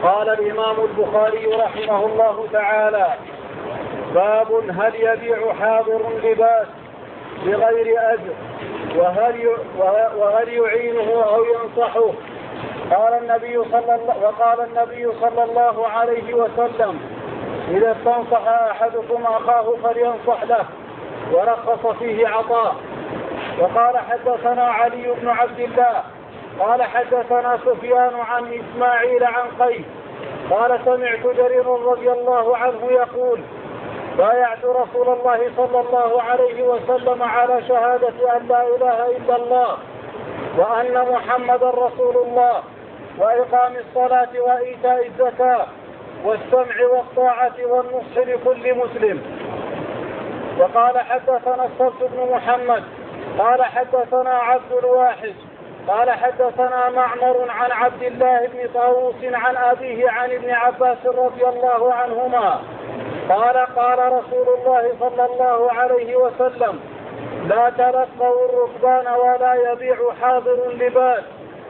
قال الإمام البخاري رحمه الله تعالى: باب هل يبيع حاضر لباس بغير أجر وهل يعينه أو ينصحه؟ وقال النبي صلى الله عليه وسلم: إذا استنصح أحدكم أخاه فلينصح له، ورخص فيه عطاء. وقال حدثنا علي بن عبد الله قال حدثنا سفيان عن إسماعيل عن قيس قال سمعت جرير رضي الله عنه يقول: بايعت رسول الله صلى الله عليه وسلم على شهادة أن لا إله إلا الله وأن محمدا رسول الله وإقام الصلاة وإيتاء الزكاة والسمع والطاعة والنصح لكل مسلم. وقال حدثنا الصبت بن محمد قال حدثنا عبد الواحد قال حدثنا معمر عن عبد الله بن طاووس عن أبيه عن ابن عباس رضي الله عنهما قال: قال رسول الله صلى الله عليه وسلم: لا تلقوا الركبان ولا يبيع حاضر لباس.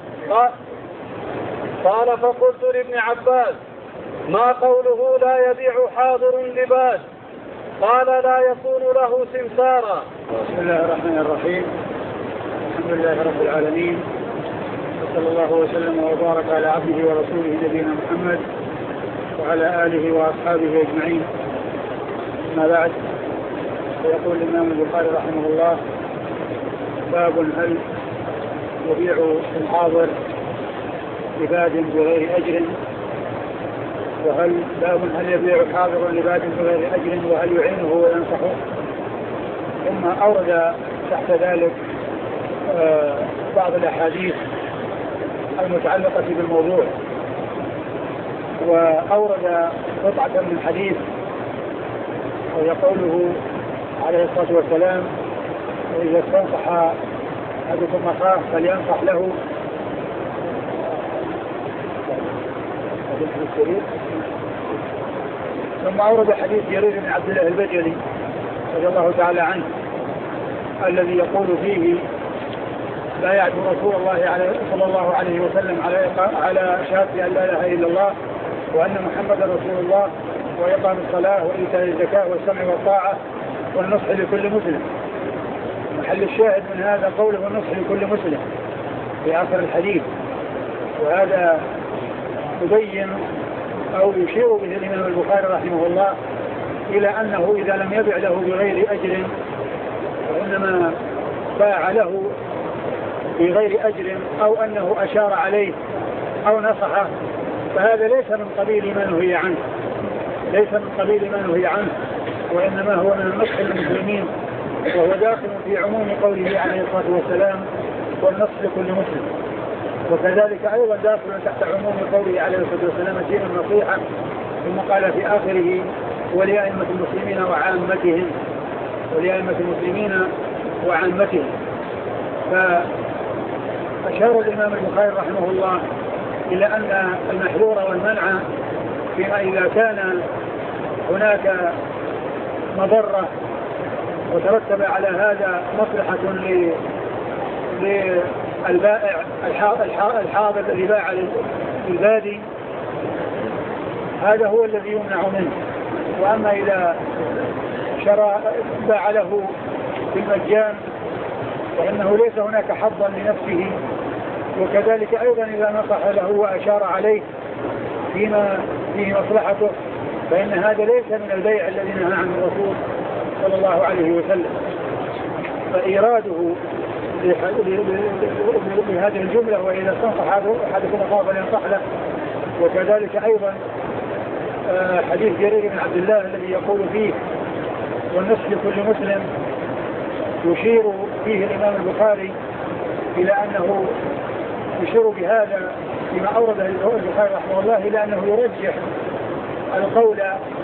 قال: فقلت لابن عباس: ما قوله لا يبيع حاضر لباس؟ قال: لا يكون له سمسارا. بسم الله الرحمن الرحيم. الحمد لله رب العالمين، وصلى الله وسلم وبارك على عبده ورسوله نبينا محمد وعلى آله وأصحابه أجمعين. ما بعد، فيقول الإمام البخاري رحمه الله: باب هل يبيع الحاضر لباد بغير أجر هل يبيع حاضر لباد بغير أجر وهل يعينه وينصحه. ثم أورد تحت ذلك بعض الأحاديث المتعلقة بالموضوع، وأورد قطعة من حديث ويقوله عليه الصلاة والسلام: إذا استنصح أحدكم أخاه فلينصح له. ثم أورد حديث جرير بن عبد الله البجلي رضي الله تعالى عنه الذي يقول فيه: بايعت رسول الله صلى الله عليه وسلم على شهادة أن لا إله إلا الله وأن محمدا رسول الله وإقام الصلاة وإيتاء الزكاة والسمع والطاعة والنصح لكل مسلم. محل الشاهد من هذا قوله والنصح لكل مسلم في آخر الحديث. وهذا يبين أو يشير به الإمام البخاري رحمه الله إلى أنه إذا لم يبع له بغير أجر وإنما باع له بغير أجر أو أنه أشار عليه أو نصحه، فهذا ليس من قبيل ما نهي عنه، وإنما هو من النصح للمسلمين، وهو داخل في عموم قوله عليه الصلاة والسلام: والنصح لكل مسلم. وكذلك أيضا داخل تحت عموم قوله عليه الصلاة والسلام: دين النصيحة. ثم قال في آخره: ولأئمة المسلمين وعامتهم. فأشار الإمام البخاري رحمه الله إلى أن المحذور والمنع فيما إذا كان هناك مضرة وترتب على هذا مصلحة للبائع الحاضر الذي باع للبادي، هذا هو الذي يمنع منه. وأما إذا باع له بالمجان فإنه ليس هناك حظا لنفسه. وكذلك أيضا إذا نصح له وأشار عليه فيما فيه مصلحته فإن هذا ليس من البيع الذي نهى عنه الرسول صلى الله عليه وسلم. فإيراده بهذه الجملة: وإذا استنصح أحدكم أخاه فلينصح له. وكذلك أيضا حديث جرير بن عبد الله الذي يقول فيه: والنصح لكل مسلم، يشير فيه الإمام البخاري إلى أنه يشير بهذا فيما أورده البخاري رحمه الله إلى أنه يرجح القول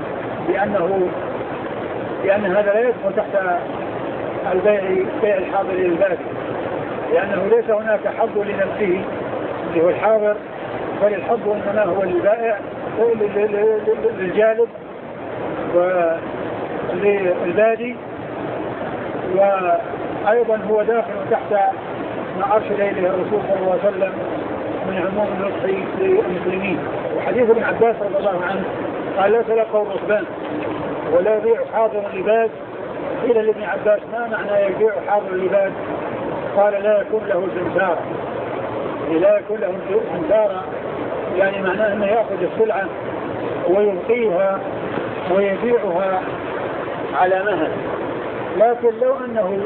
بأن هذا لا يدخل تحت بيع الحاضر للبادي، لأنه ليس هناك حظ لنفسه اللي هو الحاضر، بل الحظ إنما هو للبائع للجالب وللبادي. وأيضا هو داخل تحت ما أرشد إليه الرسول صلى الله عليه وسلم من عموم النصح للمسلمين. وحديث ابن عباس رضي الله عنه قال لا تلقوا الركبان ولا يبيع حاضر اللباس. قيل لابن عباس ما معنى يبيع حاضر اللباس؟ قال لا يكون له سمسارة. لا يكون له سمسارة يعني معناه انه يأخذ السلعة ويلقيها ويبيعها على مهل. لكن لو انه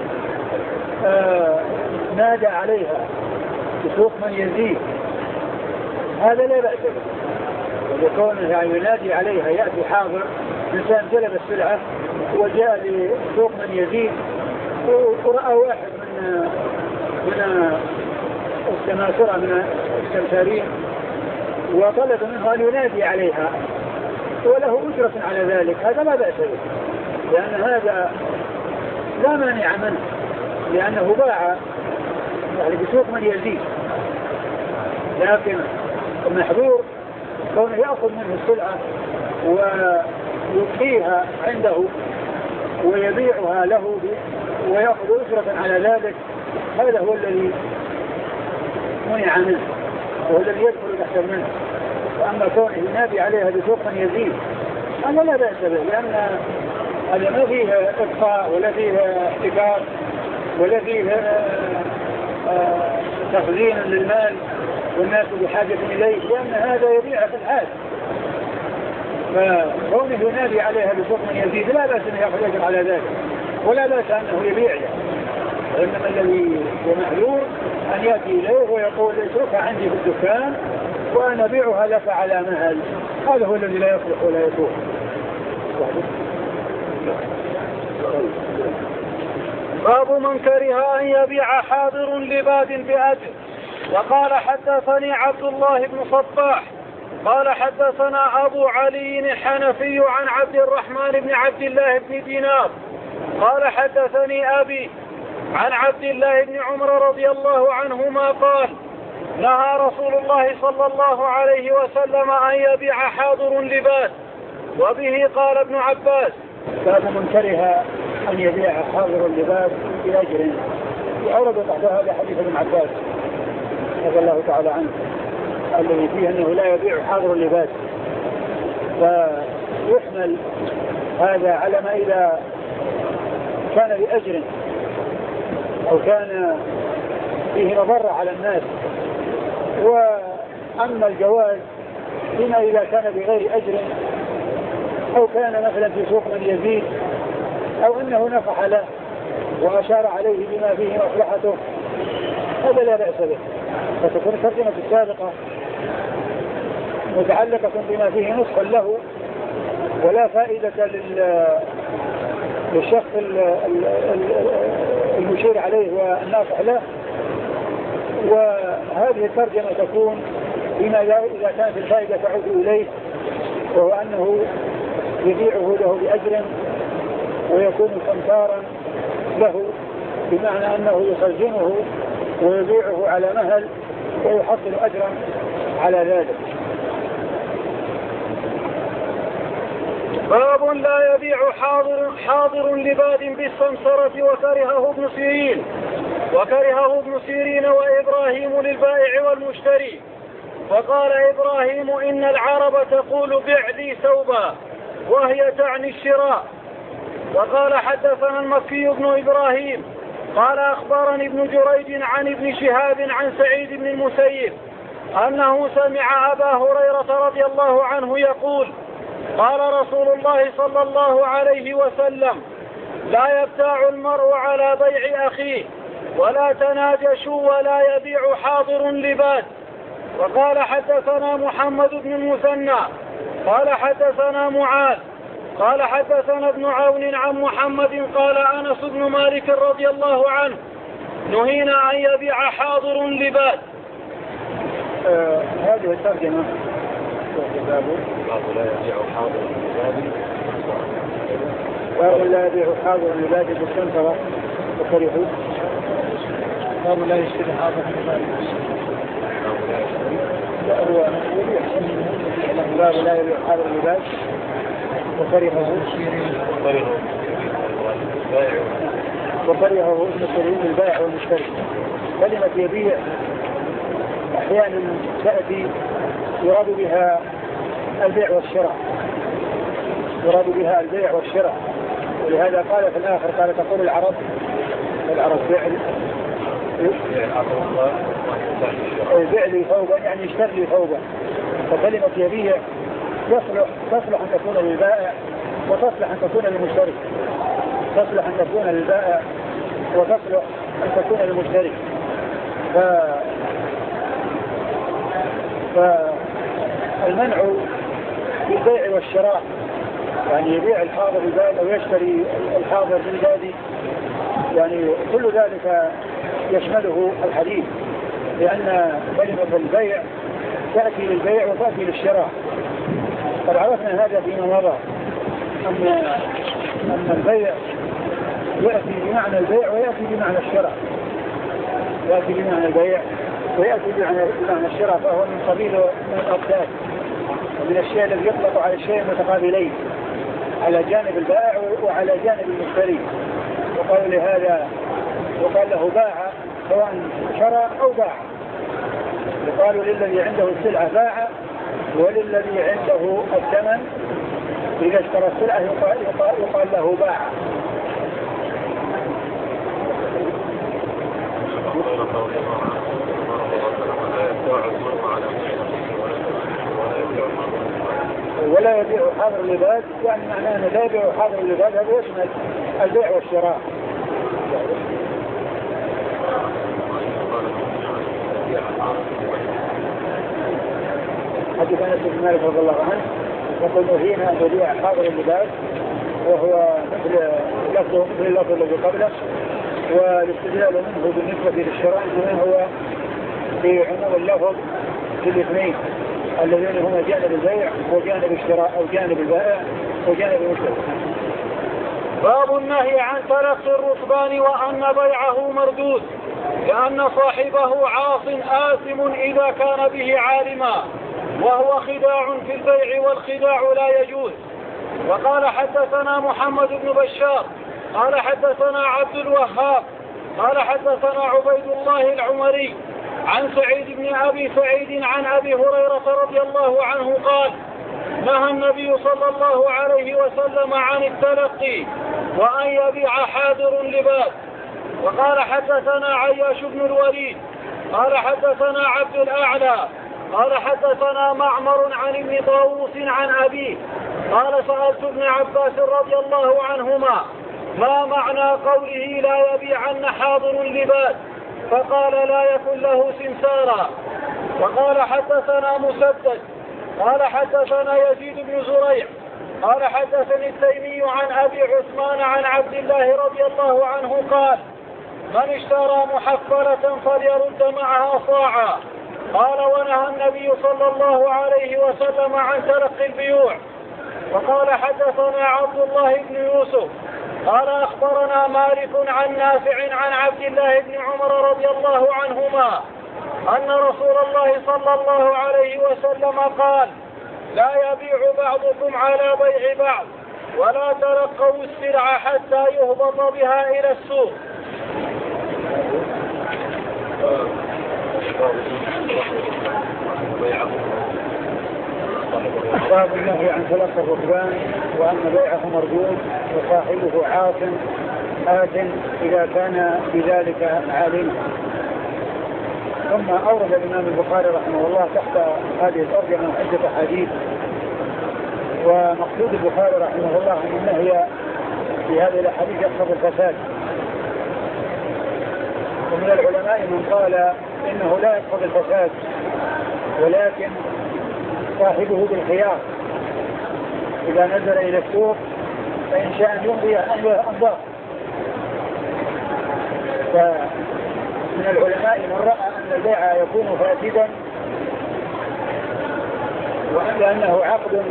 نادى عليها بسوق من يزيد هذا لا بأس به. ويكون يعني ينادي عليها يأتي حاضر إنسان جلب السلعة وجاء لسوق من يزيد ورأى واحد من السماسرة من السمسارين وطلب منه أن ينادي عليها وله أجرة على ذلك، هذا لا بأس به لأن هذا لا مانع منه لأنه باع يعني بسوق من يزيد. لكن المحظور كونه يأخذ منه السلعة ويبقيها عنده ويبيعها له ويأخذ أجرة على ذلك، هذا هو الذي منع منه وهو الذي يدخل تحت منه. وأما كونه ينادي عليها بسوق من يزيد هذا لا بأس به لأن هذا ما فيه إبقاء ولا فيه احتكار ولا فيه تخزين للمال والناس بحاجة إليه، لأن هذا يبيع في الحال. فكونه ينادي عليها بسوق من يزيد لا بأس أن يأخذ أجر على ذلك ولا بأس أنه يبيع يعني. وإنما الذي هو معذور أن يأتي إليه ويقول اتركها عندي في الدكان وأنا أبيعها لك على مهل. هذا هو الذي لا يصلح ولا يصلح. باب من كره أن يبيع حاضر لباد بأجر. وقال حدثني عبد الله بن صباح قال حدثنا أبو علي الحنفي عن عبد الرحمن بن عبد الله بن دينار قال حدثني أبي عن عبد الله بن عمر رضي الله عنهما قال نهى رسول الله صلى الله عليه وسلم أن يبيع حاضر لباد. وبه قال ابن عباس باب من كره أن يبيع حاضر اللباس بأجر. وأورد تحت هذا حديث ابن عباس رضي الله تعالى عنه الذي فيه أنه لا يبيع حاضر اللباس، فيحمل هذا على ما إذا كان بأجر أو كان فيه مضرة على الناس. وأما الجواز فيما إذا كان بغير أجر أو كان مثلا في سوق من يزيد أو أنه نفح له وأشار عليه بما فيه مصلحته هذا لا بأس به. فتكون الترجمة السابقة متعلقة بما فيه نصح له ولا فائدة للشخص المشير عليه والناصح له. وهذه الترجمة تكون بما إذا كانت الفائدة تعود إليه وهو أنه يبيعه له بأجر ويكون سمسارا له بمعنى أنه يخزنه ويبيعه على مهل ويحصل أجرا على ذلك. باب لا يبيع حاضر لباد بالسمسرة وكرهه ابن سيرين وإبراهيم للبائع والمشتري. فقال إبراهيم إن العرب تقول بع لي ثوبا وهي تعني الشراء. وقال حدثنا المكي بن إبراهيم قال أخبرني ابن جريج عن ابن شهاب عن سعيد بن المسيب أنه سمع أبا هريرة رضي الله عنه يقول قال رسول الله صلى الله عليه وسلم لا يبتاع المرء على بيع أخيه ولا تناجشوا ولا يبيع حاضر لباد. وقال حدثنا محمد بن المثنى قال حدثنا معاذ قال حدثنا ابن عون عن محمد قال أنس بن مالك رضي الله عنه نهينا أن يبيع حاضر لباد. هذه الترجمة باب لا يبيع حاضر لباد باب لا يبيع حاضر لباد بالسمسرة وكرهوا. باب لا يشتري حاضر لباد باب لا يبيع حاضر لباد وكرهه ابن سيرين البائع والمشتري. كلمة يبيع أحيانا تأتي يراد بها البيع والشراء، يراد بها البيع والشراء، ولهذا قال في الآخر قال تقول العرب فعل بيع لي ثوبا يعني اشتر لي ثوبا، فكلمة يبيع تصلح أن تكون للبائع وتصلح أن تكون للمشتري، تصلح أن تكون للبائع وتصلح أن تكون للمشتري. فالمنع في البيع والشراء يعني يبيع الحاضر البائع أو يشتري الحاضر بالبادي، يعني كل ذلك يشمله الحديث، لأن كلمة البيع تأتي للبيع وتأتي للشراء. قد عرفنا هذا فيما مضى أن البيع يأتي بمعنى البيع ويأتي بمعنى الشراء، يأتي بمعنى البيع ويأتي بمعنى الشراء، فهو من قبيل من الأضداد ومن الشيء الذي يطلق على الشيء المتقابلين، على جانب البائع وعلى جانب المشتري. وقالوا لهذا وقال له باع سواء شرى أو باع، يقال للذي عنده السلعة باع وللذي عنده الثمن إذا اشترى السلعة يقال له باع. ولا يبيع حاضر اللباس، يعني معناه أنه لا يبيع حاضر اللباس، هذا يشمل البيع والشراء. حديث أنس بن مالك رضي الله عنه يقول نهينا أن يبيع حاضر اللباس، وهو مثل اللفظ الذي قبله، والاستدلال منه بالنسبة للشراء إنما هو في عموم اللفظ للاثنين الذين هما جانب البيع وجانب الشراء أو جانب البائع وجانب المشتري. باب النهي عن تلقي الركبان وأن بيعه مردود، لأن صاحبه عاص آثم إذا كان به عالما، وهو خداع في البيع والخداع لا يجوز. وقال حدثنا محمد بن بشار قال حدثنا عبد الوهاب قال حدثنا عبيد الله العمري عن سعيد بن أبي سعيد عن أبي هريرة رضي الله عنه قال نهى النبي صلى الله عليه وسلم عن التلقي وأن يبيع حاضر اللباس. وقال حدثنا عياش بن الوليد قال حدثنا عبد الأعلى قال حدثنا معمر عن ابن طاووس عن أبيه قال سألت ابن عباس رضي الله عنهما ما معنى قوله لا يبيعن حاضر اللباس، فقال لا يكن له سمسارا. وقال حدثنا مسدد قال حدثنا يزيد بن زريع قال حدثني التيمي عن أبي عثمان عن عبد الله رضي الله عنه قال من اشترى محفلة فليرد معها صاعا. قال ونهى النبي صلى الله عليه وسلم عن تلقي البيوع. وقال حدثنا عبد الله بن يوسف قال أخبرنا مالك عن نافع عن عبد الله بن عمر رضي الله عنهما أن رسول الله صلى الله عليه وسلم قال لا يبيع بعضكم على بيع بعض ولا تلقوا السلع حتى يهبط بها إلى السوق. باب النهي عن تلقي الركبان وأن بيعه مردود وصاحبه عاص آثم إذا كان بذلك عالما. ثم أورد الإمام البخاري رحمه الله تحت هذه الترجمة عدة أحاديث، ومقصود البخاري رحمه الله أن النهي في هذه الأحاديث يقتضي الفساد. ومن العلماء من قال إنه لا يقتضي الفساد ولكن صاحبه بالخيار إذا نزل إلى السوق فإن شاء أن يمضي أمضاه. فمن العلماء من رأى أن البيع يكون فاسدا وأنه عقد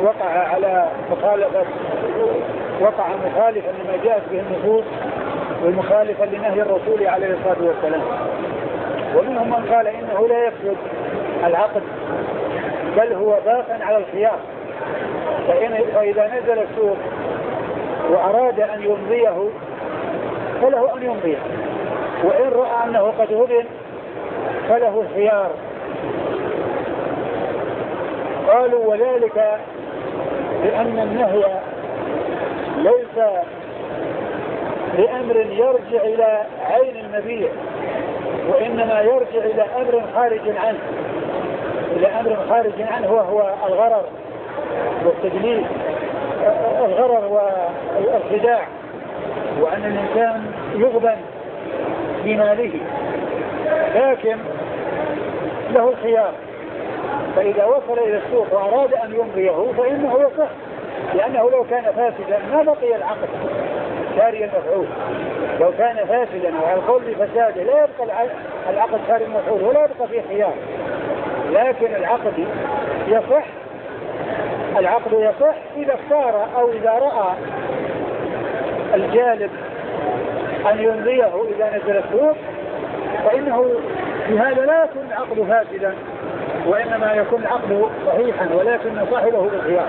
وقع مخالفا لما جاءت به النصوص والمخالفا لنهي الرسول عليه الصلاة والسلام. ومنهم من قال إنه لا يفسد العقد بل هو باق على الخيار، فإذا نزل السوق وأراد أن يمضيه فله أن يمضيه، وإن رأى أنه قد هبن فله الخيار قالوا وذلك لأن النهي ليس لأمر يرجع إلى عين المبيع، وإنما يرجع إلى أمر خارج عنه، إلى أمر خارج عنه وهو الغرر والتجليد، الغرر والخداع، وأن الإنسان يغبن في ماله، لكن له الخيار، فإذا وصل إلى السوق وأراد أن يمضيه فإنه يصح، لأنه لو كان فاسدا ما بقي العقد ساري المفعول، لو كان فاسدا وعلى القول بفساده لا يبقى العقد ساري المفعول ولا يبقى فيه خيار، لكن العقد يصح إذا اختار أو إذا رأى الجالب أن يمضيه إذا نزل السوق، فإنه بهذا لا يكون العقد فاسدا، وإنما يكون العقد صحيحا، ولكن صاحبه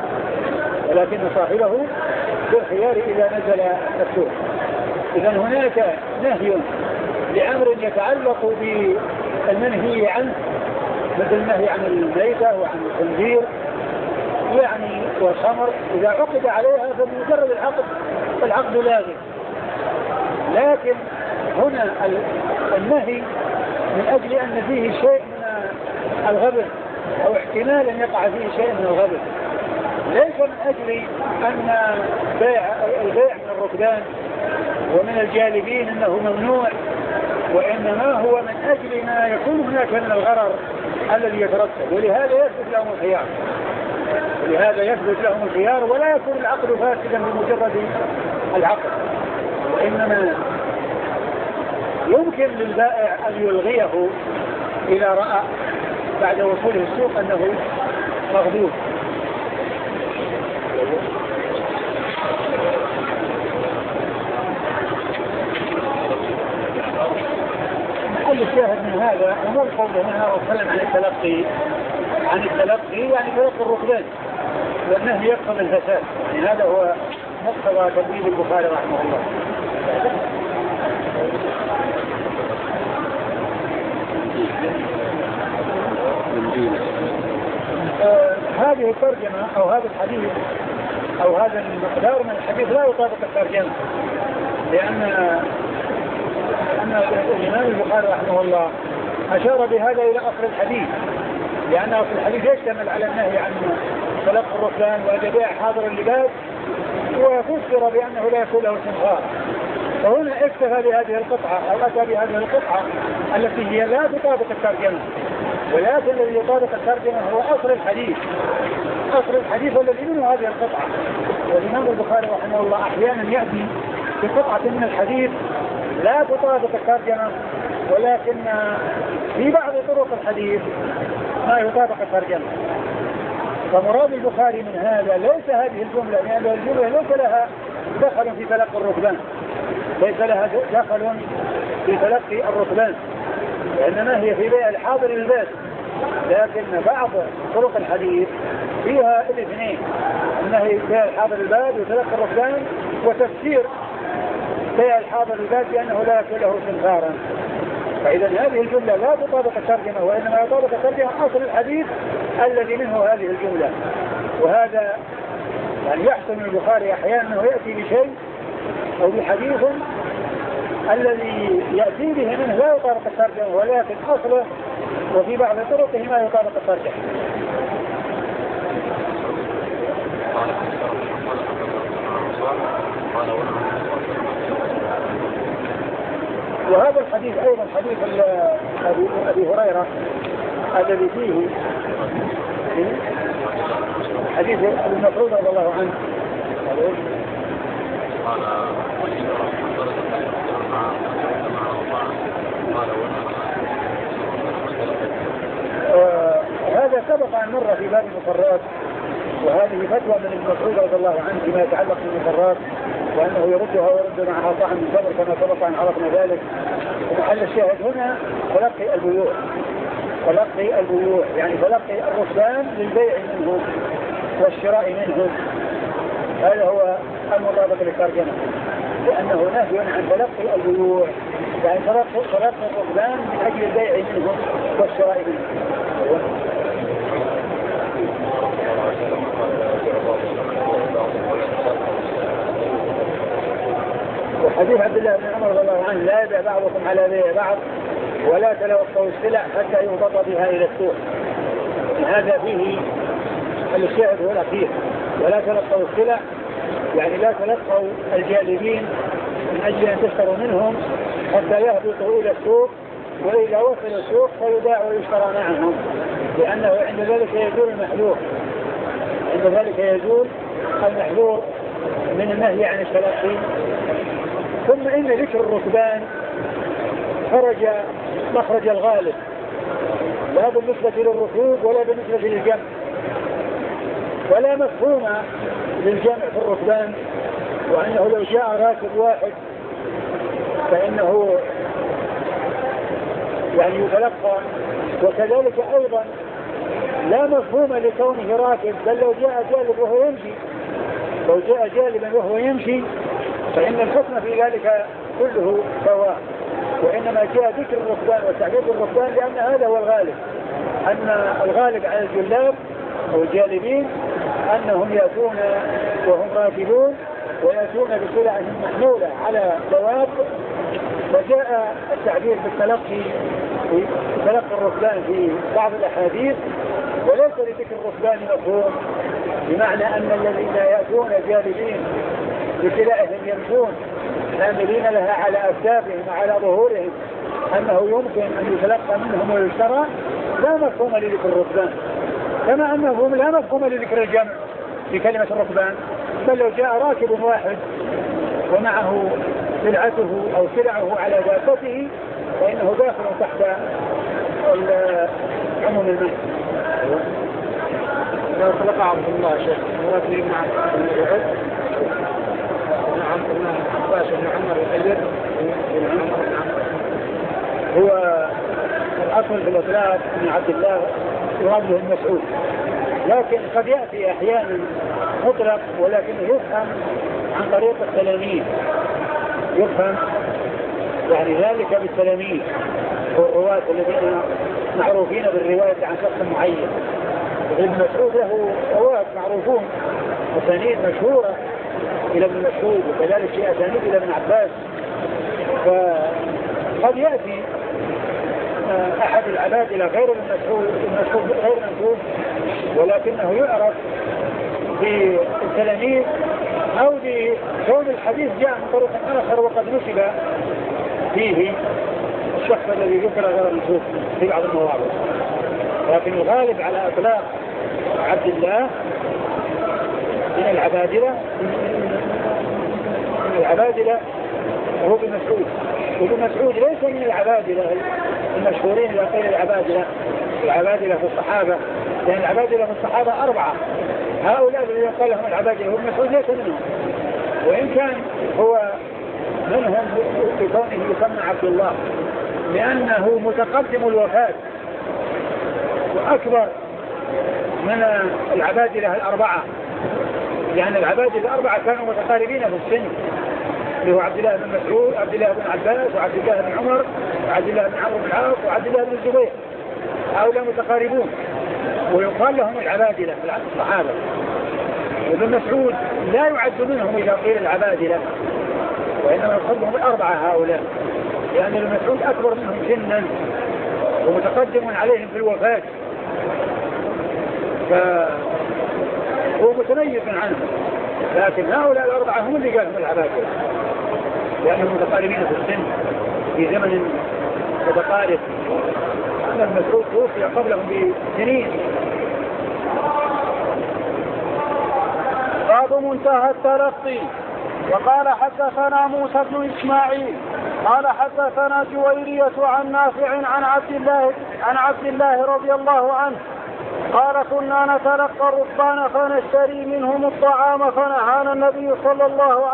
بالخيار إذا نزل السوق. إذا هناك نهي لأمر يتعلق بالمنهي عنه، مثل النهي عن الميتة وعن الخنزير يعني والخمر، إذا عقد عليها فبمجرد العقد لازم. لكن هنا النهي من أجل أن فيه شيء من الغبن أو احتمال أن يقع فيه شيء من الغبن، ليس من أجل أن البيع من الركبان ومن الجالبين أنه ممنوع، وإنما هو من أجل ما يكون هناك من الغرر الذي يترتب، ولهذا يثبت لهم الخيار ولا يكون العقد فاسدا بمجرد العقد، وإنما يمكن للبائع أن يلغيه إذا رأى بعد وصوله السوق أنه مغبون. محل الشاهد من هذا أمر قوله هنا وسلم عن التلقي يعني تلقي الركبان، والنهي يقتضي الفساد، يعني هذا هو مقتضى تبويب البخاري رحمه الله. هذه الترجمة أو هذا الحديث أو هذا المقدار من الحديث لا يطابق الترجمة، لأن الإمام البخاري رحمه الله أشار بهذا إلى أصل الحديث، لأن أصل الحديث يشتمل على النهي عن تلقي الركبان وبيع حاضر اللباس، وفسر بأنه لا يكون له استنفار، فهنا اكتفى بهذه القطعة أو أتى بهذه القطعة التي هي لا تطابق الترجمة، ولكن الذي يطابق الترجمة هو أصل الحديث الذي منه هذه القطعة. والإمام البخاري رحمه الله أحيانا يأتي بقطعة من الحديث لا تطابق الترجمة، ولكن في بعض طرق الحديث ما يطابق الترجمة. فمراد البخاري من هذا ليس هذه الجملة، لأن الجملة ليس لها دخل في تلقي الركبان، وإنما هي في بيع الحاضر للباس، لكن بعض طرق الحديث فيها الاثنين، النهي بيع الحاضر للباس وتلقي الركبان، وتفسير بيع الحاضر للباس بأنه لا يكون له استنفارا. فإذا هذه الجملة لا تطابق الترجمة، وإنما يطابق الترجمة أصل الحديث الذي منه هذه الجملة. وهذا يعني يحسن البخاري أحيانا أنه يأتي بشيء أو بحديث الذي يأتي به منه لا يطابق الترجمة، ولكن أصله وفي بعض طرقه ما يطابق الترجمة. وهذا الحديث أيضا حديث أبي هريرة الذي فيه حديث ابن مسعود رضي الله عنه هذا سبق أن مر في باب المقرات، وهذه فتوى من ابن مسعود رضي الله عنه فيما يتعلق بالمقرات، وأنه يردها ويرد معها طعم الجبر كما سبق أن عرفنا ذلك. ومحل الشاهد هنا تلقي البيوع يعني تلقي الركبان للبيع منه والشراء منه، هذا هو المطابق للترجمة، لأنه نهي عن تلقي البيوع يعني تلقي الركبان من أجل البيع منه والشراء منه. حديث عبد الله بن عمر رضي الله عنه لا يبيع بعضكم على بيع بعض ولا تلوثوا السلع حتى يهبط بها إلى السوق. هذا فيه الشاهد هو الأخير، ولا تلقوا السلع يعني لا تلقوا الجالبين من أجل أن تشتروا منهم حتى يهبطوا إلى السوق، وإذا وصلوا السوق فيباع ويشترى معهم، لأنه عند ذلك يزول المحذور، عند ذلك يزول المحذور من النهي عن التلقي. ثم إن ذكر الركبان خرج مخرج الغالب، لا بالنسبة للركوب ولا بالنسبة للجمع، ولا مفهوم للجمع في الركبان، وأنه لو جاء راكب واحد فإنه يعني يتلقى، وكذلك أيضا لا مفهوم لكونه راكب، بل لو جاء جالب وهو يمشي، لو جاء جالبا وهو يمشي فإن الحكم في ذلك كله سواء، وإنما جاء ذكر الركبان وتعريف الركبان لأن هذا هو الغالب، أن الغالب على الجلاب أو الجالبين أنهم يأتون وهم راكبون ويأتون بسلعهم محمولة على دواب، وجاء التعبير بالتلقي بتلقي الركبان في بعض الأحاديث، وليس لذكر الركبان مفهوم بمعنى أن الذين يأتون جالبين بسلعهم يمشون حاملين لها على أكتافهم وعلى ظهورهم أنه يمكن أن يتلقى منهم ويشترى، لا مفهوم لذكر الركبان، كما أنه لا مفهوم لذكر الجمع في كلمة الركبان، بل لو جاء راكب واحد ومعه سلعته أو سلعه على دابته فإنه داخل تحت عموم المنع. لو طلق عبد الله شيخ مراتب مع الوعد نعم ابن عباس بن عمر يغير هو الأصل في الإطلاق من عبد الله يراد له المسعود، لكن قد يأتي أحيانا مطلق ولكنه يفهم عن طريق التلاميذ، يفهم يعني ذلك بالتلاميذ والرواة الذين معروفين بالرواية عن شخص معين. ابن مسعود له رواة معروفون أسانيد مشهورة إلى ابن مسعود، وكذلك في أسانيد إلى ابن عباس، فقد يأتي أحد العبادلة غير المسعود غير منسوب ولكنه يعرف بالتلاميذ أو بكون الحديث جاء من طريق آخر وقد نسب فيه الشخص الذي ذكر غير منسوب في بعض المواضع، لكن الغالب على إطلاق عبد الله من العبادلة هو ابن مسعود، وابن مسعود ليس من العبادلة المشهورين إلى غير العبادلة في الصحابة، لأن العبادلة في الصحابة 4، هؤلاء الذين قال لهم العبادلة هو ابن مسعود ليس منهم، وإن كان هو منهم بكونه يسمى عبد الله لأنه متقدم الوفاة وأكبر من العبادلة 4، يعني العبادلة 4 كانوا متقاربين في السن، اللي هو عبد الله بن مسعود، عبد الله بن عباس، وعبد الله بن عمر، وعبد الله بن عمرو بن العاص، وعبد الله بن الزبير، هؤلاء متقاربون ويقال لهم العبادلة في الصحابة. وابن مسعود لا يعد منهم إذا قيل العبادلة، وإنما يقال لهم 4 هؤلاء، لأن ابن مسعود أكبر منهم سنا ومتقدم عليهم في الوفاة، فهو متميز عنهم، لكن هؤلاء 4 هم اللي قالهم العبادلة لأنهم متقاربين في السن في زمن متقارب، أن المسعود توفي قبلهم بسنين. باب منتهى التلقي. وقال حدثنا موسى بن إسماعيل قال حدثنا جويرية عن نافع عن عبد الله رضي الله عنه قال كنا نتلقى الركبان فنشتري منهم الطعام فنهانا النبي صلى الله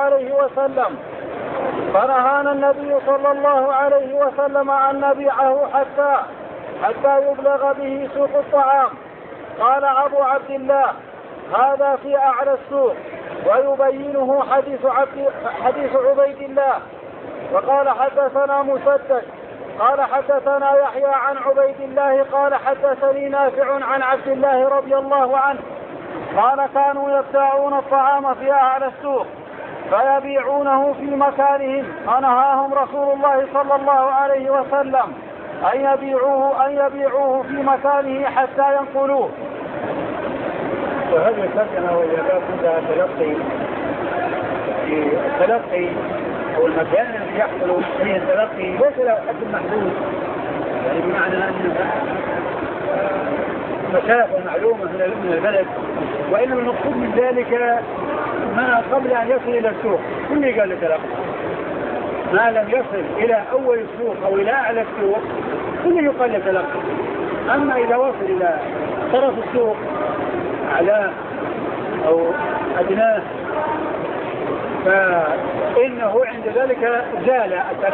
عليه وسلم أن نبيعه حتى يبلغ به سوق الطعام. قال أبو عبد الله هذا في أعلى السوق، ويبينه حديث عبيد الله. وقال حدثنا مسدد قال حدثنا يحيى عن عبيد الله قال حدثني نافع عن عبد الله رضي الله عنه قال كانوا يبتاعون الطعام في أعلى السوق فيبيعونه في مكانهم، فنهاهم رسول الله صلى الله عليه وسلم أن يبيعوه في مكانه حتى ينقلوه. وهذه الترجمة وإذا كنت التلقي أو المكان الذي يحصل فيه التلقي ليس له حد محدود، يعني بمعنى أن مسافة معلومة من البلد، وإنما المقصود من ذلك ما قبل أن يصل إلى السوق كل قال تلقي، ما لم يصل إلى أول السوق أو إلى أعلى السوق كل يقال تلقي. أما إذا وصل إلى طرف السوق أعلاه أو أدناه فإنه عند ذلك زال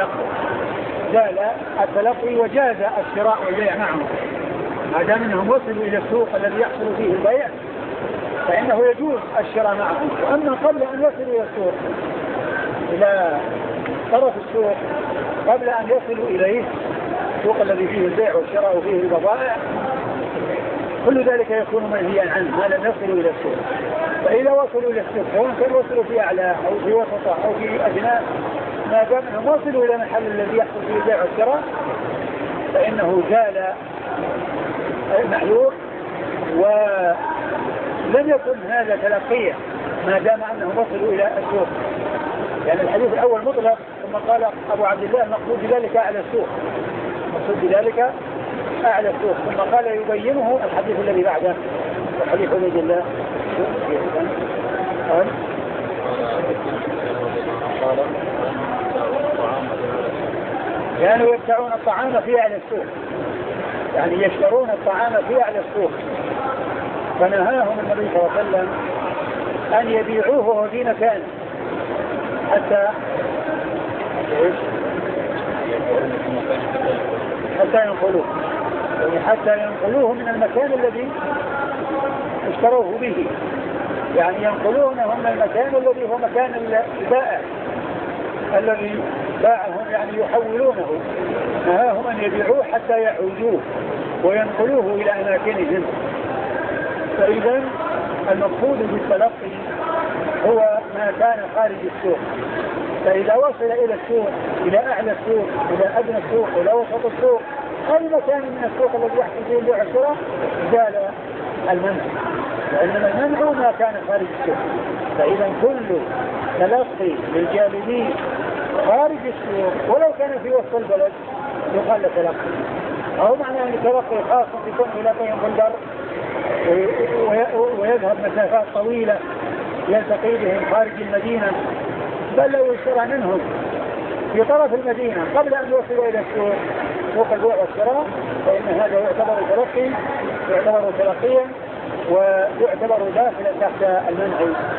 التلقي وجاز الشراء والبيع معه، ما دام أنهم وصلوا إلى السوق الذي يحصل فيه البيع فإنه يجوز الشراء معه. وأما قبل أن يصلوا إلى السوق إلى طرف السوق قبل أن يصلوا إليه السوق الذي فيه البيع والشراء وفيه البضائع كل ذلك يكون منهيا عنه ما لم يصلوا إلى السوق. فإذا وصلوا إلى السوق سواء كانوا وصلوا في أعلى أو في وسطه أو في أدنى ما دام أنهم وصلوا إلى المحل الذي يحصل فيه البيع والشراء فإنه زال المحلول ولم يكن هذا تلقيا ما دام أنهم وصلوا إلى السوق. يعني الحديث الأول مطلق ثم قال أبو عبد الله المقصود بذلك أعلى السوق، ثم قال يبينه الحديث الذي بعده الحديث عبيد الله كانوا يبتعون الطعام في أعلى السوق، يعني يشترون الطعام في أعلى السوق، فنهاهم النبي صلى الله عليه وسلم أن يبيعوه في مكان حتى ينقلوه، يعني حتى ينقلوه من المكان الذي اشتروه به، يعني ينقلونه من المكان الذي هو مكان البائع الذي باعهم، يعني يحولونه. نهاهم أن يبيعوه حتى يعودوه وينقلوه إلى أماكنهم. فإذا المقصود بالتلقي هو ما كان خارج السوق، فإذا وصل إلى السوق إلى أعلى السوق إلى أدنى السوق إلى وسط السوق أي مكان من السوق الذي يحصل فيه البيع والشراء زال المنع، وإنما المنع ما كان خارج السوق. فإذا كل تلقي للجانبين خارج السوق ولو كان في وسط البلد يقال له تلقي، أو معنى أن تلقي خاص يكون يلاقيهم بالبر ويذهب مسافات طويلة يلتقي بهم خارج المدينة، بل لو يشترى منهم في طرف المدينة قبل أن يوصلوا إلى السوق سوق البيع والشراء فإن هذا يعتبر تلقيا ويعتبر داخلا تحت المنع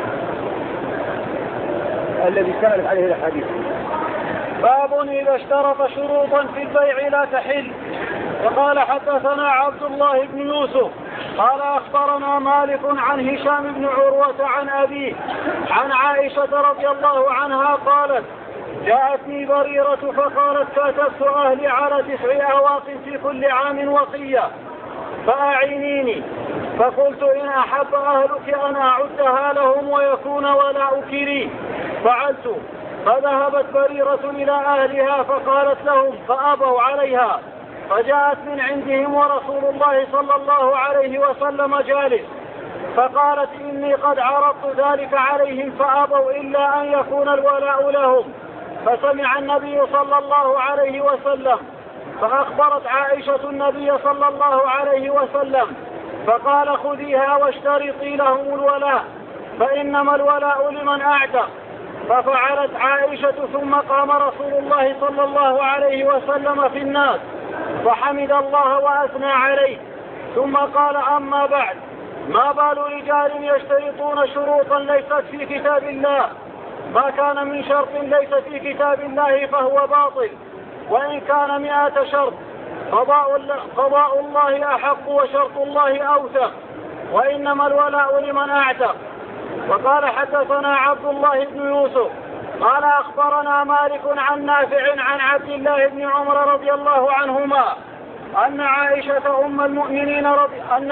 الذي استندت عليه الحديث. باب إذا اشترط شروطا في البيع لا تحل. وقال حدثنا عبد الله بن يوسف قال أخبرنا مالك عن هشام بن عروة عن أبيه عن عائشة رضي الله عنها قالت جاءتني بريرة فقالت كاتبت أهلي على 9 أواق في كل عام وصية فأعينيني، فقلت إن أحب أهلك أن أعدها لهم ويكون ولاؤك لي فعلت. فذهبت بريرة إلى أهلها فقالت لهم فأبوا عليها، فجاءت من عندهم ورسول الله صلى الله عليه وسلم جالس، فقالت إني قد عرضت ذلك عليهم فأبوا إلا أن يكون الولاء لهم. فسمع النبي صلى الله عليه وسلم فأخبرت عائشة النبي صلى الله عليه وسلم فقال خذيها واشترطي لهم الولاء فإنما الولاء لمن أعتق. ففعلت عائشة ثم قام رسول الله صلى الله عليه وسلم في الناس فحمد الله وأثنى عليه ثم قال أما بعد ما بال رجال يشترطون شروطا ليست في كتاب الله، ما كان من شرط ليس في كتاب الله فهو باطل وإن كان 100 شرط، قضاء الله أحق وشرط الله أوثق وإنما الولاء لمن أعتق. وقال حدثنا عبد الله بن يوسف قال أخبرنا مالك عن نافع عن عبد الله بن عمر رضي الله عنهما أن عائشة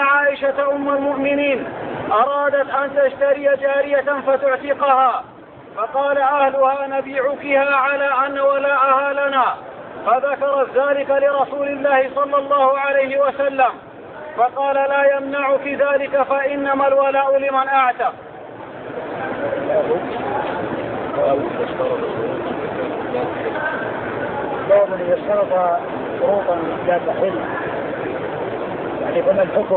أم المؤمنين أرادت أن تشتري جارية فتعتقها، فقال أهلها نبيعكها على أن ولاءها لنا، فذكرت ذلك لرسول الله صلى الله عليه وسلم، فقال لا يمنعك ذلك فإنما الولاء لمن أعتق. باب إذا اشترط شروطا لا تحل يعني فما الحكم.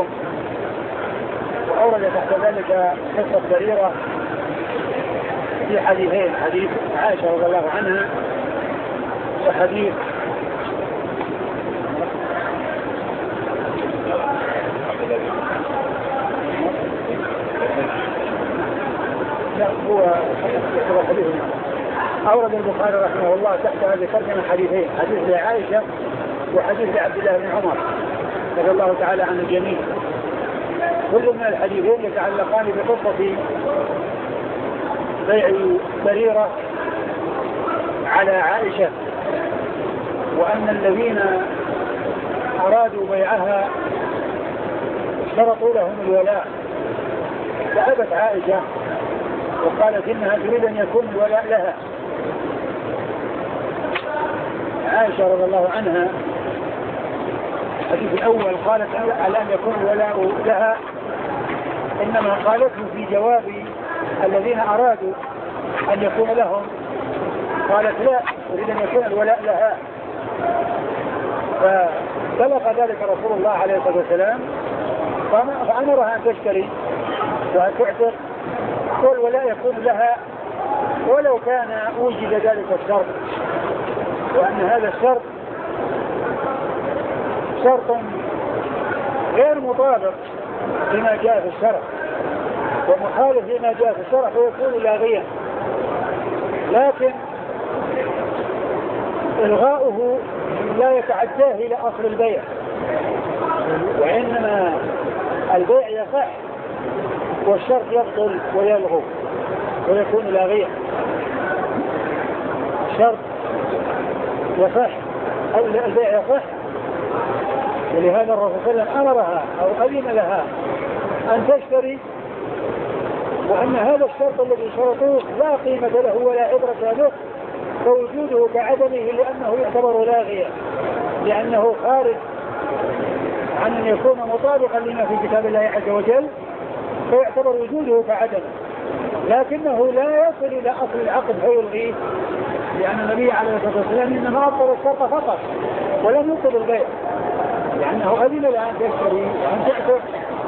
وأورد تحت ذلك قصة بريرة في حديثين، حديث عائشة رضي الله عنها وحديث أورد البخاري رحمه الله تحت هذه الترجمة حديثين، حديث لعائشة وحديث لعبد الله بن عمر رضي الله تعالى عن الجميع. كل من الحديثين يتعلقان بقصة بيع بريرة على عائشة، وأن الذين أرادوا بيعها اشترطوا لهم الولاء، فأبت عائشة وقالت إنها تريد أن يكون الولاء لها. عائشة رضي الله عنها الحديث الأول قالت على أن يكون الولاء لها، إنما قالته في جواب الذين أرادوا أن يكون لهم، قالت لا أريد أن يكون الولاء لها. فبلغ ذلك رسول الله عليه الصلاة والسلام فأمرها أن تشتري وأن تعتق، والولاء يكون لها ولو كان وجد ذلك الشرط، وأن هذا الشرط شرط غير مطابق لما جاء في الشرع ومخالف لما جاء في الشرع فيكون لاغيا، لكن إلغاؤه لا يتعداه إلى أصل البيع، وإنما البيع يصح والشرط يبطل ويلغو ويكون لاغيا. الشرط يصح أو البيع يصح، ولهذا الرسول صلى الله عليه وسلم أمرها أو أذن لها أن تشتري، وأن هذا الشرط الذي شرطوه لا قيمة له ولا عبرة له، فوجوده كعدمه لأنه يعتبر لاغيا، لأنه خارج عن أن يكون مطابقا لما في كتاب الله عز وجل، فيعتبر وجوده كعدمه، لكنه لا يصل إلى أصل العقد فيلغيه، لأن النبي عليه الصلاة والسلام إنما أبطل الشرط فقط ولم يبطل البيع، لأنه أذن لها أن تشتري وأن تعتق،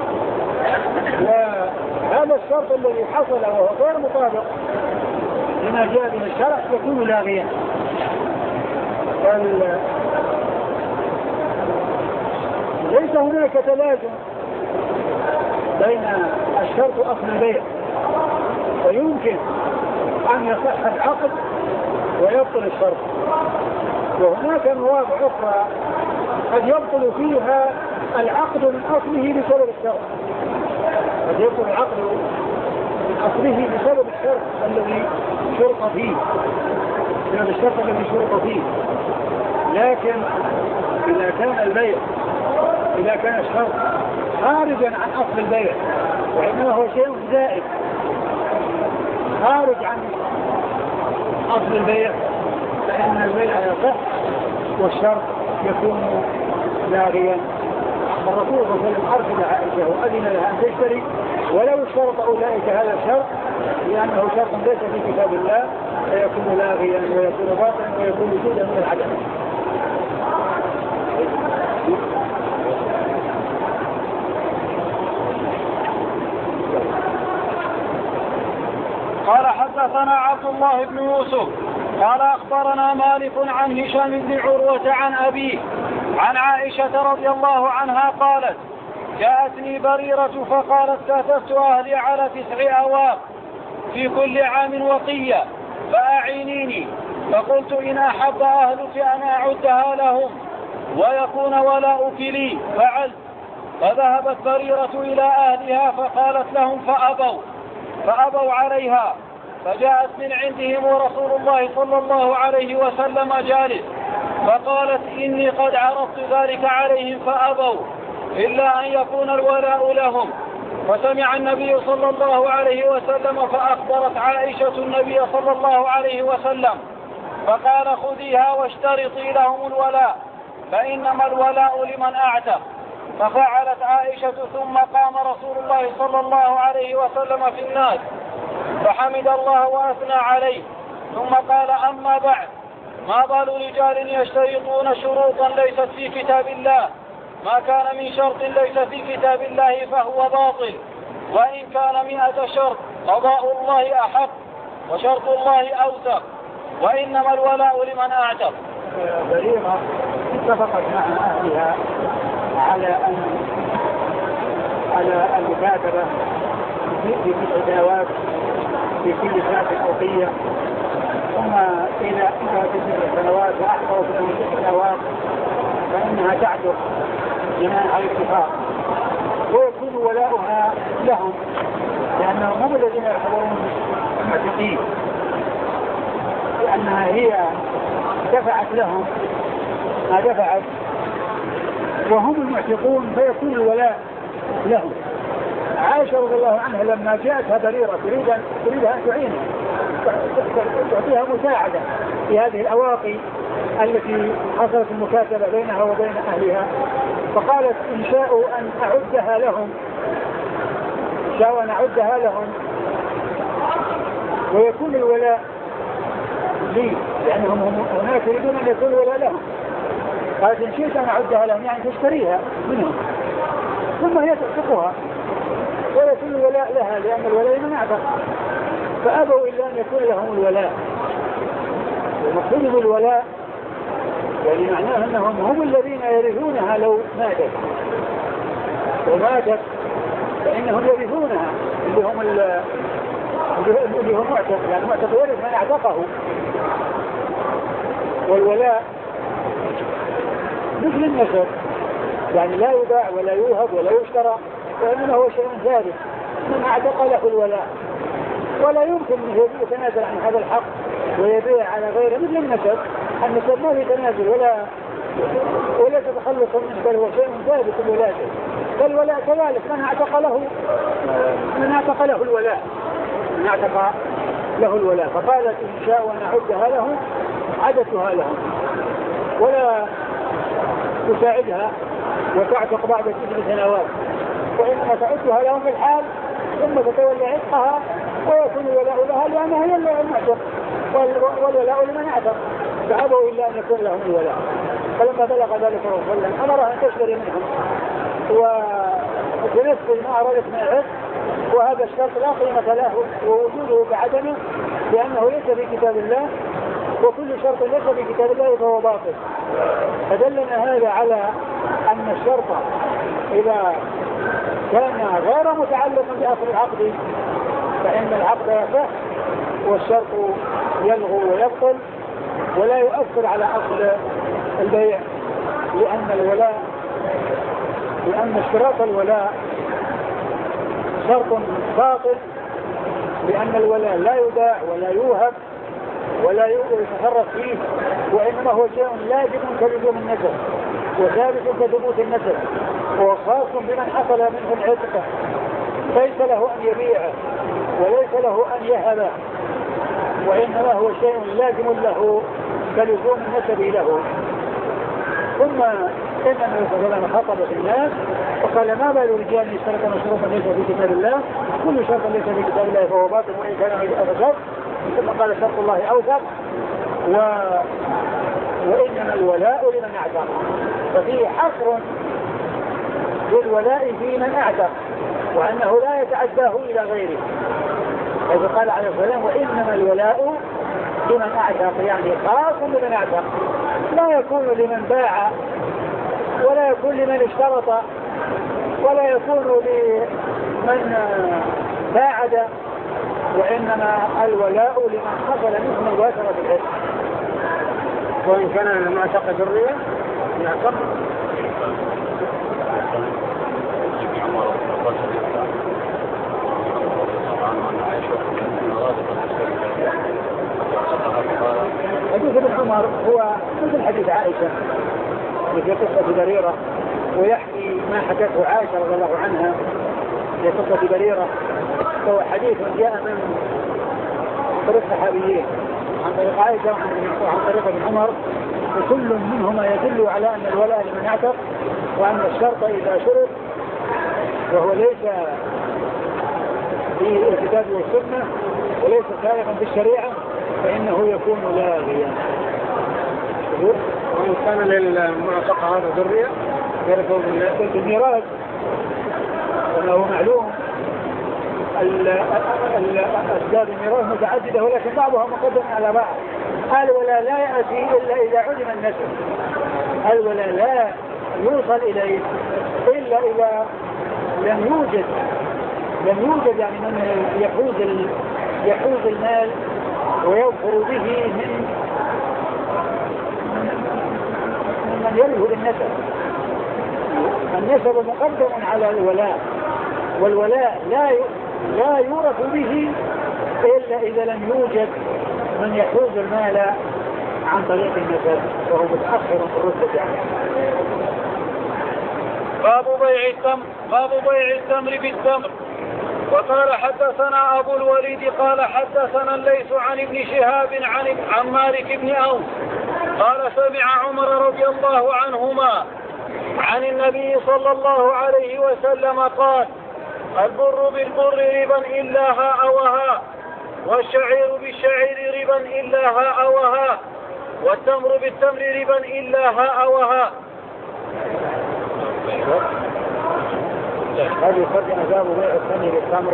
وهذا الشرط الذي حصل وهو غير مطابق لما جاء من الشرع يكون لاغيا. ليس هناك تلازم بين الشرط وأصل البيع، ويمكن أن يصح العقد ويبطل الشرط، وهناك مواضع أخرى قد يبطل فيها العقد من أصله بسبب الشرط، قد يبطل العقد من أصله بسبب الشرط الذي شرط فيه، بسبب الشرط الذي شرط فيه. لكن إذا كان البيع، إذا كان الشرط خارجا عن أصل البيع وإنما هو شيء زائد خارج عن أصل البيع، فإن البيع يصح والشرط يكون لاغيا. الرسول صلى الله عليه وسلم أرسل عائشة وأذن لها أن تشتري ولو اشترط أولئك هذا الشرط، لأنه شرط ليس في كتاب الله، فيكون لاغيا ويكون باطلا ويكون وجودا من العدم. قال حدثنا عبد الله بن يوسف قال أخبرنا مالك عن هشام بن عروة عن أبيه عن عائشة رضي الله عنها قالت جاءتني بريرة فقالت كاتبت أهلي على 9 أواق في كل عام وقية فأعينيني، فقلت إن أحب أهلك أن أعدها لهم ويكون ولاؤك لي فعلت. فذهبت بريرة إلى أهلها فقالت لهم فأبوا عليها، فجاءت من عندهم ورسول الله صلى الله عليه وسلم جالس، فقالت إني قد عرضت ذلك عليهم فأبوا إلا أن يكون الولاء لهم، وسمع النبي صلى الله عليه وسلم فأخبرت عائشة النبي صلى الله عليه وسلم فقال خذيها واشترطي لهم الولاء فإنما الولاء لمن أعتق. ففعلت عائشة ثم قام رسول الله صلى الله عليه وسلم في الناس فحمد الله وأثنى عليه ثم قال أما بعد ما بال رجال يشترطون شروطا ليست في كتاب الله ما كان من شرط ليس في كتاب الله فهو باطل وإن كان 100 شرط قضاء الله أحق وشرط الله أوثق وإنما الولاء لمن أعتق. بريرة اتفقت مع أهلها على المكاتبة في 9 سنوات في كل سنة أوقية ثم إلى 9 سنوات وأحضروا في 9 سنوات فإنها تعتق جماعة الاتفاق ويكون ولاؤها لهم لأنهم هم الذين يعتبرون المعتقين لأنها هي دفعت لهم ما دفعت وهم المعتقون فيكون الولاء لهم. عائشة رضي الله عنها لما جاءتها بريرة تريدها أن تعينها تعطيها مساعدة في هذه الأواقي التي حصلت المكاتبة بينها وبين أهلها فقالت إن شاءوا أن أعدها لهم ويكون الولاء لي لأنهم هناك يريدون أن يكون الولاء لهم. قالت إن شئت أن أعدها لهم يعني تشتريها منهم ثم هي تعتقها ويكون الولاء لها لأن الولاء من أعتق فأبوا إلا أن يكون لهم الولاء. ومقصود بالولاء يعني معناه أنهم هم الذين يرثونها لو ماتت وماتت فإنهم يرثونها اللي هم معتق يعني معتق يرث من اعتقه. والولاء مثل النسب يعني لا يباع ولا يوهب ولا يشترى وإنما هو شيء ثابت من اعتق له الولاء ولا يمكن أن يتنازل عن هذا الحق ويبيع على غيره مثل النسب ما في تنازل ولا تتخلص منه بل هو شيء ثابت الولاده. فالولاء كذلك من اعتق له الولاء فقالت إن شاء أن أعدها له عدتها لهم ولا تساعدها وتعتق بعد 9 سنوات وإنما تعدها لهم في الحال ثم تتولى عتقها ويكون الولاء لها لأنها هي المعتق والولاء لمن اعتق فأبوا إلا أن يكون لهم الولاء. فلما بلغ ذلك رسول الله أمرها أن تشتري منهم وتنفذ ما أرادت من العتق وهذا الشرط لا قيمة له ووجوده بعدمه لأنه ليس في كتاب الله وكل شرط ليس في كتاب الله فهو باطل. فدلنا هذا على أن الشرط إذا كان غير متعلق بأصل العقد فإن العقد يصح والشرط يلغو ويبطل ولا يؤثر على أصل البيع لأن اشتراط الولاء شرط باطل لأن الولاء لا يباع ولا يوهب ولا يتصرف فيه وإنما هو شيء لازم كلزوم النسب وثابت كثبوت النسب وخاص بمن حصل منه العتق ليس له أن يبيعه وليس له أن يهبه وإنما هو شيء لازم له كلزوم النسب له. ثم إن النبي صلى الله عليه وسلم خطب في الناس وقال ما بال رجال يشترطون شروطا ليس في كتاب الله كل شرط ليس في كتاب الله فهو باطل وإن كان أبدا ثم قال شرط الله أوثق وإنما الولاء لمن أعتق ففيه حصر للولاء في من أعتق وأنه لا يتعداه إلى غيره. إذا قال عليه السلام وإنما الولاء لمن أعتق يعني خاص بمن أعتق لا يكون لمن باع ولا يكون لمن اشترط ولا يكون لمن باعد وإنما الولاء لمن حصل منه مباشرة العتق وإن كان المعتق ذرية يعتق حديث ابن عمر هو مثل حديث عائشة في قصة بريرة ويحكي ما حكته عائشة رضي الله عنها في قصة بريرة، هو حديث جاء من طريق الصحابيين عن طريق عائشة وعن طريق ابن عمر، وكل منهما يدل على أن الولاء لمن اعتق، وأن الشرط إذا شرط وهو ليس في الكتاب والسنة وليس سائغا في الشريعة فإنه يكون لاغيا. وإن كان للمعتق هذا ذرية يرثون بالميراث، وأنه معلوم أسباب الميراث متعددة ولكن بعضها مقدم على بعض. الولاء لا يأتي إلا إذا علم النسب، الولاء لا يوصل إليه إلا إذا لم يوجد يعني من يحوز المال ويظهر به من يرث بالنسب. النسب مقدم على الولاء، والولاء لا يورث به إلا إذا لم يوجد من يحوز المال عن طريق النسب وهو متأخر في الرتبة يعني. باب بيع التمر بالتمر. وقال حدثنا أبو الوليد قال حدثنا الليث عن ابن شهاب عن مالك بن أوس قال سمع عمر رضي الله عنهما عن النبي صلى الله عليه وسلم قال: البر بالبر ربا إلا هاء وهاء، والشعير بالشعير ربا إلا هاء وهاء، والتمر بالتمر ربا إلا هاء وهاء. هذه قد أجاب بيع التمر بالتمر،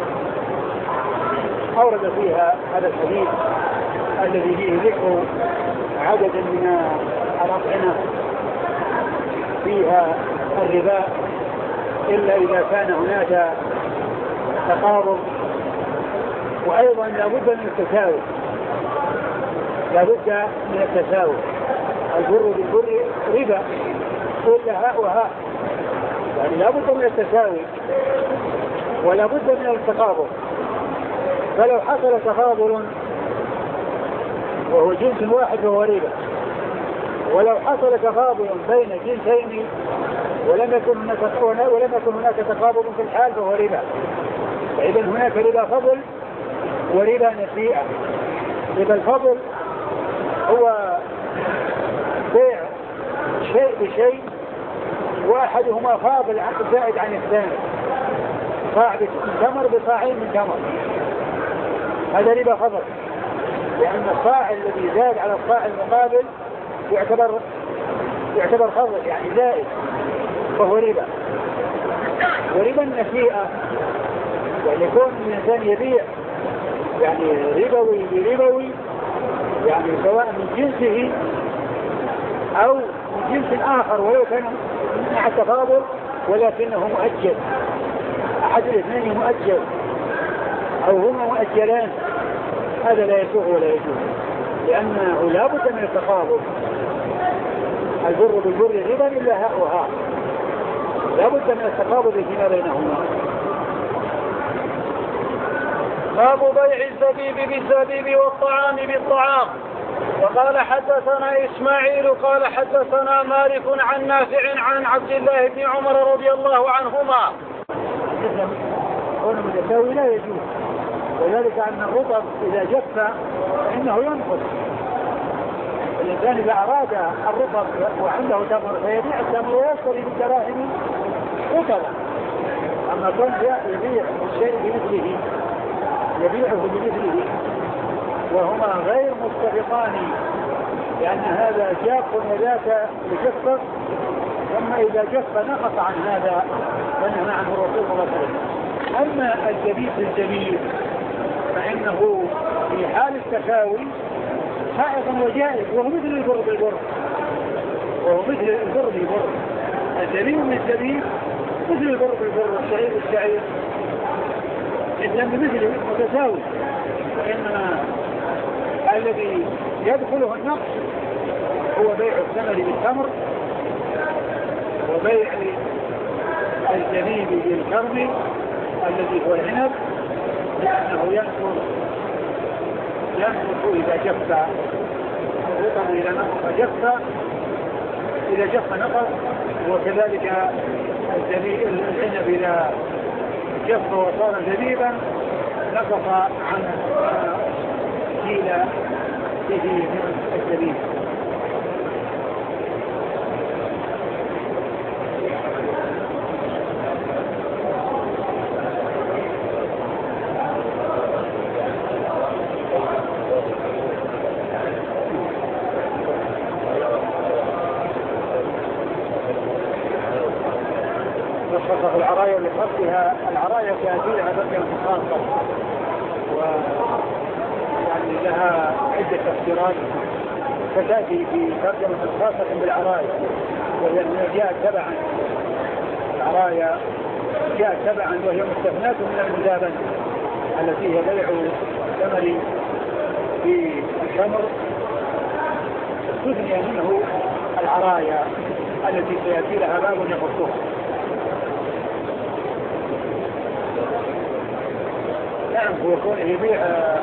أورد فيها هذا الحديث الذي فيه ذكر عدد من الأطعمة فيها الربا إلا إذا كان هناك تقارب، وأيضا لابد من التساوي، لابد من التساوي. البر بالبر ربا إلا هاء وهاء، يعني لابد من التساوي ولا بد من التقابل. فلو حصل تفاضل وهو جنس واحد فهو ربا، ولو حصل تفاضل بين جنسين ولم يكن هناك تقابل في الحال فهو ربا. فإذا هناك ربا فضل وربا نسيئة. ربا الفضل هو بيع شيء بشيء واحدهما فاضل زائد عن الثاني، صاع تمر بصاعين من تمر، هذا ربا فضل، لأن الصاع الذي زاد على الصاع المقابل يعتبر فضل يعني زائد فهو ربا. وربا النسيئة يعني يكون الإنسان يبيع يعني ربوي بربوي، يعني سواء من جنسه أو من جنس آخر ولو كان مع التفاضل ولكنه مؤجل، أحد الاثنين مؤجل أو هما مؤجلان، هذا لا يسوغ ولا يجوز، لأنه لا بد من التفاضل. البر بالبر ربا إلا هاء وهاء، لا بد من التفاضل فيما بينهما. باب بيع الزبيب بالزبيب والطعام بالطعام. وقال حدثنا إسماعيل قال حدثنا مالك عن نافع عن عبد الله بن عمر رضي الله عنهما. قول متساوي لا يجوز، وذلك أن الرطب إذا جف فإنه ينقص. الإنسان إذا أراد الرطب وعنده تمر فيبيع التمر ويشتري بالدراهم رطبا، أما كون يبيع الشيء بمثله يبيعه بمثله وهما غير متفقان، لأن هذا جاف وذاك بجفة، ثم إذا جف نقص عن هذا فنهى عنه الرسول صلى الله عليه وسلم. أما الزبيب بالزبيب فإنه في حال التساوي سائغ وجائز، وهو مثل البر بالبر، وهو مثل البر بالبر. الزبيب بالزبيب مثل البر بالبر والشعير بالشعير، إذن بمثله متساوي. فإنما الذي يدخله النقص هو بيع الثمر بالتمر وبيع الزبيب بالكرم الذي هو العنب، لأنه ينقص إذا جف الرطب، إذا نقص جف، إذا جف نقص، وكذلك العنب جف وصار زبيبا نقص عن كيل به من الزبيب. خصص العرايا لخصها العرايا كثيرة ترجمة خاصة ويعني لها عدة تفسيرات فتأتي في ترجمة خاصة بالعرايا، وهي جاءت تبعا العرايا جاءت تبعا وهي مستثناة من المزابنة التي هي بيع الثمر في التمر، استثني منه العرايا التي سيأتي لها باب يخصها. نعم هو كونه يبيع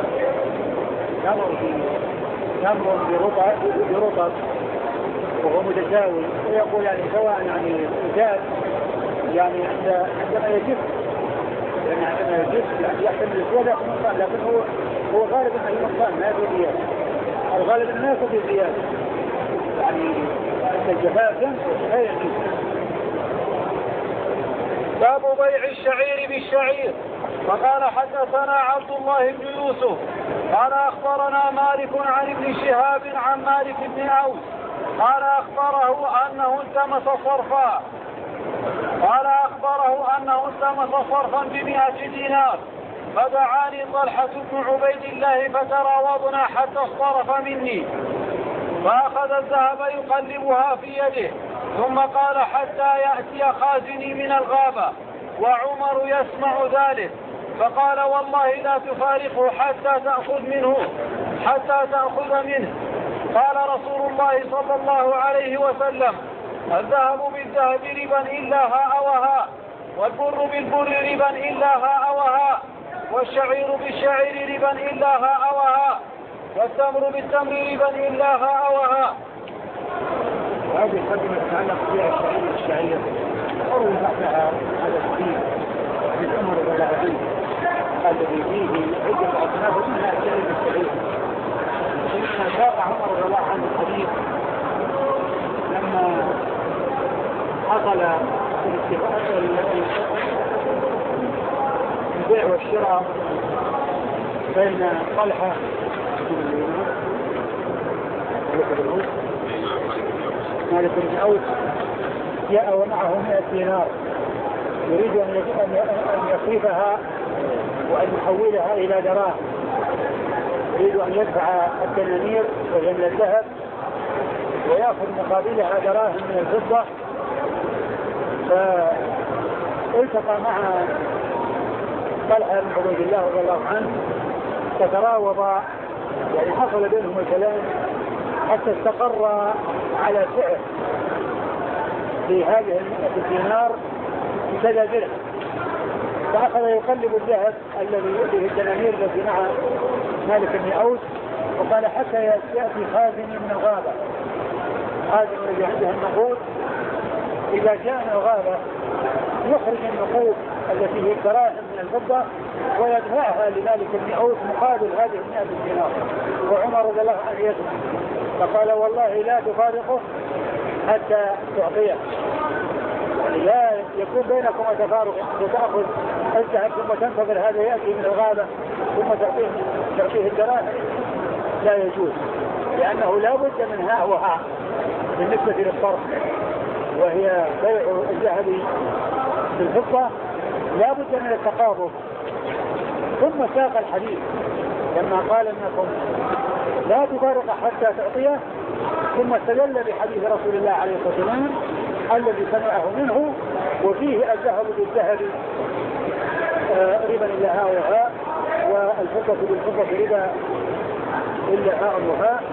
تمر برطب وهو متساوي، ويقول يعني سواء يعني زاد يعني عندما يجف يعني عندما يجف يعني يحتمل الزيادة في النقصان، لكن هو غالب انه النقصان ما في زيادة، الغالب الناس في زيادة يعني الجفاف ينقص غير يجف. باب بيع الشعير بالشعير. فقال حدثنا عبد الله بن يوسف قال أخبرنا مالك عن ابن شهاب عن مالك بن عوف قال أخبره أنه التمس صرفا ب100 دينار، فدعاني طلحة بن عبيد الله فتراوضنا حتى اصطرف مني، فأخذ الذهب يقلبها في يده، ثم قال حتى يأتي خازني من الغابة وعمر يسمع ذلك، فقال والله لا تفارقه حتى تأخذ منه. قال رسول الله صلى الله عليه وسلم الذهب بالذهب ربا إلا هاء وهاء، والبر بالبر ربا إلا هاء وهاء، والشعير بالشعير ربا إلا هاء وهاء، والتمر بالتمر ربا إلا هاء وهاء. وهذه القدمة تتعلق بها الشعير بالشعير، أروي بعدها هذا الحديث في الأمر والعديد الذي فيه عدة أصناف منها الشعير بالشعير. لما ساق عمر رضي الله عنه الحديث لما حصل البيع والشراء بين طلحة مالك بن عوف جاء ومعه 100 دينار يريد أن يصرفها وأن يحولها إلى دراهم، يريد أن يدفع الدنانير وهي من الذهب ويأخذ مقابلها دراهم من الفضة. فالتقى مع طلحة بن عبيد الله رضي الله عنه فتراوضا، يعني حصل بينهم الكلام حتى استقر على سعر في هذه 100 دينار بكذا درهم، فأخذ يقلب الذهب الذي فيه الدنانير التي مع مالك بن عوف، وقال حتى يأتي خازن من الغابة، خازن الذي عنده النقود إذا جاء من الغابة يخرج النقود التي هي الدراهم من الفضة ويدفعها لمالك بن عوف مقابل هذه 100 دينار. وعمر رضي الله عنه يسمع فقال والله لا تفارقه حتى تعطيه، يعني لا يكون بينكم تفارق وتأخذ الذهب ثم تنتظر هذا يأتي من الغابة ثم تعطيه الدراهم، لا يجوز، لأنه لا بد من هاء وهاء بالنسبة للصرف، وهي بيع الذهب بالفضة لا بد من التقابض. ثم ساق الحديث لما قال انكم لا تفارق حتى تعطيه، ثم استدل بحديث رسول الله عليه الصلاة والسلام الذي سمعه منه وفيه الذهب بالذهب ربا إلا هاء وهاء، والفضة بالفضة ربا إلا هاء وهاء،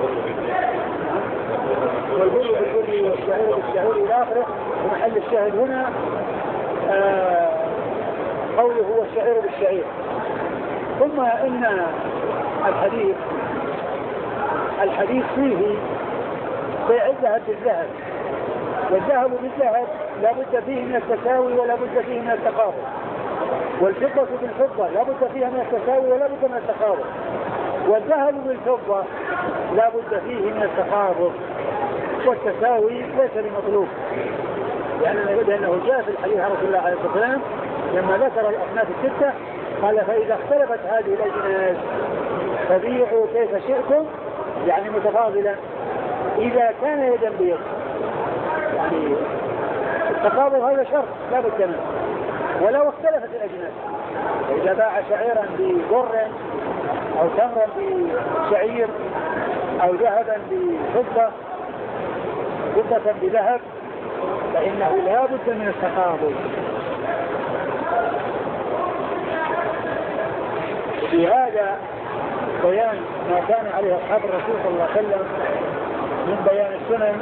والبر بالبر والشعير بالشعير إلى آخره. ومحل الشاهد هنا قوله هو الشعير بالشعير. ثم إن الحديث فيه بيع الذهب بالذهب، والذهب بالذهب لا بد فيه من التساوي ولا بد فيه من التقابل، والفضة بالفضة لا بد فيها من التساوي ولا بد من التقابض، والذهب بالفضة لا بد فيه من التقابض، والتساوي ليس بمطلوب، لأنه جاء في الحديث عن رسول الله عليه الصلاة والسلام لما ذكر الأصناف الستة قال فإذا اختلفت هذه الأجناس فبيعوا كيف شئتم، يعني متفاضلا إذا كان يدا بيد. يعني التفاضل هذا شرط لا بد منه ولو اختلفت الأجناس، إذا باع شعيرا ببر أو تمرا بشعير أو ذهبا بفضة فضة بذهب فإنه لا بد من التفاضل. في هذا بيان ما كان عليه أصحاب الرسول صلى الله عليه وسلم من بيان السنن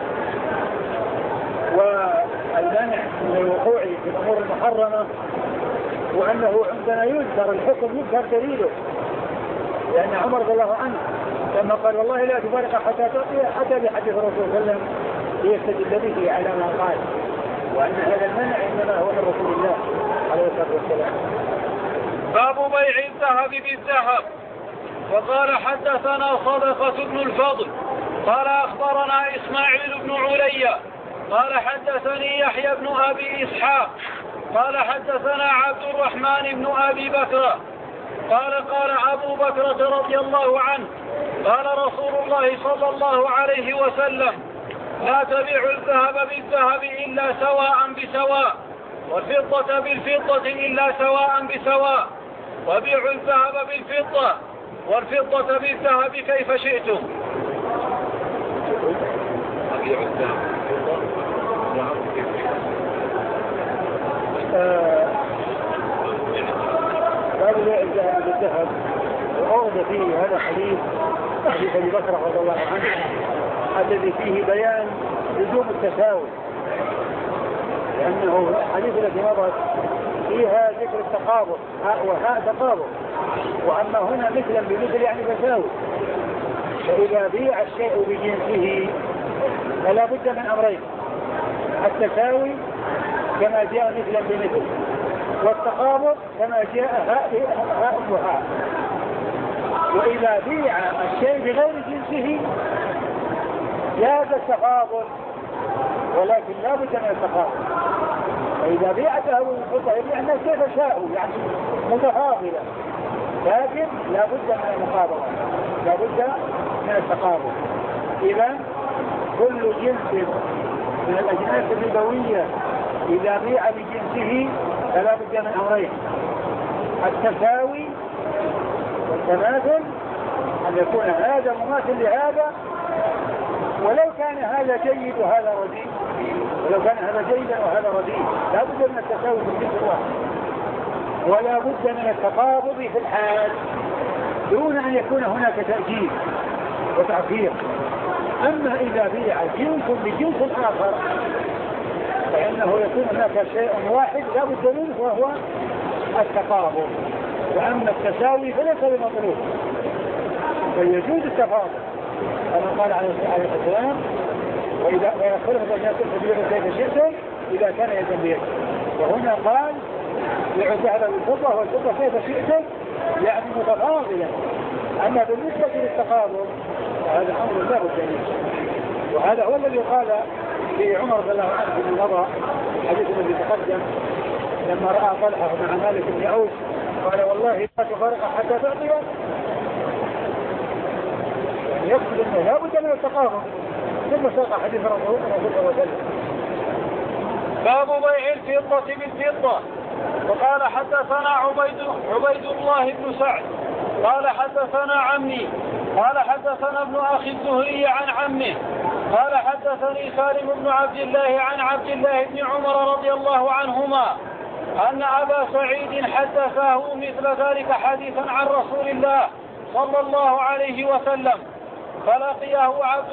والمنع من الوقوع في الأمور المحرمة، وأنه عندنا يذكر الحكم يذكر دليله، لأن عمر رضي الله عنه لما قال والله لا تفارق حتى تعطي حتى بحديث الرسول صلى الله عليه وسلم ليستدل به على ما قال، وأن هذا المنع إنما هو من رسول الله عليه الصلاة والسلام. باب بيع الذهب بالذهب. وقال حدثنا صدقة بن الفضل قال أخبرنا إسماعيل بن عليا قال حدثني يحيى بن أبي إسحاق قال حدثنا عبد الرحمن بن أبي بكر قال أبو بكرة رضي الله عنه قال رسول الله صلى الله عليه وسلم لا تبيع الذهب بالذهب إلا سواء بسواء والفضة بالفضة إلا سواء بسواء وبيعوا الذهب بالفضة والفضة بالذهب كيف شئتم. باب بيع الذهب بالذهب وأورد فيه هذا حديث أبي بكر رضي الله عنه الذي فيه بيان لزوم التساوي، لأنه الحديث الذي مضت فيها ذكر التقابض وهاء تقابض، وأما هنا مثلا بمثل يعني تساوي، فإذا بيع الشيء بجنسه فلا بد من أمرين: التساوي كما جاء مثلا بمثل، والتقابض كما جاء هاء وهاء. وإذا بيع الشيء بغير جنسه جاز التقابض ولكن لا بد من التقابض. فإذا بيعته بالفضة يعني كيف شاءوا يعني متفاضلة، لكن لا بد من المقابضة، لا بد من التقابض. إذا كل جنس من الأجناس الربوية إذا بيع بجنسه فلا بد من أمرين: التساوي والتماثل، أن يكون هذا مماثل لهذا ولو كان هذا جيد وهذا رديء، ولو كان هذا جيدا وهذا رديء لا بد من التساوي في الجنس الواحد، ولا بد من التقابض في الحال دون أن يكون هناك تأجيل وتعفير. أما إذا بيع جنس بجنس آخر فإنه يكون هناك شيء واحد لا بد منه وهو التقابض، وأما التساوي فليس بمطلوب، فيجوز التفاضل كما قال عليه الصلاة والسلام: وإذا اختلفت الناس فبيعوا كيف شئتم إذا كان يدا بيد. وهنا قال بيعوا الذهب بالفضة والفضة كيف شئتم يعني متفاضلا. أما بالنسبة للتقابض هذا أمر لا بد منه، وهذا هو الذي قال في عمر رضي الله عنه في المضى الحديث الذي تقدم لما رأى طلحة مع مالك بن عوف قال: والله لا تفارق حتى تعطي. يقصد أنه لا بد من التقابض. ثم ساق حديث رسول الله صلى الله عليه وسلم. باب بيع الفضة بالفضة. وقال حدثنا عبيد الله بن سعد قال حدثنا عمي قال حدثنا ابن أخي الزهري عن عمه قال حدثني سالم بن عبد الله عن عبد الله بن عمر رضي الله عنهما أن أبا سعيد حدثه مثل ذلك حديثا عن رسول الله صلى الله عليه وسلم، فلقيه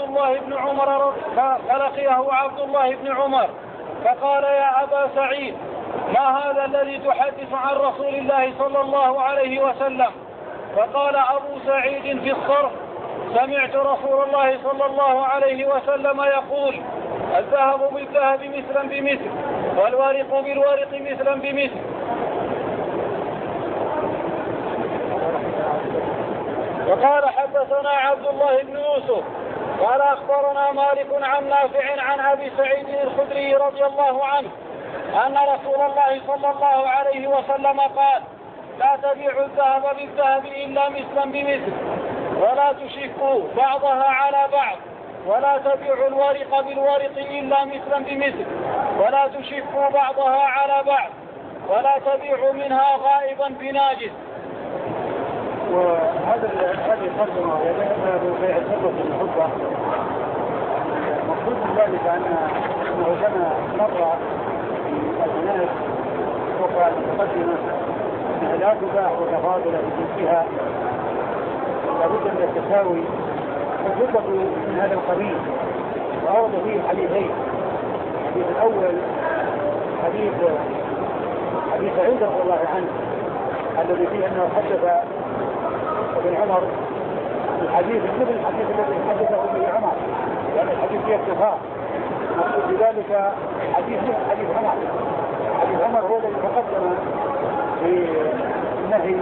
عبد الله بن عمر فقال: يا أبا سعيد، ما هذا الذي تحدث عن رسول الله صلى الله عليه وسلم؟ فقال أبو سعيد في الصرف: سمعت رسول الله صلى الله عليه وسلم يقول: الذهب بالذهب مثلا بمثل والورق بالورق مثلا بمثل. قال حدثنا عبد الله بن يوسف قال أخبرنا مالك عن نافع عن أبي سعيد الخدري رضي الله عنه أن رسول الله صلى الله عليه وسلم قال: لا تبيعوا الذهب بالذهب إلا مثلا بمثل، ولا تشفوا بعضها على بعض، ولا تبيعوا الورق بالورق إلا مثلا بمثل، ولا تشفوا بعضها على بعض، ولا تبيعوا منها غائبا بناجس. وهذه الترجمة يذهب بيع الفضة بالفضة. مقصود من ذلك أنه كما مر في البنات وقع المقدمة أنها لا تباع متفاضلة بجنسها، لابد من التساوي. الفضة من هذا القبيل، وأورد فيه حديثين. الحديث الأول حديث سعيد رضي الله عنه الذي فيه أنه حدث ابن عمر الحديث مثل الحديث الذي حدثه به عمر، لأن الحديث فيه اتفاق. مقصود بذلك حديث عمر. حديث عمر هو الذي تقدم في النهي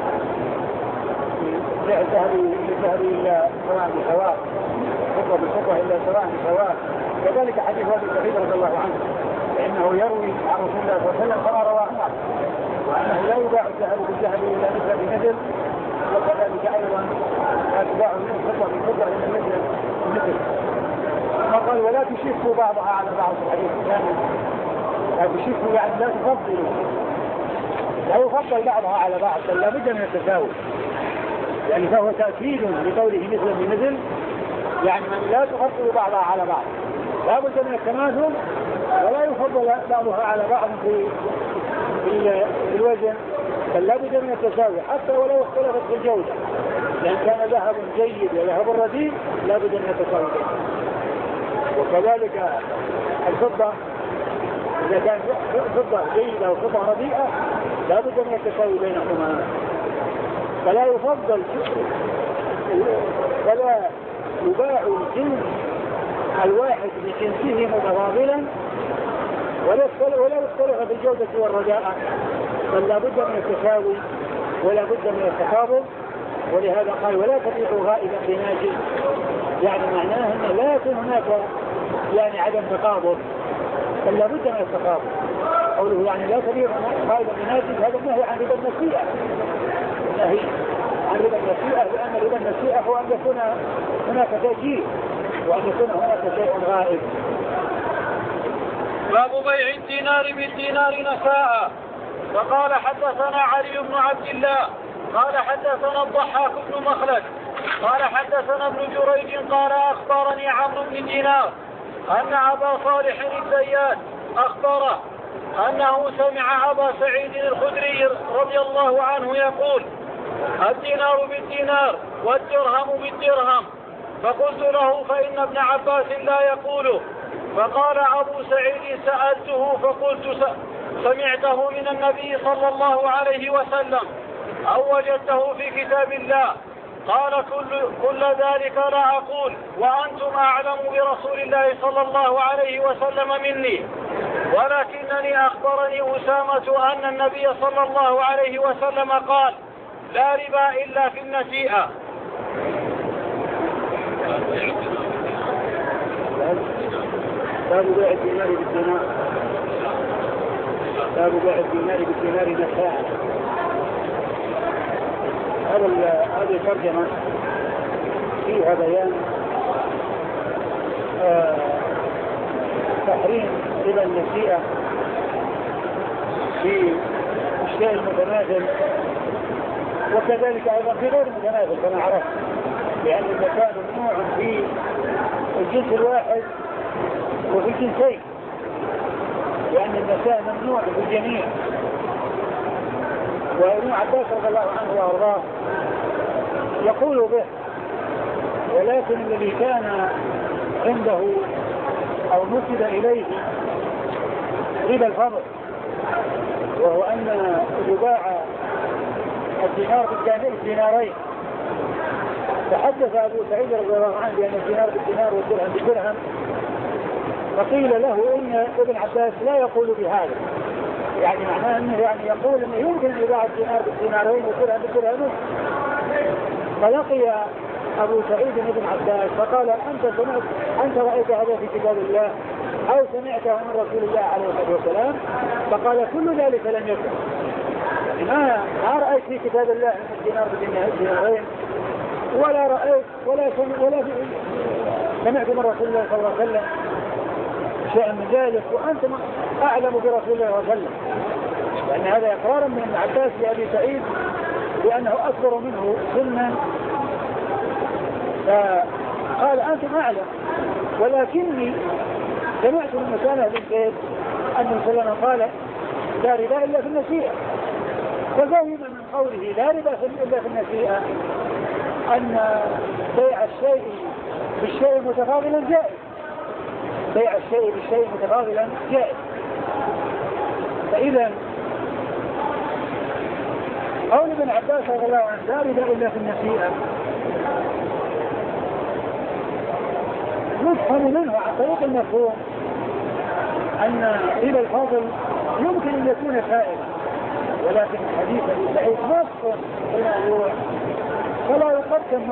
بيع الذهب إلا سواء بسواء، فضة بالفضة إلا سواء بسواء. كذلك حديث أبي سعيد رضي الله عنه، فإنه يروي عن رسول الله صلى الله عليه وسلم كما روى عمر، وأنه لا يباع الذهب بالذهب إلا مثل بمثل، وكذلك أيضا لا تباع الفضة بالفضة إلا مثل. ثم قال: ولا تشفوا بعضها على بعض. الحديث الثاني لا تشفوا يعني لا تفضلوا، لا يفضل بعضها على بعض، بل لا بد من التساوي. يعني فهو تأكيد لقوله مثل بمثل، يعني من لا تفضل بعضها على بعض، لا بد من التماثل، ولا يفضل بعضها على بعض في الوزن، بل لا بد من التساوي حتى ولو اختلفت في الجودة. لأن كان ذهب جيد وذهب رديء لا بد من التساوي بينهم. وكذلك الفضة إذا كان فضة جيدة وفضة رديئة لا بد من التساوي بينهما، فلا يفضل ولا يباع الجنس الواحد بجنسه متفاضلا ولا يختلف في الجودة والرداءة، بل لا بد من التساوي ولا بد من التفاضل. ولهذا قال: ولا تبيعوا غائبا بناجس، يعني معناه أن لا يكون هناك يعني عدم تقابل، بل لا بد من التقابل. قوله يعني لا تبيعوا غائبا بناجس، هذا النهي عن ربا النسيئة، النهي عن ربا النسيئة، لأن ربا النسيئة هو أن يكون هناك تأجيل وأن يكون هناك شيء غائب. باب بيع الدينار بالدينار نساء. فقال: حدثنا علي بن عبد الله قال حدثنا الضحاك بن مخلد قال حدثنا ابن جريج قال أخبرني عمرو بن دينار أن أبا صالح الزيات أخبره أنه سمع أبا سعيد الخدري رضي الله عنه يقول: الدينار بالدينار والدرهم بالدرهم. فقلت له: فإن ابن عباس لا يقوله. فقال أبو سعيد: سألته فقلت: سمعته من النبي صلى الله عليه وسلم أو وجدته في كتاب الله؟ قال: كل ذلك لا أقول، وأنتم أعلم برسول الله صلى الله عليه وسلم مني، ولكنني أخبرني أسامة أن النبي صلى الله عليه وسلم قال: لا ربا إلا في النسيئة. باب بيع الدينار بالدينار. باب بيع الدينار بالدينار نساء. هذه الترجمة فيها بيان تحريم ربا النسيئة في الشيء المتماثل، وكذلك أيضا في غير المتماثل كما عرفت، لأن المكان ممنوع في الجنس الواحد وفي الجنسين، لأن النساء ممنوع في الجميع. وابن عباس رضي الله عنه وارضاه يقول به، ولكن الذي كان عنده أو نسب إليه ربا الفضل، وهو أن يباع الدينار بالدينارين. فحدث أبو سعيد رضي الله عنه بأن الدينار بالدينار والدرهم بالدرهم، فقيل له إن ابن عباس لا يقول بهذا، يعني معناه أنه يعني يقول أنه يمكن أن يباع الدينار بالدينارين والدرهم بالدرهم. فلقي أبو سعيد بن عباس فقال أنت رأيت هذا في كتاب الله أو سمعته من رسول الله عليه الصلاة والسلام؟ فقال كل ذلك لم يكن. ما رأيت في كتاب الله أن الدينار بدينارين ولا رأيت ولا سمعت من رسول الله صلى الله عليه وسلم شيئا من ذلك وأنت أعلم برسول الله صلى الله عليه وسلم. لأن هذا إقرارا من ابن عباس لأبي سعيد لأنه أكبر منه سنا. فقال أنتم أعلم ولكني سمعت من مسانة بن زيد أنه صلى الله عليه وسلم قال لا ربا إلا في النسيئة. ففهم من قوله لا ربا إلا في النسيئة أن بيع الشيء بالشيء متفاضلا جائز. بيع الشيء بالشيء متفاضلا جائز. فإذا قول ابن عباس رضي الله عنه لا ربا إلا في النسيئة نفهم منه عن طريق المفهوم أن ربا الفاضل يمكن أن يكون فائدة ولكن حديث أبي سعيد نص في الموضوع فلا يقدم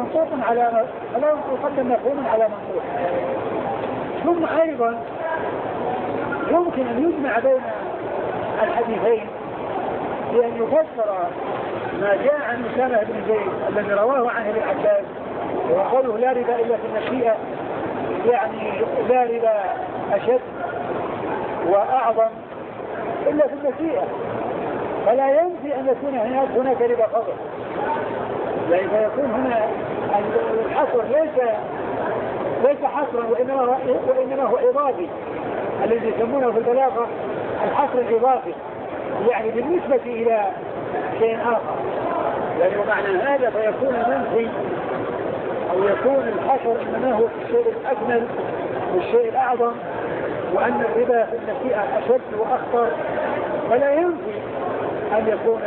مفهوم على منطوق. ثم أيضا يمكن أن يجمع بين الحديثين بأن يفسر ما جاء عن أسامة بن زيد الذي رواه عنه ابن عباس وقوله لا ربا إلا في النسيئة يعني لا ربا أشد وأعظم إلا في النسيئة فلا ينفي أن يكون هناك ربا فضل. يعني فيكون هنا الحصر ليس حصرا وإنما هو إضافي الذي يسمونه في البلاغة الحصر الإضافي يعني بالنسبة إلى شيء آخر. يعني معنى هذا فيكون المنفي أو يكون الحصر إنما هو في الشيء الأكمل والشيء الأعظم وأن الربا في النسيئة أشد وأخطر فلا ينفي أن يكون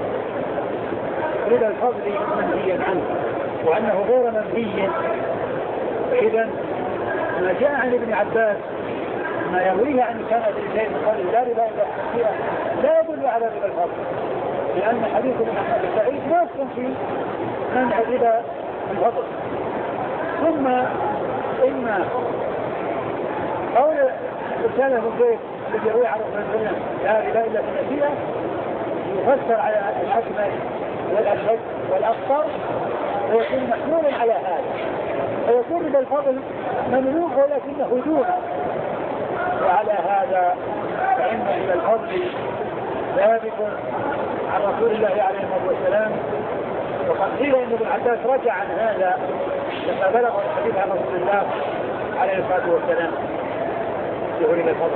ربا الفضل منهيا عنه وأنه غير منهي. إذا ما جاء عن ابن عباس ما يرويه عن كان ابن زيد قال لا ربا إلا في النسيئة لا يدل على ربا الفضل لأن حديث ابن سعيد نص في منع ربا الفضل. ثم إما قول أسامة بن زيد الذي يروي عن رسول الله لا ربا إلا في النسيئة يفسر على الأكمل والأشد والأخطر ويكون محمولا على هذا ويكون ربا الفضل ممنوع ولكنه دون. وعلى هذا فإن ربا الفضل ثابت عن رسول الله عليه الصلاة والسلام وقد قيل ان ابن عباس رجع عن هذا لما بلغ الحديث عن رسول الله عليه الصلاة والسلام في ربا الفضل.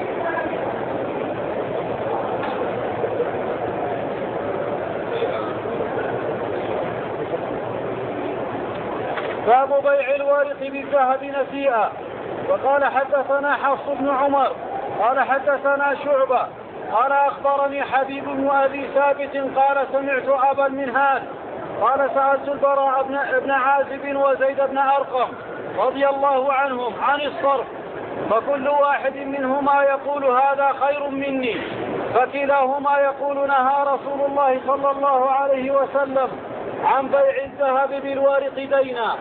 باب بيع الورق بالذهب نسيئة. وقال حدثنا حفص بن عمر قال حدثنا شعبة قال أخبرني حبيب بن أبي ثابت قال سمعت أبا المنهال قال سألت البراء بن عازب وزيد بن أرقم رضي الله عنهم عن الصرف فكل واحد منهما يقول هذا خير مني فكلاهما يقول نهى رسول الله صلى الله عليه وسلم عن بيع الذهب بالورق دينا.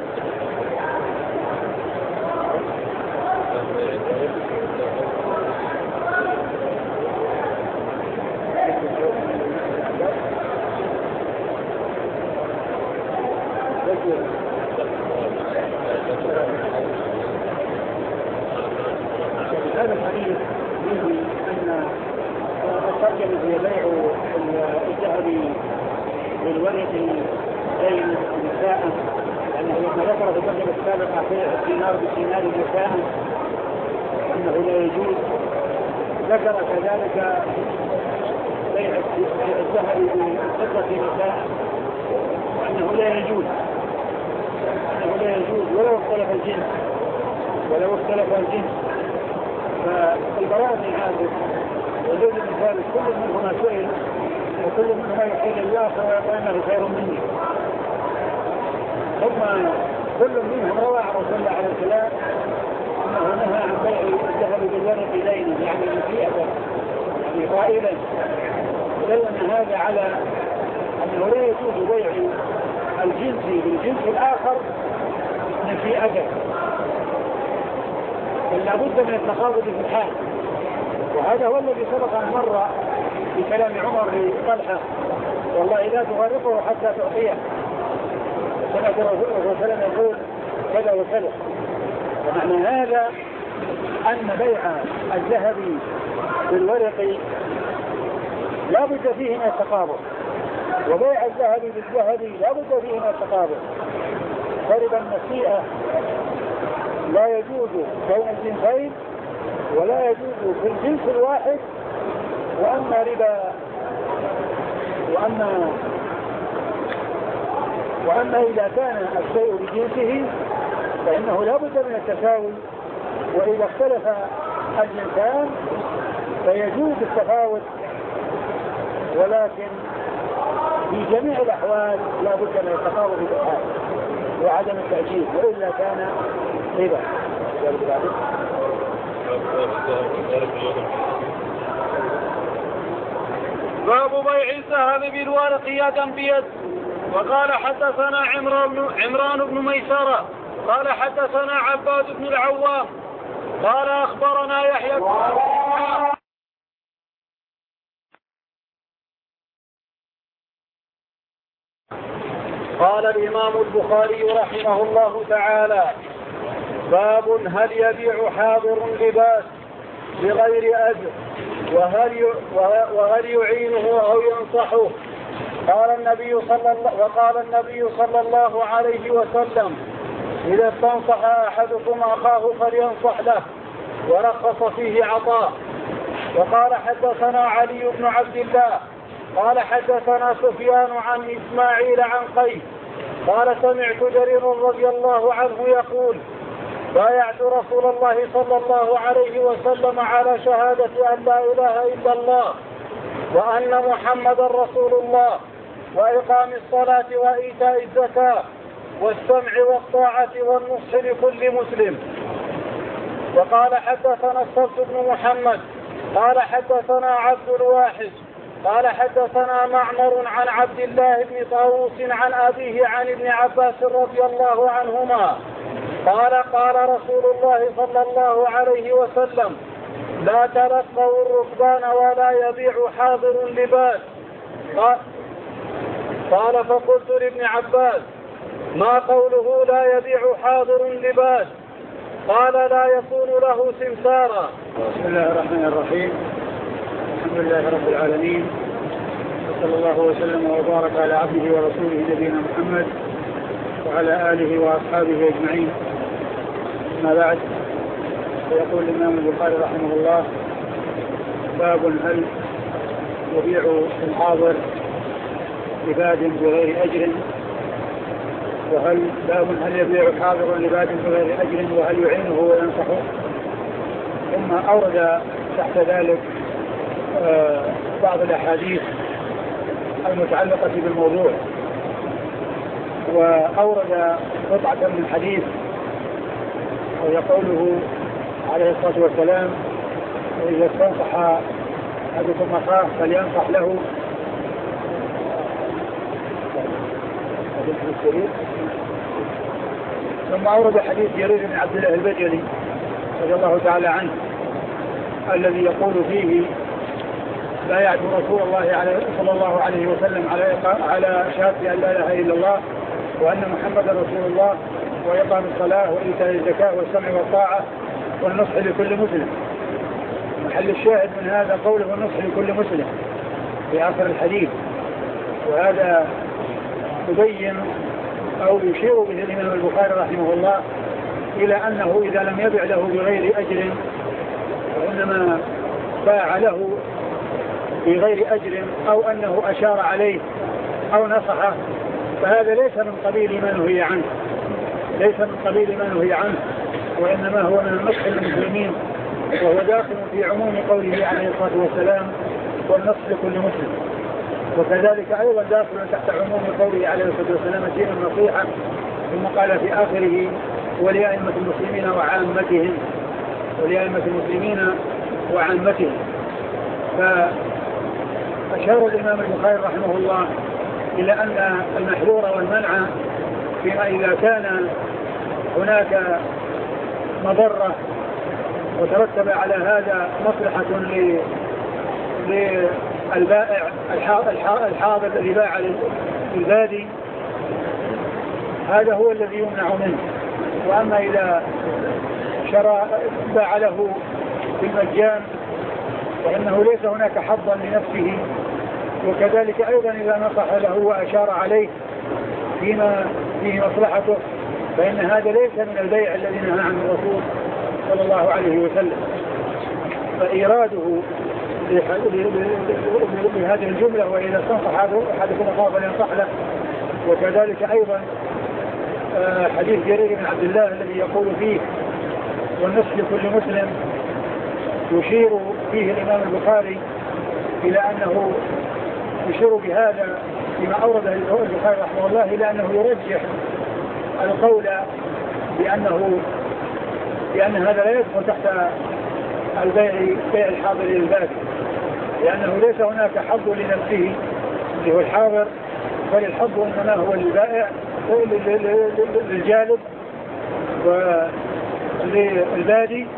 هذا الحديث فيه أن الترجمة هي بيع الذهب بالورق دين نساء لأنه لما ذكر في الترجمة السابقة بيع الدينار بالدينار نساء أنه لا يجوز ذكر كذلك بيع الذهب بالفضة نساء أنه لا يجوز ولو اختلف الجنس فالبراء بن عازب وزيد بن ثابت كل منهما سئل وكل منهما يقول الله فإنه خير مني ثم كل منهم روى عن رسول الله عليه السلام أنه نهى عن بيع الذهب بالورق دينا يعني نسيئة يعني قائلا دل هذا على أنه لا يجوز بيع الجنسي بالجنس الآخر في أجل، فلا بد من التخاضب في الحال. وهذا هو الذي سبق أن مر في كلام عمر لطلحة: والله لا تغرقه حتى تعطيه. سمعت الرسول صلى الله عليه وسلم يقول كذا وكذا. ومعنى هذا أن بيع الذهب بالورق لا بد فيه من التقابض، وبيع الذهب بالذهب لا بد فيه من التقابض. فربا النسيئة لا يجوز بين الجنسين ولا يجوز في الجنس الواحد. وأما ربا وأما إذا كان الشيء بجنسه فإنه لا بد من التساوي، وإذا اختلف الجنسان فيجوز التفاوت، ولكن في جميع الأحوال لا بد من التفاوت بالحال وعدم التأجيل، وإلا كان ربا. باب بيع الذهب بالورق يدا بيد. وقال حدثنا عمران بن ميسرة قال حدثنا عباد بن العوام قال أخبرنا يحيى قال الإمام البخاري رحمه الله تعالى: باب هل يبيع حاضر لباس بغير أجر وهل يعينه أو ينصحه. وقال النبي صلى الله عليه وسلم: إذا استنصح أحدكم أخاه فلينصح له ورخص فيه عطاء. وقال حدثنا علي بن عبد الله قال حدثنا سفيان عن إسماعيل عن قيس قال سمعت جرير رضي الله عنه يقول: بايعت رسول الله صلى الله عليه وسلم على شهادة أن لا إله إلا الله وأن محمدا رسول الله وإقام الصلاة وإيتاء الزكاة والسمع والطاعة والنصح لكل مسلم. وقال حدثنا الصبت بن محمد قال حدثنا عبد الواحد قال حدثنا معمر عن عبد الله بن طاووس عن أبيه عن ابن عباس رضي الله عنهما قال رسول الله صلى الله عليه وسلم: لا تلقوا الركبان ولا يبيع حاضر لباس. قال فقلت لابن عباس: ما قوله لا يبيع حاضر لباس؟ قال: لا يكون له سمسارا. بسم الله الرحمن الرحيم. الحمد لله رب العالمين، وصلى الله وسلم وبارك على عبده ورسوله نبينا محمد وعلى آله وأصحابه أجمعين. ما بعد، فيقول الإمام البخاري رحمه الله: باب هل يبيع الحاضر لباد بغير أجر باب هل يبيع حاضر لباد بغير أجر وهل يعينه وينصحه. ثم أورد تحت ذلك بعض الأحاديث المتعلقة بالموضوع، وأورد قطعة من حديث ويقوله عليه الصلاة والسلام: إذا استنصح أحدكم أخاه فلينصح له. ثم أورد حديث جرير بن عبد الله البجلي رضي الله تعالى عنه الذي يقول فيه: بايعت رسول الله صلى الله عليه وسلم على شهادة أن لا إله إلا الله وأن محمدا رسول الله وإقام الصلاة وإيتاء الزكاة والسمع والطاعة والنصح لكل مسلم. محل الشاهد من هذا قوله والنصح لكل مسلم في آخر الحديث. وهذا يبين أو يشير به الإمام البخاري رحمه الله إلى أنه إذا لم يبع له بغير أجر وإنما باع له بغير أجر أو أنه أشار عليه أو نصحه فهذا ليس من قبيل ما نهي عنه وإنما هو من النصح للمسلمين، وهو داخل في عموم قوله عليه الصلاة والسلام: والنصح لكل مسلم. وكذلك أيضا داخل تحت عموم قوله عليه الصلاة والسلام: دين النصيحة. ثم قال في آخره: ولأئمة المسلمين وعامتهم. فأشار الإمام البخاري رحمه الله إلى أن المحذور والمنع فيما إذا كان هناك مضرة وترتب على هذا مصلحة للبائع الحاضر الذي باع للبادي، هذا هو الذي يمنع منه. وأما إذا باع له بالمجان فإنه ليس هناك حظا لنفسه. وكذلك أيضا إذا نصح له وأشار عليه فيما فيه مصلحته فإن هذا ليس من البيع الذي نهى عنه الرسول صلى الله عليه وسلم. فإيراده لهذه الجملة وإذا استنصح أحدكم أخاه فلينصح له. وكذلك أيضا حديث جرير بن عبد الله الذي يقول فيه والنصح لكل مسلم، يشير فيه الإمام البخاري إلى أنه يشير بهذا فيما أورده البخاري رحمه الله إلى أنه يرجح القول بأن هذا لا يدخل تحت بيع الحاضر للبادي، لأنه ليس هناك حظ لنفسه اللي هو الحاضر، بل الحظ إنما هو للبائع للجالب وللبادي.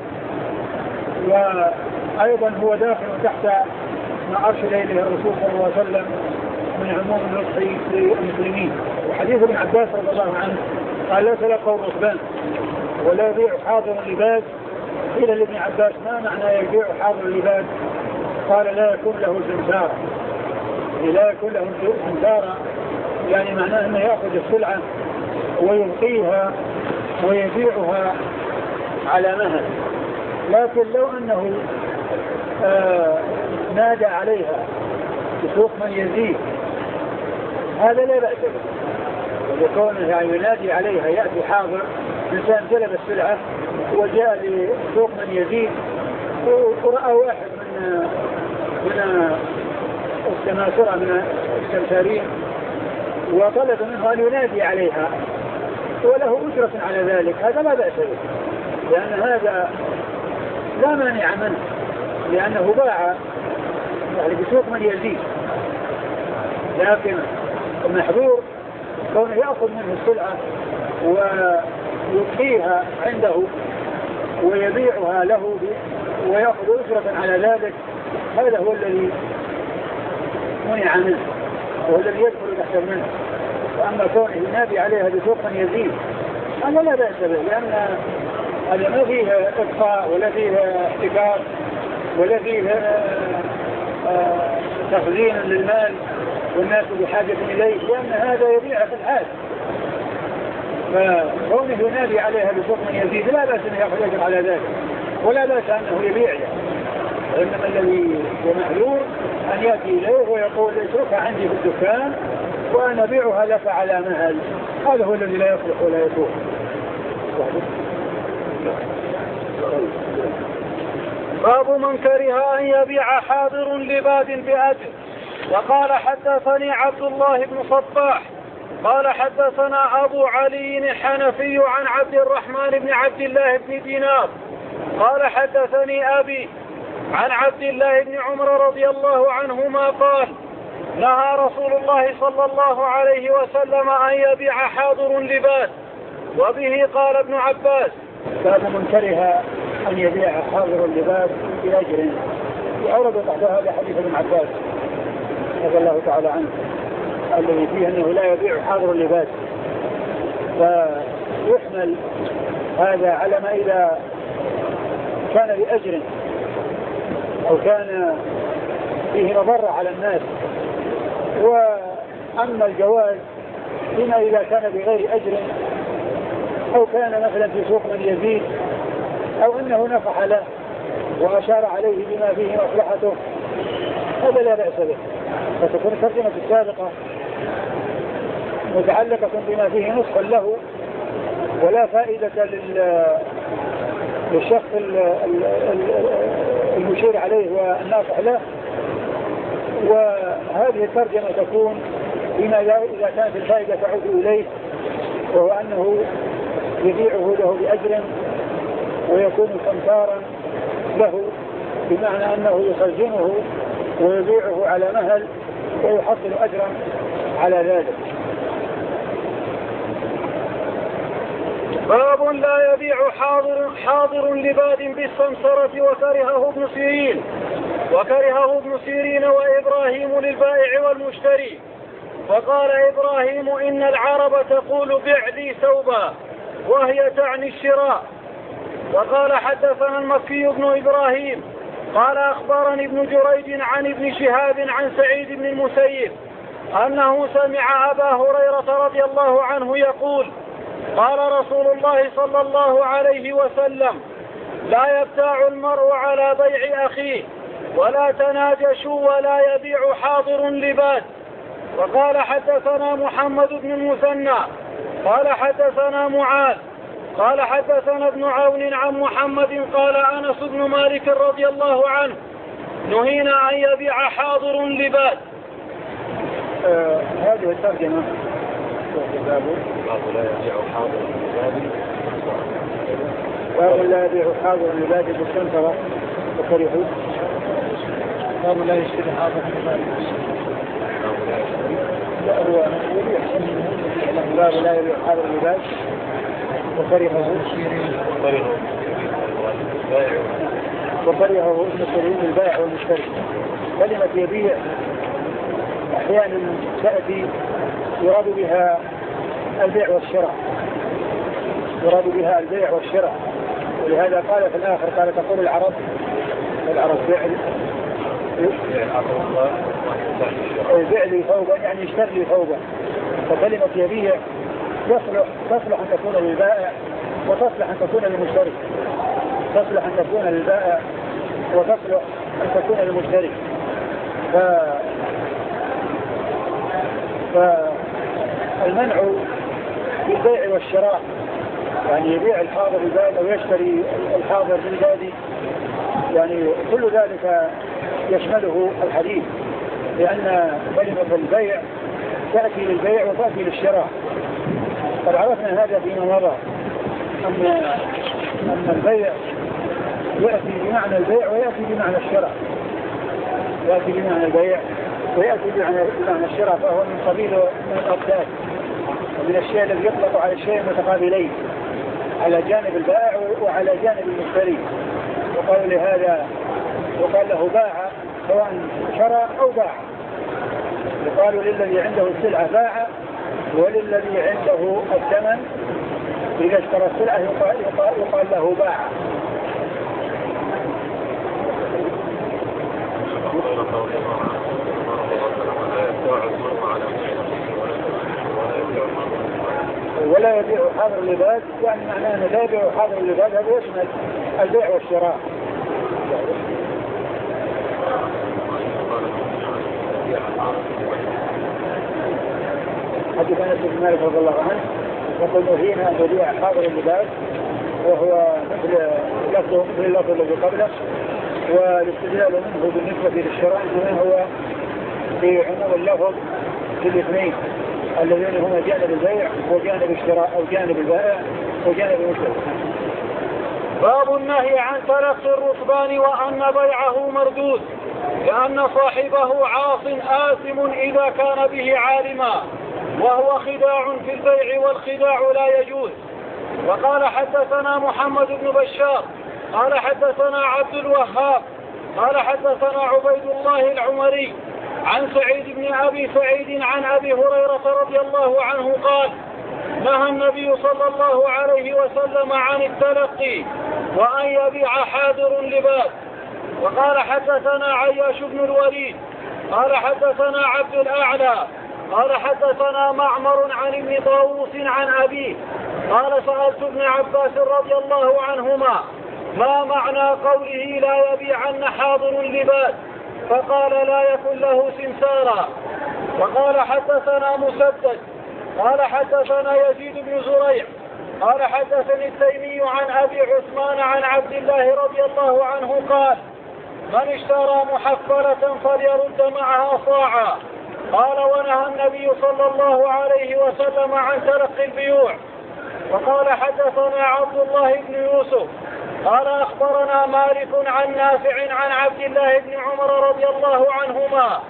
وأيضا هو داخل تحت ما أرشد إليه الرسول صلى الله عليه وسلم من عموم النصح للمسلمين. وحديث ابن عباس رضي الله عنه قال لا تلقوا الركبان ولا يبيع حاضر اللباس. قيل لابن عباس ما معنى يبيع حاضر اللباس؟ قال لا يكون له سمسارة. لا يكون له سمسارة يعني معناه أنه يأخذ السلعة ويبقيها ويبيعها على مهل. لكن لو أنه نادى عليها بسوق من يزيد هذا لا بأس به. ويكون يعني ينادي عليها يأتي حاضر إنسان جلب السلعة وجاء لسوق من يزيد ورأى واحد من السماسرة من السمسارين وطلب منه أن ينادي عليها وله أجرة على ذلك، هذا لا بأس به، لأن هذا لا مانع منه، لأنه باع يعني بسوق من يزيد. لكن المحظور كونه يأخذ منه السلعة ويبقيها عنده ويبيعها له ويأخذ أجرة على ذلك، هذا هو الذي منع منه وهو الذي يدخل تحت منه. وأما كونه ينادي عليها بسوق من يزيد هذا لا بأس به، لأن هذا ما فيه إبقاء ولا فيه احتكار ولا فيه تخزين للمال والناس بحاجة إليه، لأن هذا يبيع في الحال. فكونه ينادي عليها بسوق من يزيد لا بأس أن يأخذ أجر على ذلك ولا بأس أنه يبيع يعني. وإنما الذي هو محذور أن يأتي إليه ويقول اتركها عندي في الدكان وأنا أبيعها لك على مهل، هذا هو الذي لا يصلح ولا يكون. باب من كره أن يبيع حاضر لباد بأجر. وقال حدثني عبد الله بن صباح قال حدثنا أبو علي الحنفي عن عبد الرحمن بن عبد الله بن دينار قال حدثني أبي عن عبد الله بن عمر رضي الله عنهما قال نهى رسول الله صلى الله عليه وسلم أن يبيع حاضر لباد. وبه قال ابن عباس باب من كره أن يبيع حاضر اللباس بأجر. وأورد تحت هذا حديث ابن عباس رضي الله تعالى عنه الذي فيه أنه لا يبيع حاضر اللباس. فيحمل هذا على ما إذا كان بأجر أو كان فيه مضرة على الناس. وأما الجواز فيما إذا كان بغير أجر أو كان مثلا في سوق من يزيد أو أنه نفح له وأشار عليه بما فيه مصلحته، هذا لا بأس به. فتكون الترجمة السابقة متعلقة بما فيه نصح له ولا فائدة للشخص المشير عليه والناصح له. وهذه الترجمة تكون بما إذا كانت الفائدة تعود إليه، وهو أنه يبيعه له بأجر ويكون سمسارا له، بمعنى أنه يخزنه ويبيعه على مهل ويحصل أجرا على ذلك. باب لا يبيع حاضر لباد بالسمسرة وكرهه ابن سيرين وإبراهيم للبائع والمشتري. فقال إبراهيم إن العرب تقول بع لي ثوبا وهي تعني الشراء. وقال حدثنا المكي بن إبراهيم قال أخبرني ابن جريج عن ابن شهاب عن سعيد بن المسيب أنه سمع أبا هريرة رضي الله عنه يقول قال رسول الله صلى الله عليه وسلم لا يبتاع المرء على بيع أخيه ولا تناجشوا ولا يبيع حاضر لباد. وقال حدثنا محمد بن المثنى قال حدثنا معاذ قال حدثنا ابن عون عن محمد قال أنس بن مالك رضي الله عنه نهينا أن يبيع حاضر لباد. هذه الترجمة باب لا يبيع حاضر لباد بالسمسرة وكرهوا. باب لا يشتري حاضر لباد. باب لا يبيع حاضر لباد وكرهه المشترين البائع والمشتري. كلمة يبيع أحيانا تأتي يراد بها البيع والشراء، ولهذا قال في الآخر قال تقول العرب بيع لي ثوبا يعني اشتر لي ثوبا. فكلمة يبيع تصلح أن تكون للبائع وتصلح أن تكون للمشتري، فالمنع في البيع والشراء يعني يبيع الحاضر للبائع أو يشتري الحاضر للبادي، يعني كل ذلك يشمله الحديث، لأن كلمة البيع تأتي للبيع وتأتي للشراء. قد عرفنا هذا فيما مضى أن البيع يأتي بمعنى البيع ويأتي بمعنى الشراء، يأتي بمعنى البيع ويأتي بمعنى الشراء، فهو من قبيل من الأقدار ومن الشيء الذي يطلق على الشيء المتقابلين على جانب البائع وعلى جانب المشتري. وقال لهذا وقال له باع سواء شرى أو باع، يقال للذي عنده السلعة باع وللذي عنده الثمن إذا اشترى السلعة يقال له باع. ولا يبيع حاضر اللباد، يعني معناه أنه لا يبيع حاضر اللباد، هذا يشمل البيع والشراء. حديث أنس بن مالك رضي الله عنه يقول نهينا أن يبيع حاضر اللباد، وهو مثل اللفظ الذي قبله، والاستدلال منه بالنسبة للشراء إنما هو في عموم اللفظ في الاثنين الذين هما جانب البيع وجانب الشراء أو جانب البائع وجانب المشتري. باب النهي عن تلقي الركبان وأن بيعه مردود، لأن صاحبه عاص آثم إذا كان به عالما، وهو خداع في البيع والخداع لا يجوز. وقال حدثنا محمد بن بشار قال حدثنا عبد الوهاب قال حدثنا عبيد الله العمري عن سعيد بن أبي سعيد عن أبي هريرة رضي الله عنه قال نهى النبي صلى الله عليه وسلم عن التلقي وأن يبيع حاضر لباد. وقال حدثنا عياش بن الوليد قال حدثنا عبد الأعلى قال حدثنا معمر عن ابن طاووس عن أبيه قال سألت ابن عباس رضي الله عنهما ما معنى قوله لا يبيعن حاضر لباد، فقال لا يكن له سمسارا. وقال حدثنا مسدد قال حدثنا يزيد بن زريع قال حدثني التيمي عن أبي عثمان عن عبد الله رضي الله عنه قال من اشترى محفلة فليرد معها صاعا. قال ونهى النبي صلى الله عليه وسلم عن تلقي البيوع. وقال حدثنا عبد الله بن يوسف قال أخبرنا مالك عن نافع عن عبد الله بن عمر رضي الله عنهما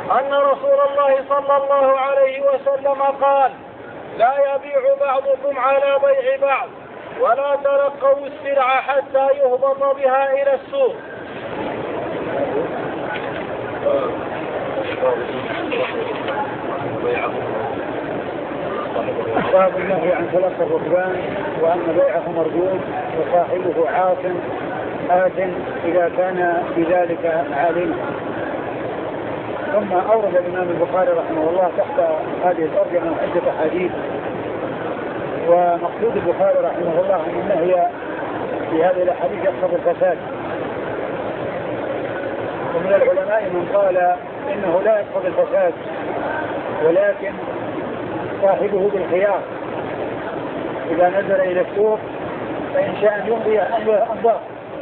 أن رسول الله صلى الله عليه وسلم قال: لا يبيع بعضكم على بيع بعض، ولا تلقوا السلع حتى يهبط بها إلى السوق. باب النهي عن تلقى الركبان وأن بيعه مردود وصاحبه عاصم آثم إذا كان بذلك عالما. ثم أورد الإمام البخاري رحمه الله تحت هذه الترجمة عدة أحاديث، ومقصود البخاري رحمه الله أن النهي في هذه الأحاديث يقتضي الفساد. ومن العلماء من قال إنه لا يقتضي الفساد ولكن صاحبه بالخيار، إذا نزل إلى السوق فإن شاء أن يمضي أمضاه.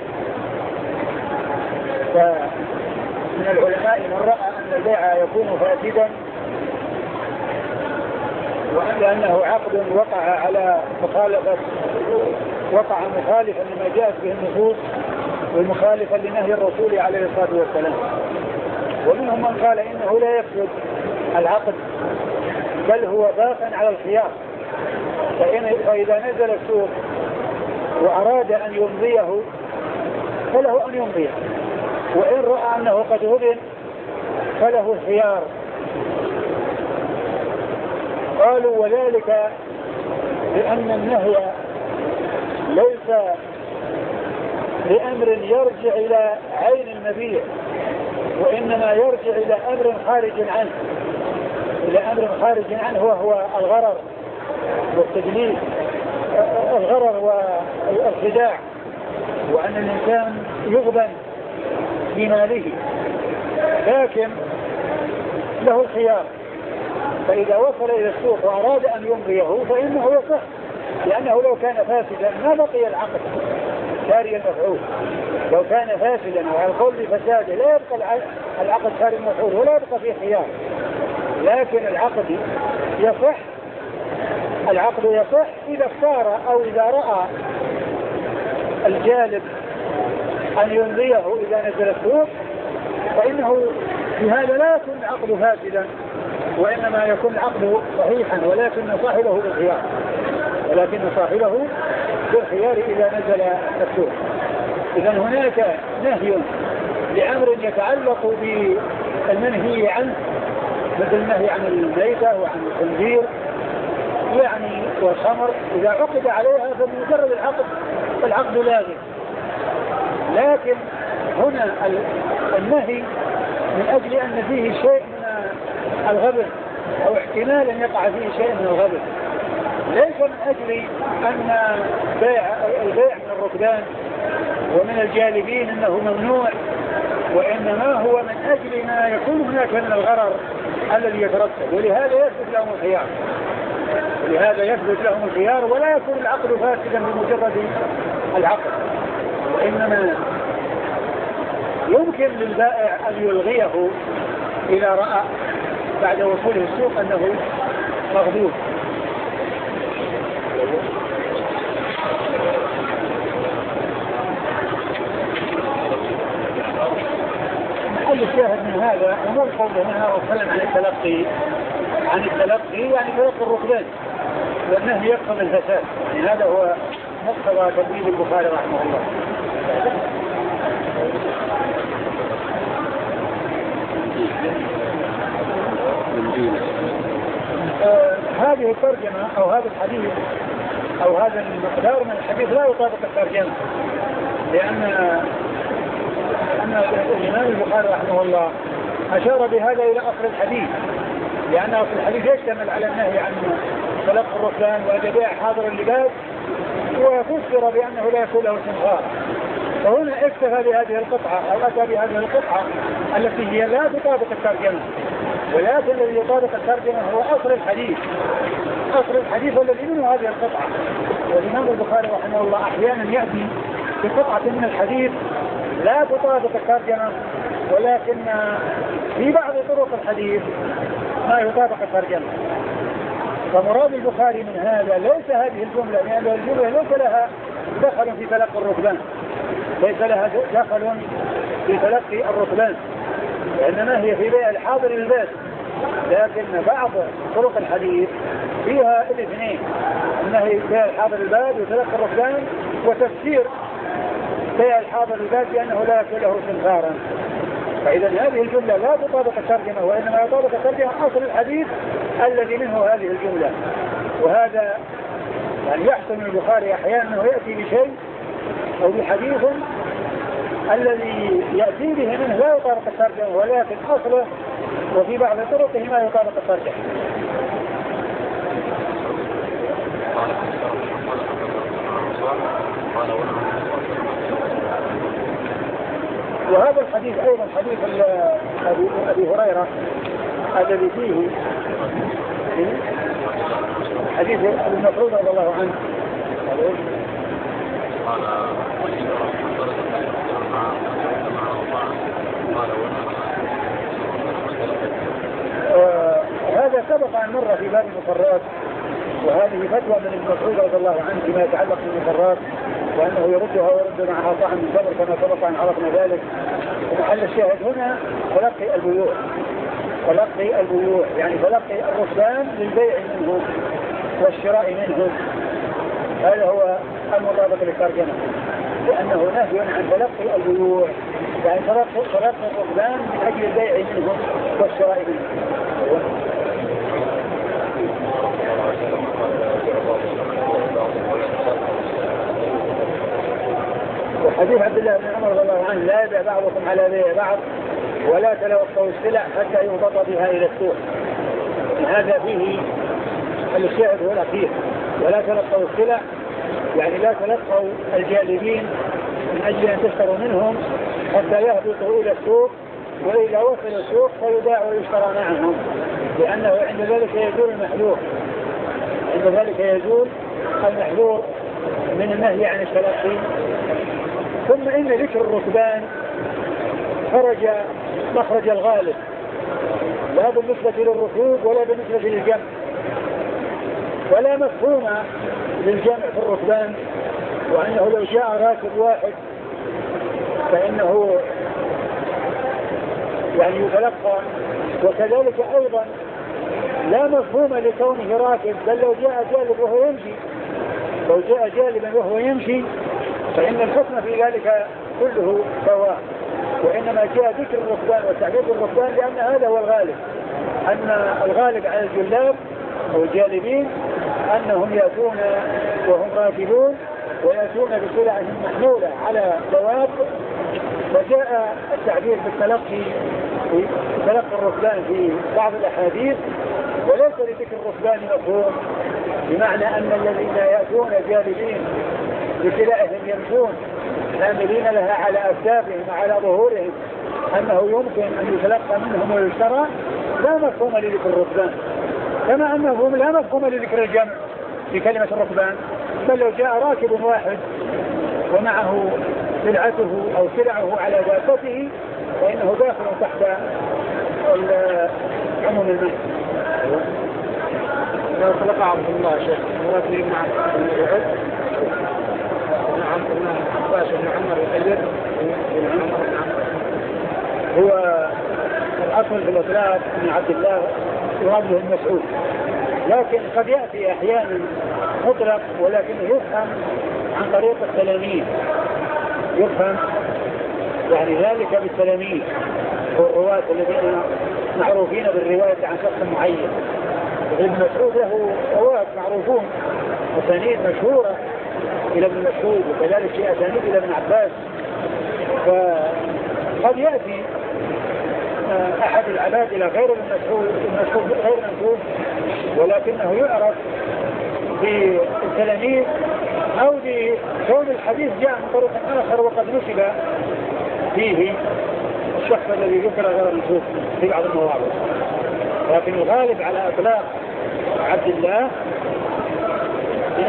فمن العلماء من رأى أن البيع يكون فاسدا وأنه عقد وقع مخالفا لما جاءت به النصوص والمخالفا لنهي الرسول عليه الصلاة والسلام. ومنهم من قال إنه لا يفسد العقد بل هو باق على الخيار، فإذا نزل السوق وأراد أن يمضيه فله أن يمضيه، وإن رأى أنه قد هدن فله الخيار. قالوا وذلك لأن النهي ليس لأمر يرجع إلى عين المبيع، وإنما يرجع إلى أمر خارج عنه وهو الغرر والتدليل، الغرر والخداع، وأن الإنسان يغبن بماله، لكن له الخيار. فإذا وصل إلى السوق وأراد أن يمضيه فإنه يصح، لأنه لو كان فاسدا ما بقي العقد ساري المفعول. لو كان فاسدا وعلى القول بفساده لا يبقى العقد ساري المفعول ولا يبقى فيه خيار. لكن العقد يصح إذا اختار أو إذا رأى الجالب أن يمضيه إذا نزل السوق، فإنه في هذا لا يكون العقد فاسدا وإنما يكون العقد صحيحا، ولكن صاحبه بالخيار إذا نزل السوق. إذا هناك نهي لأمر يتعلق بالمنهي عنه، مثل النهي عن الميتة وعن الخنزير يعني والخمر، إذا عقد عليها فبمجرد العقد لازم. لكن هنا النهي من أجل أن فيه شيء من الغبن أو احتمال أن يقع فيه شيء من الغبن، ليس من أجل أن البيع من الركبان ومن الجالبين أنه ممنوع، وإنما هو من أجل ما يكون هناك من الغرر الذي يترتب. ولهذا يثبت لهم الخيار ولا يكون العقد فاسدا بمجرد العقد، وإنما يمكن للبائع أن يلغيه إذا رأى بعد وصوله السوق أنه مغلوب. محل الشاهد من هذا أمور قوله منها وسلم عن التلقي يعني تلقي الركبان، والنهي يقتضي الفساد. يعني هذا هو مقتضى تبويب البخاري رحمه الله. هذه الترجمة أو هذا الحديث أو هذا المقدار من الحديث لا يطابق الترجمة، لأن الإمام البخاري رحمه الله أشار بهذا إلى أصل الحديث، لأن أصل الحديث يشتمل على النهي عن تلقي الركبان وبيع حاضر اللباس، وفسر بأنه لا يكون له سمغار. فهنا اكتفى بهذه القطعة أو أتى بهذه القطعة التي هي لا تطابق الترجمة، ولكن الذي يطابق الترجمة هو أصل الحديث الذي منه هذه القطعة. والإمام البخاري رحمه الله أحيانا يأتي بقطعة من الحديث لا تطابق الترجمة، ولكن في بعض طرق الحديث ما يطابق الترجمة. فمراد البخاري من هذا ليس هذه الجملة، لأن الجملة ليس لها دخل في تلقي الركبان، وإنما هي في بيع الحاضر للباد، لكن بعض طرق الحديث فيها الاثنين، انها هي بيع الحاضر للباد وتلقى الركبان، وتفسير بيع الحاضر للباد بأنه لا يكون له سمسارا. فإذا هذه الجملة لا تطابق الترجمة، وإنما يطابق الترجمة أصل الحديث الذي منه هذه الجملة. وهذا يعني يحسن البخاري أحيانا أنه يأتي بشيء أو بحديث الذي يأتي به منه لا يطابق الترجمة، ولكن أصله وفي بعض طرقه ما يطابق الترجمة. وهذا الحديث أيضا حديث أبي هريرة الذي فيه حديث ابن مسعود رضي الله عنه هذا سبق أن مر في باب المفرات، وهذه فتوى من ابن مسعود رضي الله عنه فيما يتعلق بالمفرات، وأنه يردها ويرد معها طعم من تمر كما سبق أن عرفنا ذلك. ومحل الشاهد هنا تلقي البيوع، تلقي البيوع يعني تلقي الركبان للبيع منهم والشراء منهم، هذا هو المطابق للترجمة، لأنه نهي عن تلقي البيوع، يعني تلقي الركبان من أجل البيع منهم والشراء منهم. وحديث عبد الله بن عمر رضي الله عنه لا يبيع بعضكم على بيع بعض ولا تلقوا السلع حتى يهبط بها إلى السوق، هذا فيه الشاهد هو الأخير، ولا تلقوا السلع يعني لا تلقوا الجالبين من أجل أن تشتروا منهم حتى يهبطوا إلى السوق، وإذا وصل السوق فيباع ويشترى معهم، لأنه عند ذلك يزول المحذور، عند ذلك يزول المحذور من النهي عن التلقي. ثم إن ذكر الركبان خرج مخرج الغالب، لا بالنسبة للركوب ولا بالنسبة للجمع، ولا مفهوم للجمع في الركبان، وأنه لو جاء راكب واحد فإنه يعني يتلقى، وكذلك أيضا لا مفهوم لكونه راكب، بل لو جاء جالب وهو يمشي، لو جاء جالبا وهو يمشي فإن الحكم في ذلك كله سواء، وإنما جاء ذكر الركبان وتعبير الركبان لأن هذا هو الغالب، أن الغالب على الجلاب أو الجالبين أنهم يأتون وهم راكبون ويأتون بسلعهم محمولة على دواب، فجاء التعبير بالتلقي تلقي الركبان في بعض الأحاديث، وليس لذكر الركبان مفهوم، بمعنى أن الذين يأتون جالبين بسلعهم يمشون حاملين لها على أكتافهم وعلى ظهورهم أنه يمكن أن يتلقى منهم ويشترى، لا مفهوم لذكر الركبان، كما أنه لا مفهوم لذكر الجمع في كلمة الركبان، بل لو جاء راكب واحد ومعه سلعته أو سلعه على دابته فإنه داخل تحت عموم المنع. لو خلق عبد الله شيخ مراتب مع العد نعم ابن عباس بن عمر يقدر هو الأصل في الإطلاق من عبد الله يراد له المسعود، لكن قد يأتي أحيانا مطلق ولكنه يفهم عن طريق التلاميذ، يفهم يعني ذلك بالتلاميذ والرواة الذين معروفين بالرواية عن شخص معين. ابن مسعود له رواة معروفون أسانيد مشهورة إلى ابن مسعود، وكذلك في أسانيد إلى ابن عباس، فقد يأتي أحد العباد إلى غير المسعود غير مسعود ولكنه يعرف بالتلاميذ أو بكون الحديث جاء من طريق آخر وقد نسب فيه الشخص الذي ذكر غير مسعود في بعض المواضع، لكن الغالب على إطلاق عبد الله من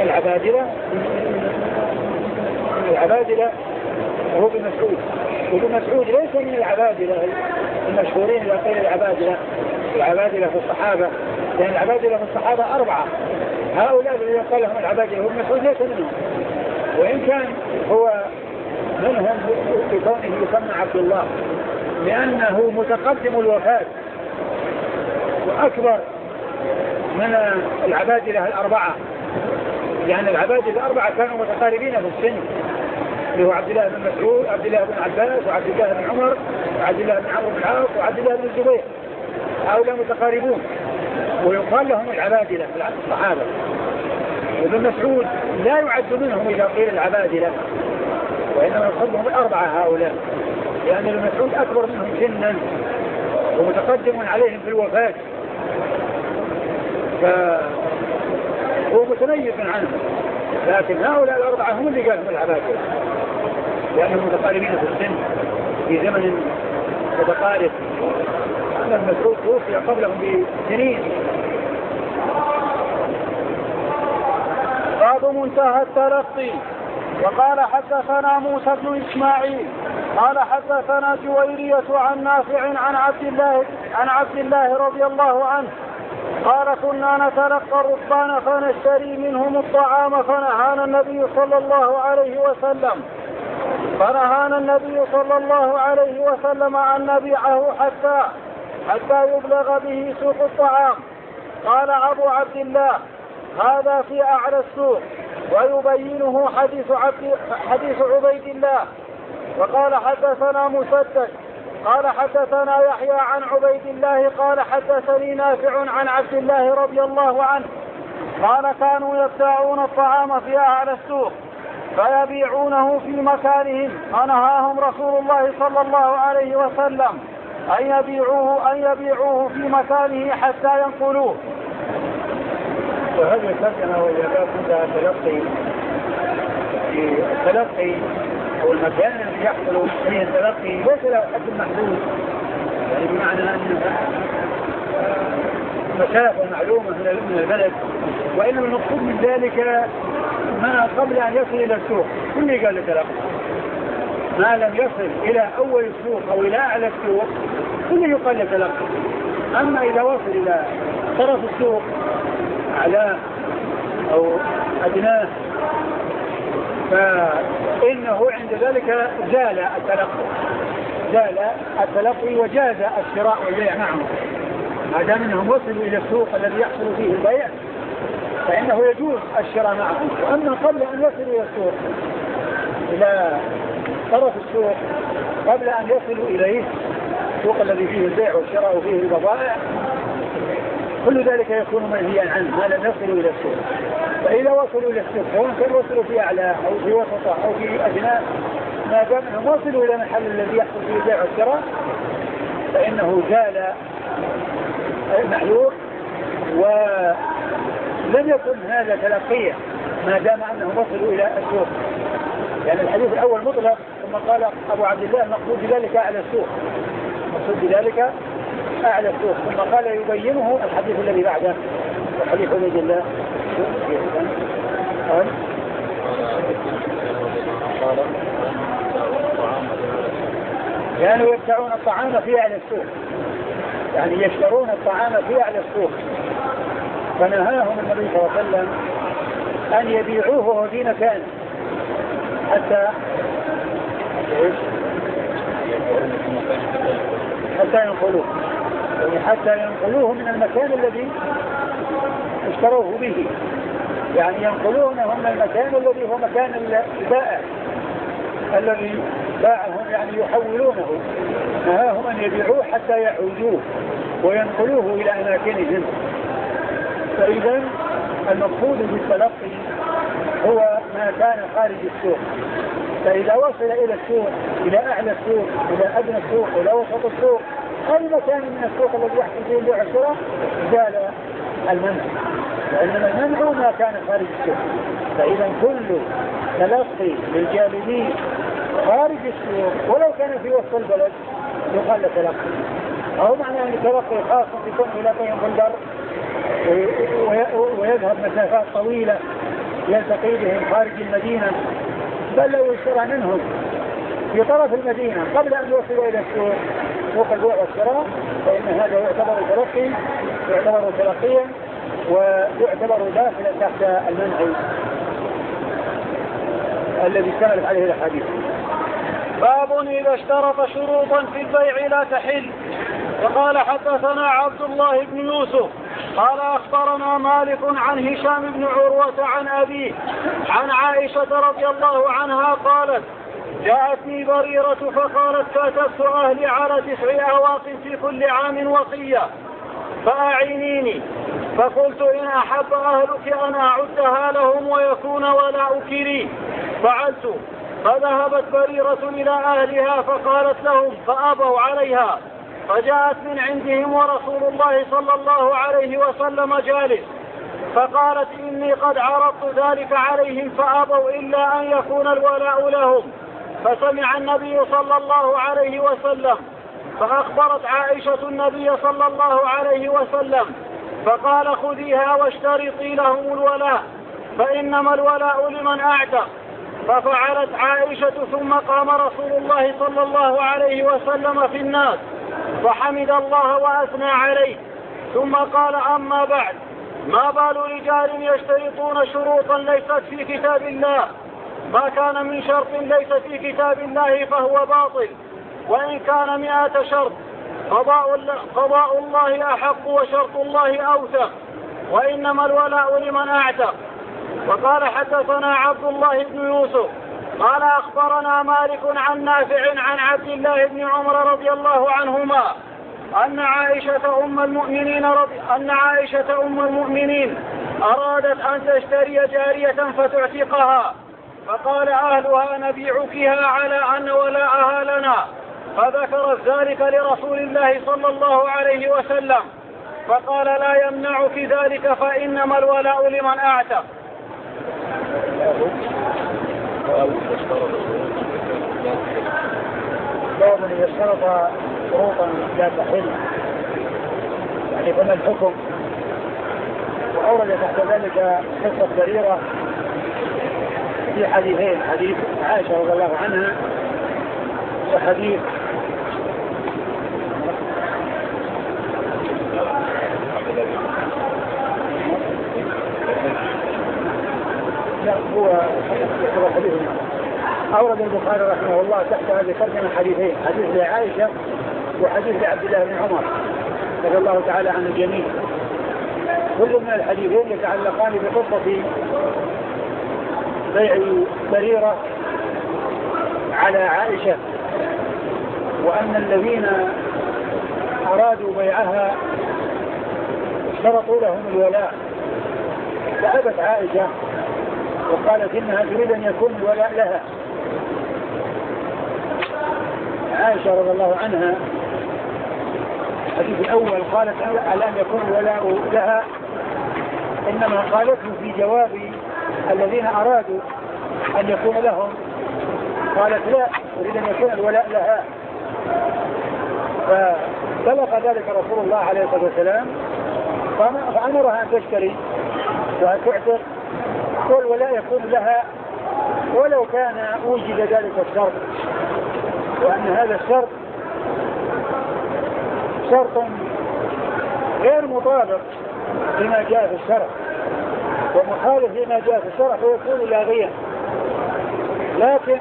العبادلة هو ابن مسعود، وابن مسعود ليس من العبادلة المشهورين إذا قيل العبادلة في الصحابة، لأن العبادلة في الصحابة 4، هؤلاء الذين قال لهم العبادلة وابن مسعود ليس منهم، وإن كان هو منهم بكونه يسمى عبد الله، لأنه متقدم الوفاة وأكبر من العبادلة الأربعة، لأن العبادلة الأربعة كانوا متقاربين في السن، اللي هو عبد الله بن مسعود، عبد الله بن عباس، وعبد الله بن عمر، وعبد الله بن عمرو بن العاص، وعبد الله بن الزبير، هؤلاء متقاربون ويقال لهم العبادلة الصحابة. وابن مسعود لا يعد منهم إذا قيل العبادلة، وإنما يقال لهم الأربعة هؤلاء، لأن ابن مسعود أكبر منهم سنا ومتقدم عليهم في الوفاة، فهو متميز عنهم. لكن هؤلاء الأربعة هم اللي قالوا العبادلة، لأنهم متقاربين في السن في زمن متقارب. أما ابن مسعود توفي قبلهم بسنين. باب منتهى التلقي. وقال حدثنا موسى بن إسماعيل قال حدثنا جويرية عن نافع عن عبد الله رضي الله عنه قال كنا نتلقى الركبان فنشتري منهم الطعام فنهانا النبي صلى الله عليه وسلم أن نبيعه حتى يبلغ به سوق الطعام. قال أبو عبد الله هذا في أعلى السوق، ويبينه حديث عبيد الله. وقال حدثنا مسدد قال حدثنا يحيى عن عبيد الله قال حدثني نافع عن عبد الله رضي الله عنه قال كانوا يبتاعون الطعام في أعلى السوق فيبيعونه في مكانهم، فنهاهم رسول الله صلى الله عليه وسلم أن يبيعوه في مكانه حتى ينقلوه. وهذا الترجمة والإعجاب منتهى التلقي أو المكان الذي يحصل فيه التلقي ليس له حد محدود، يعني بمعنى أن مسافة معلومة من البلد، وإنما المقصود من ذلك ما قبل أن يصل إلى السوق. كل قال التلقي ما لم يصل إلى أول السوق أو إلى أعلى السوق كل يقال التلقي. أما إذا وصل إلى طرف السوق أعلاه أو أدناه فإنه عند ذلك زال التلقي وجاز الشراء والبيع معه، ما دام أنهم وصلوا إلى السوق الذي يحصل فيه البيع فإنه يجوز الشراء معه. وأما قبل أن يصلوا إلى السوق إلى طرف السوق قبل أن يصلوا إليه السوق الذي فيه البيع والشراء وفيه البضائع كل ذلك يكون منهيا عنه ما لم يصلوا إلى السوق. فإذا وصلوا إلى السوق سواء كان وصلوا في أعلى أو في وسطه أو في أدناه ما دام أنهم وصلوا إلى المحل الذي يحصل فيه البيع والشراء فإنه زال المحلول ولم يكن هذا تلقيا ما دام أنهم وصلوا إلى السوق. يعني الحديث الأول مطلق ثم قال أبو عبد الله المقصود بذلك أعلى السوق، ثم قال يبينه الحديث الذي بعده الحديث عبيد الله كانوا يبتعون الطعام في أعلى السوق، يعني يشترون الطعام في أعلى السوق، فنهاهم النبي صلى الله عليه وسلم أن يبيعوه في مكانه حتى ينقلوه، يعني حتى ينقلوه من المكان الذي اشتروه به، يعني ينقلونه من المكان الذي هو مكان البائع الذي باعهم، يعني يحولونه. نهاهم أن يبيعوه حتى يعودوه وينقلوه إلى أماكنهم. فإذا المقصود بالتلقي هو ما كان خارج السوق، فإذا وصل إلى السوق إلى أعلى السوق إلى أدنى السوق إلى وسط السوق أي مكان من السوق الذي يحصل فيه البيع والشراء زال المنع، وإنما المنع ما كان خارج السوق. فإذا كل تلقي للجالبين خارج السوق ولو كان في وسط البلد يقال تلقي، أو معنى أن التلقي خاص يكون يلاقيهم في البر ويذهب مسافات طويلة يلتقي بهم خارج المدينة، بل لو يشترى منهم في طرف المدينة قبل أن يوصلوا إلى السوق سوق البيع والشراء فإن هذا يعتبر تلقيا ويعتبر داخلا تحت المنع الذي اشتملت عليه الحديث. باب إذا اشترط شروطا في البيع لا تحل. وقال حدثنا عبد الله بن يوسف قال أخبرنا مالك عن هشام بن عروة عن أبيه عن عائشة رضي الله عنها قالت جاءتني بريرة فقالت كاتبت أهلي على 9 أواق في كل عام وقية فأعينيني. فقلت إن أحب أهلك أن أعدها لهم ويكون ولاؤك لي فعلت. فذهبت بريرة إلى أهلها فقالت لهم فأبوا عليها. فجاءت من عندهم ورسول الله صلى الله عليه وسلم جالس فقالت إني قد عرضت ذلك عليهم فأبوا إلا أن يكون الولاء لهم. فسمع النبي صلى الله عليه وسلم فأخبرت عائشة النبي صلى الله عليه وسلم فقال خذيها واشترطي لهم الولاء فإنما الولاء لمن أعتق. ففعلت عائشة ثم قام رسول الله صلى الله عليه وسلم في الناس فحمد الله وأثنى عليه ثم قال أما بعد ما بال رجال يشترطون شروطا ليست في كتاب الله ما كان من شرط ليس في كتاب الله فهو باطل وإن كان 100 شرط قضاء الله أحق وشرط الله أوثق وإنما الولاء لمن أعتق. وقال حدثنا عبد الله بن يوسف قال أخبرنا مالك عن نافع عن عبد الله بن عمر رضي الله عنهما أن عائشة أم المؤمنين أرادت أن تشتري جارية فتعتقها فقال أهلها نبيعكها على أن ولاءها لنا. فذكرت ذلك لرسول الله صلى الله عليه وسلم فقال لا يمنعك ذلك فإنما الولاء لمن أعتق. باب إذا اشترط شروطا لا تحل يعني فما الحكم. وأورد تحت ذلك قصة بريرة في حديثين حديث عائشة رضي الله عنها وحديث لا هو حديث أورد البخاري رحمه الله تحت هذه الترجمة حديثين حديث لعائشة وحديث لعبد الله بن عمر رضي الله تعالى عن الجميع. كل من الحديثين يتعلقان بقصة بيع بريرة على عائشة وأن الذين أرادوا بيعها اشترطوا لهم الولاء فأبت عائشة وقالت إنها تريد أن يكون الولاء لها. عائشة رضي الله عنها الحديث الأول قالت على أن يكون الولاء لها إنما قالته في جواب الذين أرادوا أن يكون لهم قالت لا تريد أن يكون الولاء لها. فبلغ ذلك رسول الله عليه الصلاة والسلام فأمرها أن تشتري وأن تعتق والولاء يكون لها ولو كان وجد ذلك الشرط وأن هذا الشرط شرط غير مطابق لما جاء في الشرع ومخالف لما جاء في الشرع فيكون لاغيا. لكن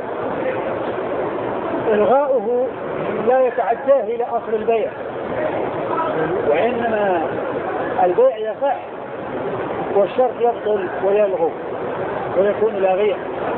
إلغاؤه لا يتعداه إلى أصل البيع وإنما البيع يصح والشرط يبطل ويلغو ويكون لاغيا.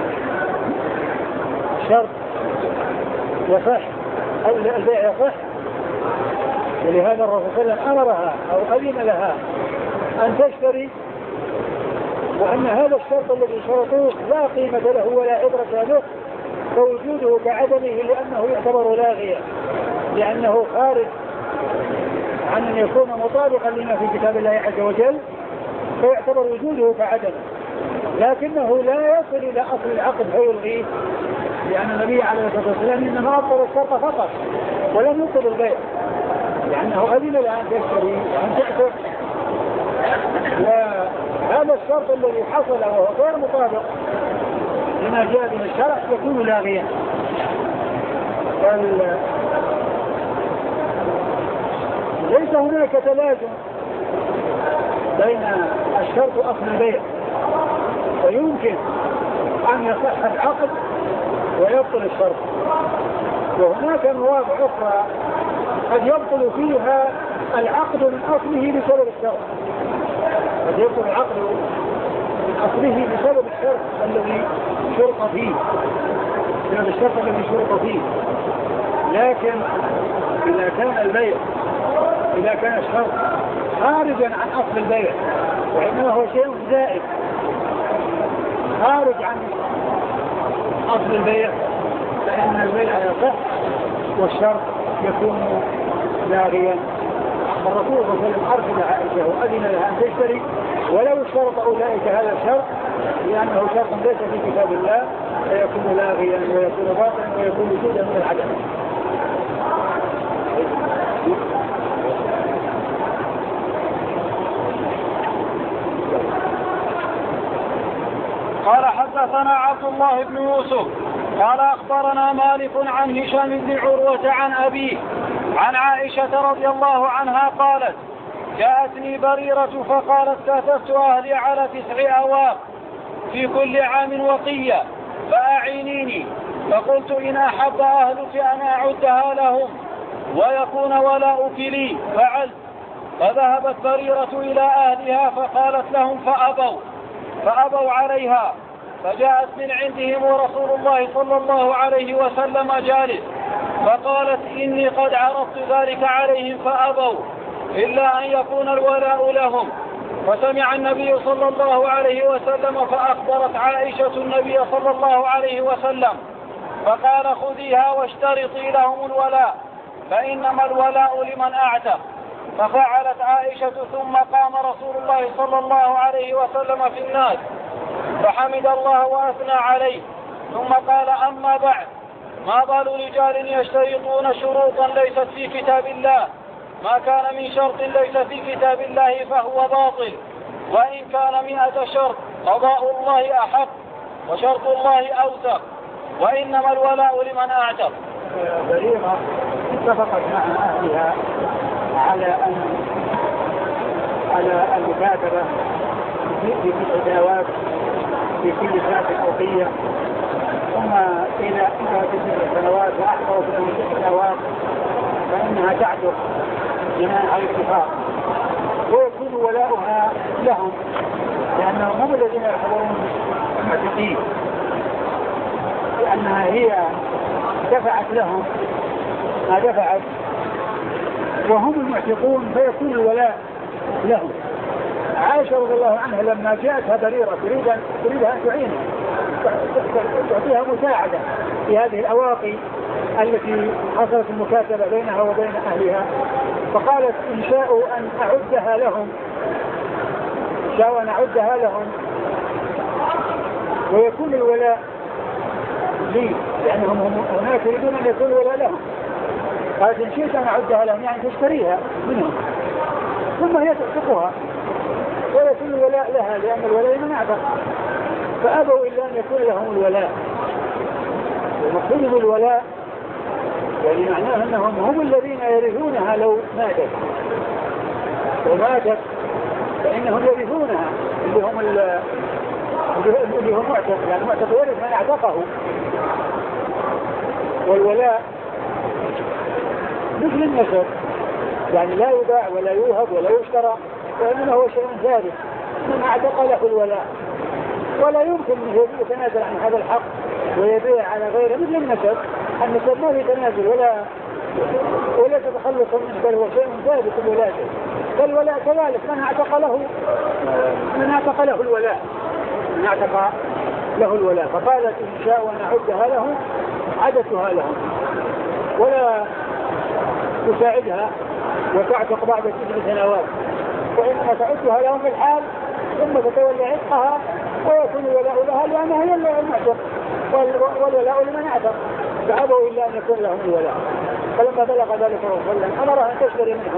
الشرط يصح أو البيع يصح ولهذا الرسول صلى الله عليه وسلم أمرها أو أذن لها أن تشتري وأن هذا الشرط الذي شرطوه لا قيمة له ولا عبرة له فوجوده كعدمه لأنه يعتبر لاغيا لأنه خارج عن أن يكون مطابقا لما في كتاب الله عز وجل فيعتبر وجوده كعدمه لكنه لا يصل إلى أصل العقد فيلغيه لأن النبي عليه الصلاة والسلام إنما أبطل الشرط فقط ولم يبطل البيع لأنه أذن لها أن تشتري وأن تعتق وهذا الشرط الذي حصل وهو غير مطابق لما جاء من الشرع يكون لاغيا. ليس هناك تلازم بين الشرط وأصل البيع ويمكن أن يصح العقد ويبطل الشرط. وهناك مواضع أخرى قد يبطل فيها العقد من أصله بسبب الشرط، قد يبطل العقد من أصله بسبب الشرط الذي شرط فيه، بسبب الشرط الذي شرط فيه. لكن إذا كان البيع، إذا كان الشرط خارجا عن أصل البيع وإنما هو شيء زائد خارج عن أصل البيع، فإن البيع يصح والشرط يكون لاغيا. الرسول صلى الله عليه وسلم أرسل عائشة وأذن لها أن تشتري ولو اشترط أولئك هذا الشرط لأنه شرط ليس في كتاب الله، فيكون لاغيا ويكون باطلا ويكون وجودا من العدم. قال حدثنا عبد الله بن يوسف قال أخبرنا مالك عن هشام بن عروة عن أبيه عن عائشة رضي الله عنها قالت: جاءتني بريرة فقالت: كاتبت أهلي على 9 أواق في كل عام وقية فأعينيني. فقلت: إن أحب أهلك أن أعدها لهم ويكون ولاؤك لي فعلت. فذهبت بريرة إلى أهلها فقالت لهم فأبوا عليها، فجاءت من عندهم ورسول الله صلى الله عليه وسلم جالس، فقالت: إني قد عرضت ذلك عليهم فأبوا إلا أن يكون الولاء لهم. فسمع النبي صلى الله عليه وسلم فأخبرت عائشة النبي صلى الله عليه وسلم فقال: خذيها واشترطي لهم الولاء فإنما الولاء لمن أعتق. ففعلت عائشة ثم قام رسول الله صلى الله عليه وسلم في الناس فحمد الله وأثنى عليه ثم قال: أما بعد، ما بال رجال يشترطون شروطا ليست في كتاب الله؟ ما كان من شرط ليس في كتاب الله فهو باطل، وإن كان 100 شرط قضاء الله أحق وشرط الله أوثق، وإنما الولاء لمن أعتق. بريرة اتفقت مع أهلها على المكاتبة في الأدوات في كل سنة أوقية، ثم إذا انتهت 9 سنوات وأحضرت لهم 9 سنوات فإنها تعتق بناء على الاتفاق، ويكون ولاؤها لهم لأنهم هم الذين يعتبرون المعتقين، لأنها هي دفعت لهم ما دفعت وهم المعتقون، فيكون الولاء لهم. عائشة رضي الله عنها لما جاءتها بريرة تريدها أن تعينها تعطيها مساعدة في هذه الأواقي التي حصلت المكاتبة بينها وبين أهلها، فقالت: إن شاءوا أن أعدها لهم ويكون الولاء لي، لأنهم هناك يريدون أن يكون الولاء لهم. قالت: إن شئت أن أعدها لهم يعني تشتريها منهم ثم هي تعتقها ويكون الولاء لها، لأن الولاء من أعتق. فأبوا إلا أن يكون لهم الولاء. ومقصود بالولاء يعني معناه أنهم هم الذين يرثونها لو ماتت، وماتت فإنهم يرثونها اللي هم معتق، يعني معتق يرث من اعتقه. والولاء مثل النسب، يعني لا يباع ولا يوهب ولا يشترى، وإنما هو شيء ثابت، من اعتق له الولاء، ولا يمكن أن يتنازل عن هذا الحق ويبيع على غيره. مثل النسب ما يتنازل ولا تتخلص منه، بل هو شيء ثابت الولاده. فالولاء كذلك من اعتق له الولاء. فقالت: إن شاء أن أعدها لهم عدتها لهم ولا تساعدها وتعتق بعد 9 سنوات، وإنما تعدها لهم في الحال ثم تتولى عتقها ويكون الولاء لها لأنها هي المعتق والولاء لمن اعتق. فأبوا إلا أن يكون لهم الولاء. فلما بلغ ذلك الرسول صلى الله عليه وسلم أمرها أن تشتري منهم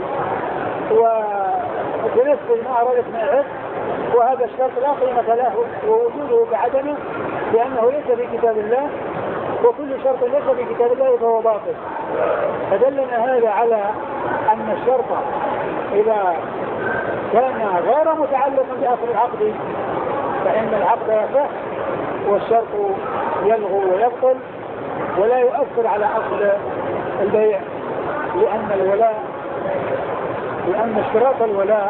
وتنفذ ما أرادت من العتق، وهذا الشرط لا قيمة له ووجوده بعدمه لأنه ليس في كتاب الله، وكل شرط ليس في كتاب الله فهو باطل. فدلنا هذا على أن الشرط إذا كان غير متعلق بأصل العقد فإن العقد يصح والشرط يلغو ويبطل ولا يؤثر على أصل البيع، لأن اشتراط الولاء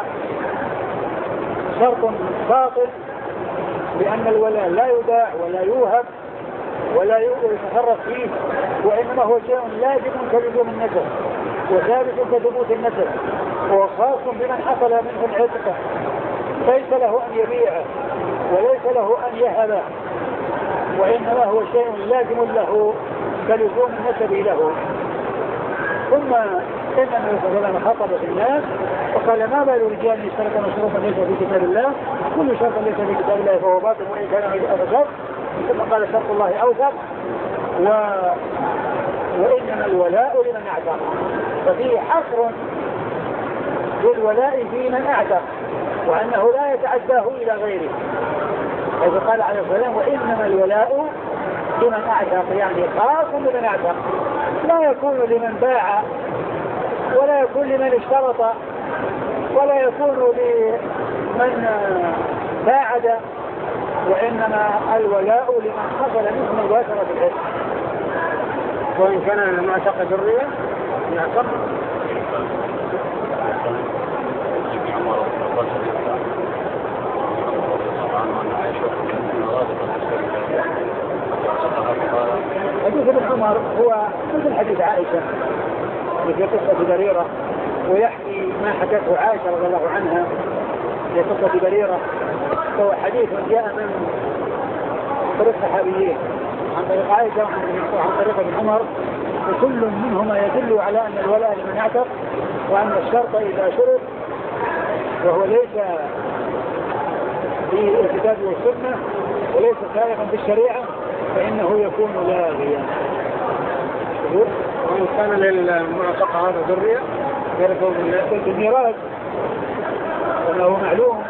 شرط باطل، لأن الولاء لا يباع ولا يوهب ولا يتصرف فيه، وإنما هو شيء لازم كلزوم النسب وثابت كثبوت النسب، وهو خاص بمن حصل منه العتق، ليس له أن يبيعه وليس له أن يهبه، وإنما هو شيء لازم له كلزوم النسب له. ثم إن النبي صلى الله عليه وسلم خطب في الناس وقال: ما بال الرجال يشترطون شروطا ليس في كتاب الله، كل شرط ليس في كتاب الله فهو باطل وإن كان أوثق. ثم قال: شرط الله أوثق وإنما الولاء لمن أعتق، ففيه حصر للولاء في من أعتق وأنه لا يتعداه إلى غيره، حيث قال عليه الصلاة والسلام: وإنما الولاء لمن أعتق، يعني خاص بمن أعتق، لا يكون لمن باع ولا يكون لمن اشترط ولا يكون لمن باعد، وإنما الولاء لمن حصل منه مباشرة العتق، وإن كان لما أعتق ذرية يعتق. حديث ابن عمر هو مثل حديث عائشة في قصة بريرة، ويحكي ما حكته عائشة رضي الله عنها في قصة بريرة، فهو حديث جاء من طريق صحابيين عن طريق عائشة وعن طريق ابن عمر، وكل منهما يدل على أن الولاء لمن اعتق، وأن الشرط إذا شرط وهو ليس في الكتاب والسنة وليس سائغا في الشريعة فإنه يكون لاغيا. وإن كان للمعتق هذا ذرية يرثون الميراث، وأنه معلوم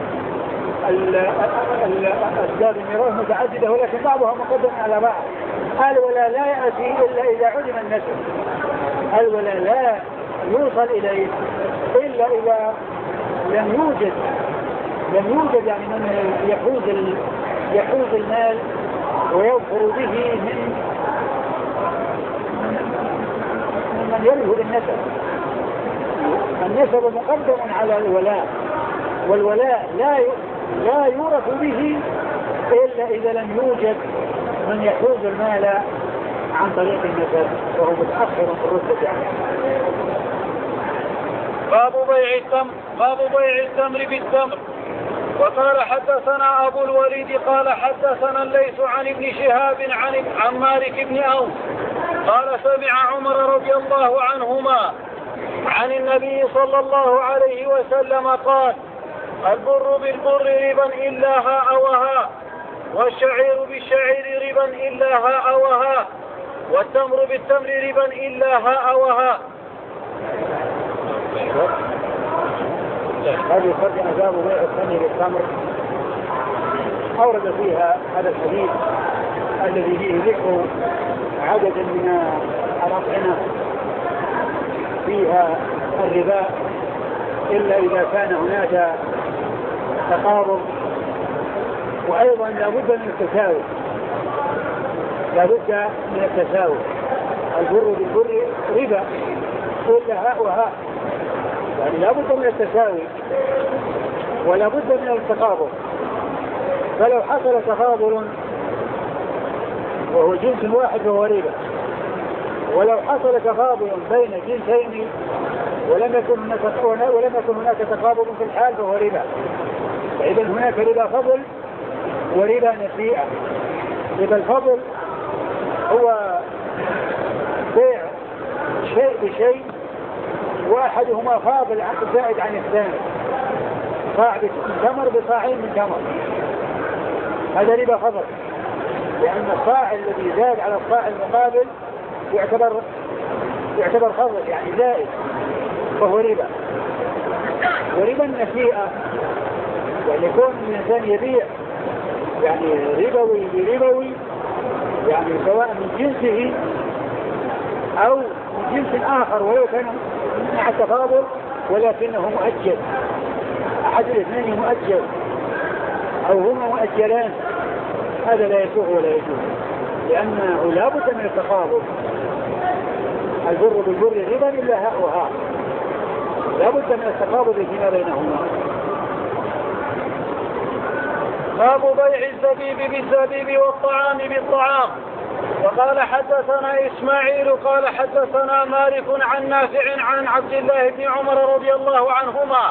أسباب الميراث متعددة ولكن بعضها مقدم على بعض. الولاء لا يأتي إلا إذا علم النسب، الولاء لا يوصل إليه إلا إذا لم يوجد يعني من يحوز المال ويظهر به من يرهب النسب. النسب مقدم على الولاء، والولاء لا يورث به إلا إذا لم يوجد من يحوز المال عن طريق النسب وهو متأخر في الرتبة. باب بيع التمر بالتمر. وقال: حدثنا أبو الوليد قال: حدثنا الليث عن ابن شهاب عن مالك بن أوس قال: سمع عمر رضي الله عنهما عن النبي صلى الله عليه وسلم قال: البر بالبر ربا إلا هاء وهاء، والشعير بالشعير ربا إلا هاء وهاء، والتمر بالتمر ربا إلا هاء وهاء. هذه فرق أسباب بيع التمر بالتمر أورد فيها هذا الحديث الذي فيه ذكر عدد من الأطعمة فيها الربا إلا إذا كان هناك تقارب، وأيضا لابد من التساوي، البر بالبر ربا إلا هاء وهاء، يعني لابد من التساوي ولا بد من التقابل. فلو حصل تفاضل وهو جنس واحد فهو ربا، ولو حصل تفاضل بين جنسين ولم يكن هناك تقابل في الحال فهو ربا. فإذا هناك ربا فضل وربا نسيئة. ربا الفضل هو بيع شيء بشيء واحدهما فاضل زائد عن الثاني، صاع تمر بصاعين من تمر، هذا ربا فضل، لأن الصاع الذي زاد على الصاع المقابل يعتبر فضل يعني زائد فهو ربا. وربا النسيئة يعني يكون الإنسان يبيع يعني ربوي بربوي، يعني سواء من جنسه أو من جنس آخر ولو كان مع التفاضل ولكنه مؤجل، أحد الاثنين مؤجل، أو هما مؤجلان هذا لا يسوغ ولا يجوز، لأنه لا بد من التقابض. البر بالبر ربا إلا هاء وهاء، لا بد من التقابض فيما بينهما. باب بيع الزبيب بالزبيب والطعام بالطعام. وقال حدثنا إسماعيل قال حدثنا مالك عن نافع عن عبد الله بن عمر رضي الله عنهما.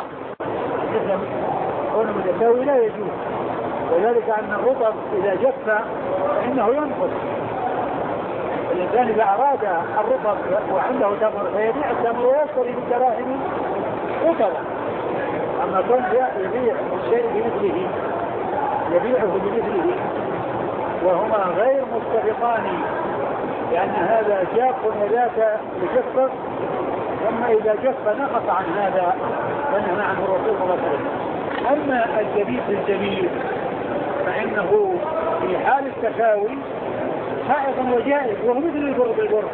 كون متساوي لا يجوز، وذلك أن الرطب إذا جف فإنه ينقص. الإنسان إذا أراد الرطب وعنده تمر فيبيع التمر ويشتري بالدراهم رطبا. أما كون يبيع الشيء بمثله يبيعه بمثله وهما غير متفقان، لأن هذا جاف وذاك يجفف، ثم إذا جف نقص عن هذا فنهى عنه الرسول صلى الله عليه وسلم. أما الزبيب بالزبيب فإنه في حال التساوي سائغ وجائز، وهو مثل البر بالبر،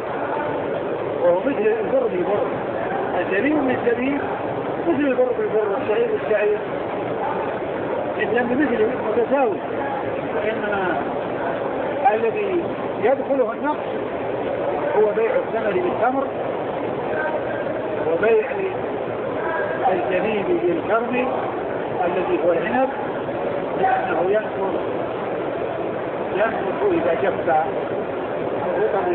الزبيب بالزبيب مثل البر بالبر والشعير بالشعير، إذن بمثله متساوي. وإنما الذي يدخله النقص هو بيع الثمر بالتمر وبيع الزبيب بالكرم الذي هو العنب، لأنه ينقص إذا جف الرطب،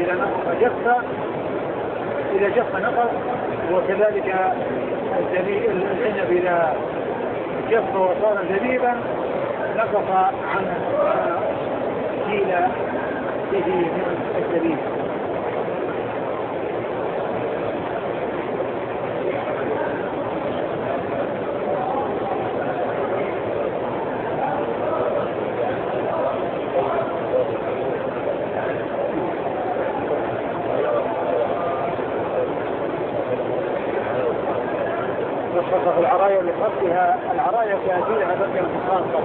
إذا جف نقص، وكذلك العنب إذا جف وصار زبيبا نقص عن قيل به من الزبيب. وخصص العرايا لخصها، العرايا كأجيلها بقية خاصة،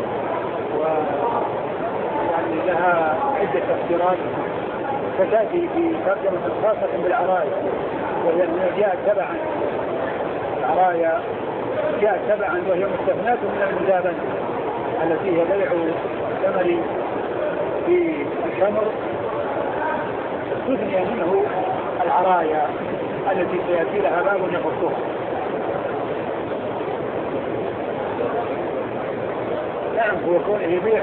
ويعني لها عدة تفسيرات فتأتي في ترجمة خاصة بالعرايا، وهي جاءت تبعا، العرايا جاءت تبعا وهي مستثناة من المزابنة التي هي بيع الثمر في التمر، استثني منه العرايا التي سيأتي لها باب يخصها. نعم، هو كونه يبيع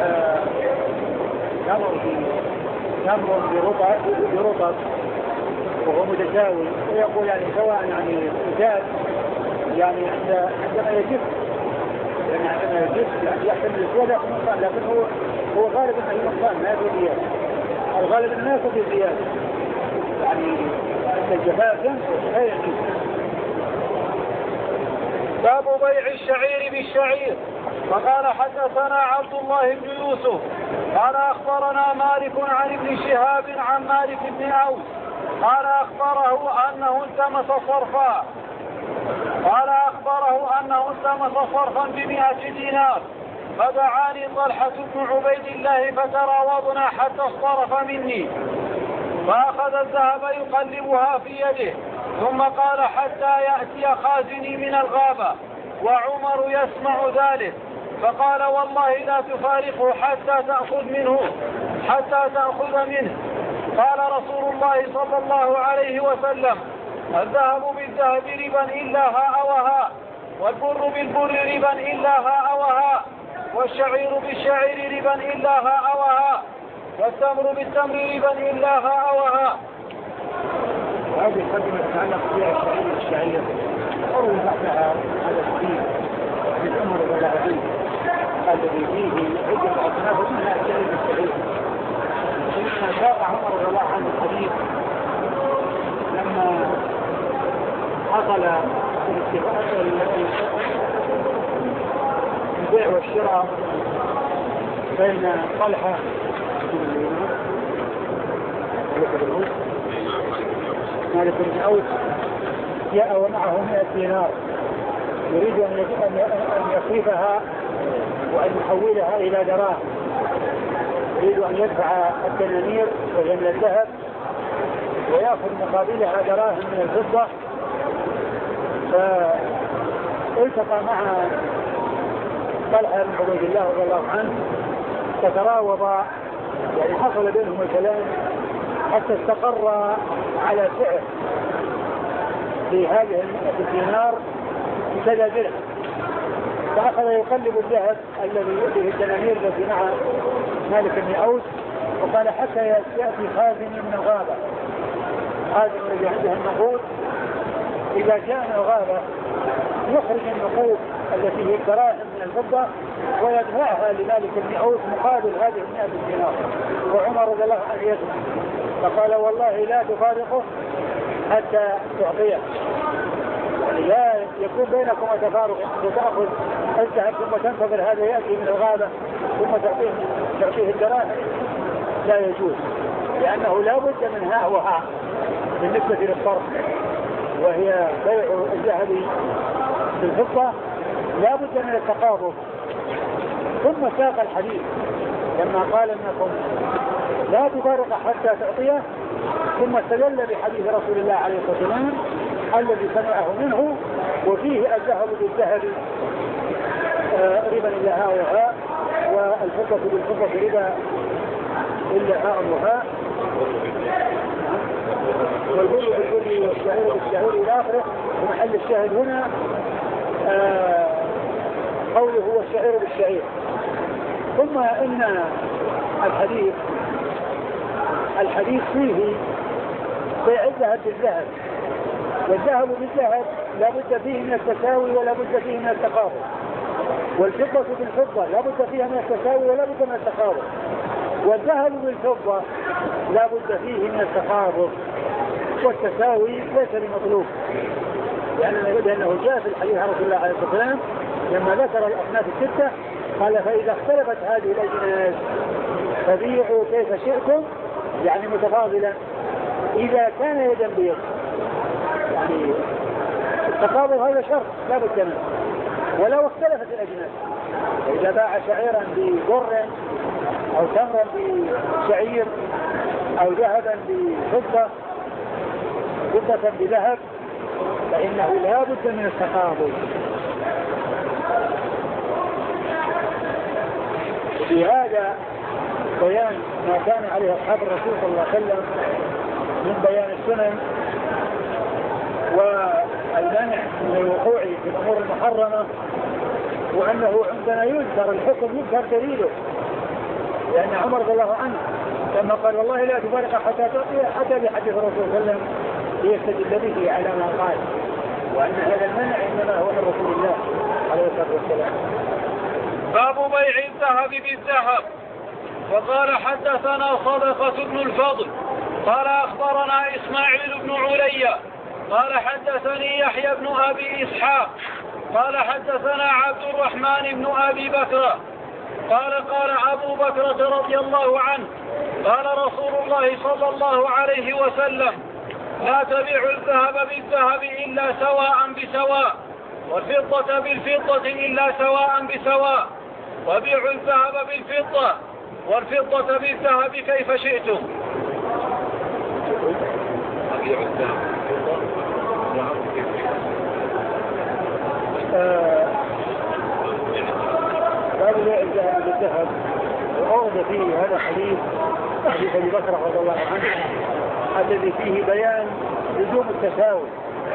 تمر برطب وهو متساوي، ويقول يعني سواء يعني زاد يعني عندما يجف، يعني عندما يجف يعني يحتمل الزيادة في النقصان، لكن هو غالبا أي نقصان ما في زيادة، الغالب الناس في زيادة، يعني الجفاف ينقص لا يجف. باب بيع الشعير بالشعير. وقال حدثنا عبد الله بن يوسف قال أخبرنا مالك عن ابن شهاب عن مالك بن أوس قال أخبره أنه التمس صرفا ب100 دينار، فدعاني طلحة بن عبيد الله فتراوضنا حتى اصطرف مني، فأخذ الذهب يقلبها في يده، ثم قال حتى يأتي خازني من الغابة، وعمر يسمع ذلك، فقال والله لا تفارقه حتى تأخذ منه. قال رسول الله صلى الله عليه وسلم: الذهب بالذهب ربا إلا هاء وهاء، والبر بالبر ربا إلا هاء وهاء، والشعير بالشعير ربا إلا هاء وهاء، والتمر بالتمر ربا إلا هاء وهاء. هذه القدمة تتعلق بها الشعير بالشعير، أروي بعدها هذا الحديث من عمر رضي الله عنه الذي فيه عدة أصناف منها الشعير بالشعير. حينما ساق عمر رضي الله عنه الحديث لما حصل البيع والشراء بين طلحة مالك بن أوس جاء ومعه 100 دينار يريد أن يصرفها وأن يحولها إلى دراهم، يريد أن يدفع الدنانير وهي من الذهب ويأخذ مقابلها دراهم من الفضة. فالتقى مع طلحة بن عبيد الله رضي الله عنه فتراوضا، يعني حصل بينهم الكلام حتى استقر على سعر في هذه الدينار كذا درهم، فأخذ يقلب الذهب الذي به الدنانير التي مع مالك بن أوس، وقال حتى يأتي خازن من الغابة، خازن الذي عنده النقود، إذا جاء من الغابة يخرج النقود التي هي الدراهم من الفضة ويدفعها لمالك بن أوس مقابل هذه 100 دينار. وعمر رضي الله عنه يسمع فقال والله لا تفارقه حتى تعطيه، يعني لا يكون بينكم تفارق وتأخذ الذهب ثم تنتظر هذا يأتي من الغابة ثم تعطيه الدراهم، لا يجوز، لأنه لا بد من ها وها بالنسبة للصرف، وهي بيع الذهب بالفضة لا بد من التقابض. ثم ساق الحديث لما قال انكم لا تفارق حتى تعطيه، ثم استدل بحديث رسول الله عليه الصلاة والسلام الذي سمعه منه وفيه الذهب بالذهب ربا إلا هاء وهاء، والفضة بالفضة ربا إلا هاء وهاء، والبر بالبر والشعير بالشعير إلى آخره. ومحل الشاهد هنا قوله هو الشعير بالشعير. ثم إن الحديث فيه بيع الذهب بالذهب، والذهب بالذهب لا بد فيه من التساوي ولا بد فيه من التقابض، والفضة بالفضة لا بد فيها من التساوي ولا بد من التقابض، والذهب بالفضة لا بد فيه من التقابض، والتساوي ليس بمطلوب، لأن نجد أنه جاء في الحديث عن رسول الله عليه الصلاة والسلام لما ذكر الأصناف الستة قال فإذا اختلفت هذه الأجناس فبيعوا كيف شئتم، يعني متفاضلا إذا كان يدا بيد، يعني التفاضل هذا شرط لا بد منه، ولو اختلفت الأجناس، إذا باع شعيرا ببر أو تمرا بشعير أو ذهبا بفضة فضة بذهب فإنه لا بد من التقابض. في هذا بيان ما كان عليه أصحاب الرسول صلى الله عليه وسلم من بيان السنن والمنع من الوقوع في الأمور المحرمة، وأنه عندنا يذكر الحكم يذكر دليله، لأن عمر رضي الله عنه لما قال والله لا تفارق حتى تعطيه حتى بحديث الرسول صلى الله عليه وسلم ليستدل به على ما قال، وأن هذا المنع إنما هو من رسول الله عليه الصلاة والسلام. باب بيع الذهب بالذهب. وقال حدثنا صدقة بن الفضل قال أخبرنا إسماعيل بن عليا قال حدثني يحيى بن أبي إسحاق قال حدثنا عبد الرحمن بن أبي بكر قال أبو بكر رضي الله عنه قال رسول الله صلى الله عليه وسلم لا تبيع الذهب بالذهب إلا سواء بسواء، والفضة بالفضة إلا سواء بسواء، وبيعوا الذهب بالفضة والفضة بالذهب كيف شئتم. باب بيع الذهب بالذهب، وأورد فيه هذا حديث أبي بكر رضي الله عنه الذي فيه بيان لزوم التساوي،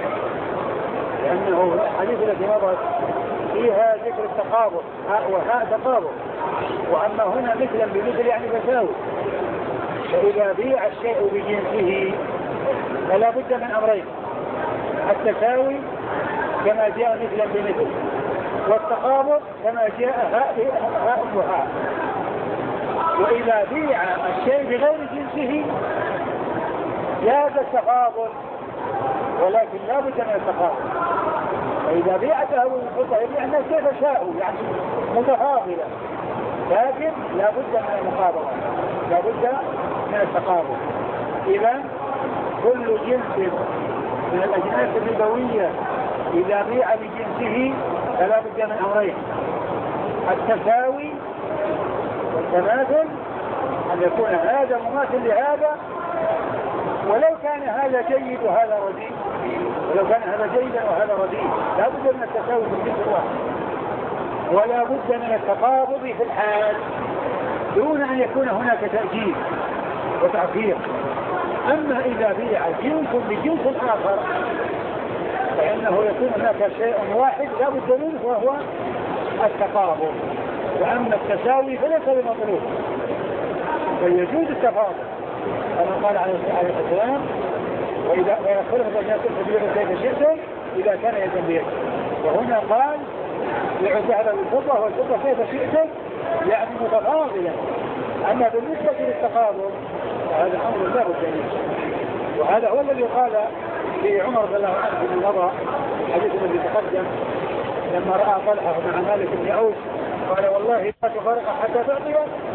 لأنه الحديث التي مضت فيها ذكر التقابض هاء وهاء تقابض، وأما هنا مثلا بمثل يعني تساوي، فإذا بيع الشيء بجنسه فلا بد من أمرين: التساوي كما جاء مثلا بمثل، والتقابض كما جاء هاء وهاء. وإذا بيع الشيء بغير جنسه جاز التقابض ولكن لا بد من التقابض. فإذا بيعته بالفضة يبيع الناس كيف شاءوا يعني متفاضلة، لكن لا بد من المقابضة، لا بد من التقابض. إذا كل جنس من الأجناس الربوية إذا بيع بجنسه فلا بد من أمرين: التساوي والتماثل، أن يكون هذا مماثل لهذا ولو كان هذا جيد وهذا رديء، ولو كان هذا جيدا وهذا رديء لا بد من التساوي في الجنس الواحد. ولا بد من التقابض في الحال دون أن يكون هناك تأجيل وتأخير. أما إذا بيع جنس بجنس آخر فإنه يكون هناك شيء واحد لا بد منه وهو التقابض. وأما التساوي فليس بمطلوب، فيجوز التفاضل كما قال عليه الصلاة والسلام وإذا اختلف الناس فبيعوا كيف شئتم إذا كان يدا بيد. وهنا قال بيعوا الذهب بالفضة والفضة كيف شئتم يعني متفاضلا. أما بالنسبة للتقابض هذا أمر لا بد منه، وهذا هو الذي قال في عمر رضي الله عنه في مضى الحديث الذي تقدم لما رأى طلحة مع مالك بن أوس قال والله لا تفارق حتى تعطي.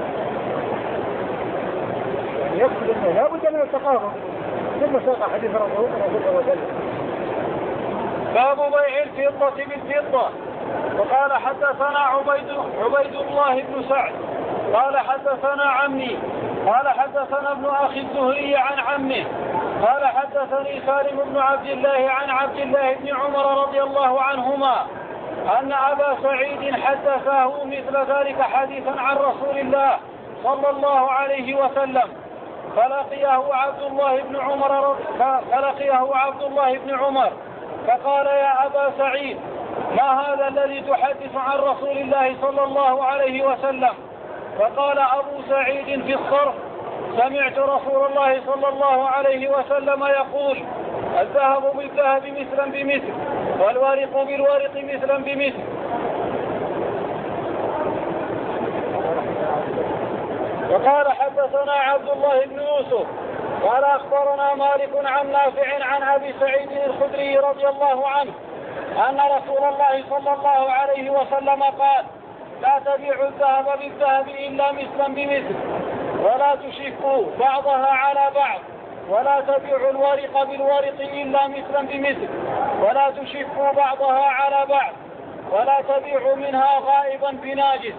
يعني يقصد أنه لا بد من التقابض. ثم ساق حديث رسول الله صلى الله عليه وسلم. باب بيع الفضة بالفضة. وقال حدثنا عبيد الله بن سعد قال حدثنا عمي قال حدثنا ابن أخي الزهري عن عمه قال حدثني سالم بن عبد الله عن عبد الله بن عمر رضي الله عنهما أن أبا سعيد حدثه مثل ذلك حديثا عن رسول الله صلى الله عليه وسلم فلقيه عبد الله بن عمر فقال يا أبا سعيد ما هذا الذي تحدث عن رسول الله صلى الله عليه وسلم؟ فقال أبو سعيد في الصرف سمعت رسول الله صلى الله عليه وسلم يقول الذهب بالذهب مثلا بمثل والورق بالورق مثلا بمثل. وقال حدثنا عبد الله بن يوسف قال أخبرنا مالك عن نافع عن أبي سعيد الخدري رضي الله عنه أن رسول الله صلى الله عليه وسلم قال لا تبيعوا الذهب بالذهب إلا مثلا بمثل ولا تشفوا بعضها على بعض ولا تبيعوا الورق بالورق إلا مثلا بمثل ولا تشفوا بعضها على بعض ولا تبيعوا منها غائبا بناجس.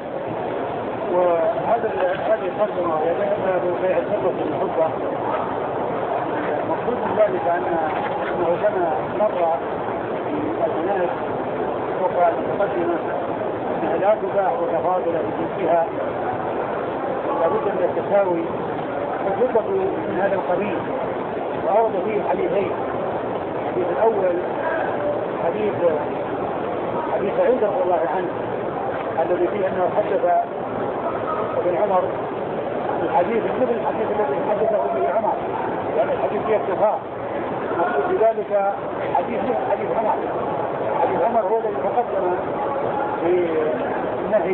وهذه الترجمة يذهب بيع الفضة بالفضة مقصود من ذلك أنه كما مر في البنات وقال المقدمة أنها لا تباع وتفاضل بجنسها لابد من التساوي فالفضة من هذا القبيل. وأورد فيه حديثين. الحديث الأول حديث سعيد رضي الله عنه الذي فيه أنه حدث ابن عمر الحديث مثل الحديث الذي حدثه به عمر لأن الحديث فيه اتفاق مقصود بذلك حديث مثل حديث عمر. حديث عمر هو الذي تقدم في النهي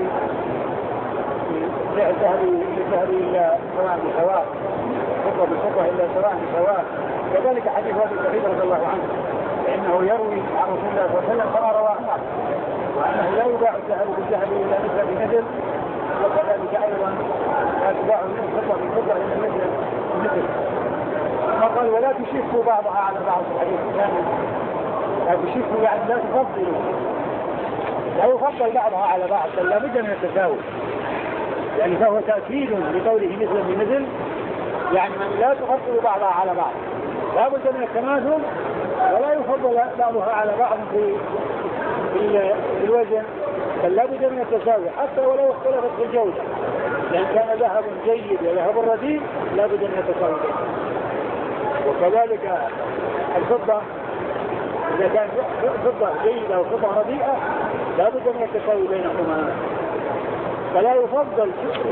بيع الذهب إلا سواء بسواء فضة بالفضة إلا سواء بسواء. كذلك حديث أبي سعيد رضي الله عنه فإنه يروي عن رسول الله صلى الله عليه وسلم كما روى عمر وأنه لا يباع الذهب بالذهب إلا مثل بمثل وكذلك أيضا لا تباع الفضة بالفضة إلا مثل. ما قال ولا تشفوا بعضها على بعض الحديث الثاني لا تشفوا يعني لا تفضلوا لا يفضل بعضها على بعض بل لا بد من التساوي يعني فهو تأكيد لقوله مثل بمثل يعني من لا تفضل بعضها على بعض لا بد من التماثل ولا يفضل بعضها على بعض في الوزن بل لا بد من التساوي حتى ولو اختلفت في الجودة لأن كان ذهب جيد وذهب رديء لا بد من التساوي. وكذلك الفضة إذا كان فضة جيدة وفضة رديئة لا بد من التساوي بينهما فلا يفضل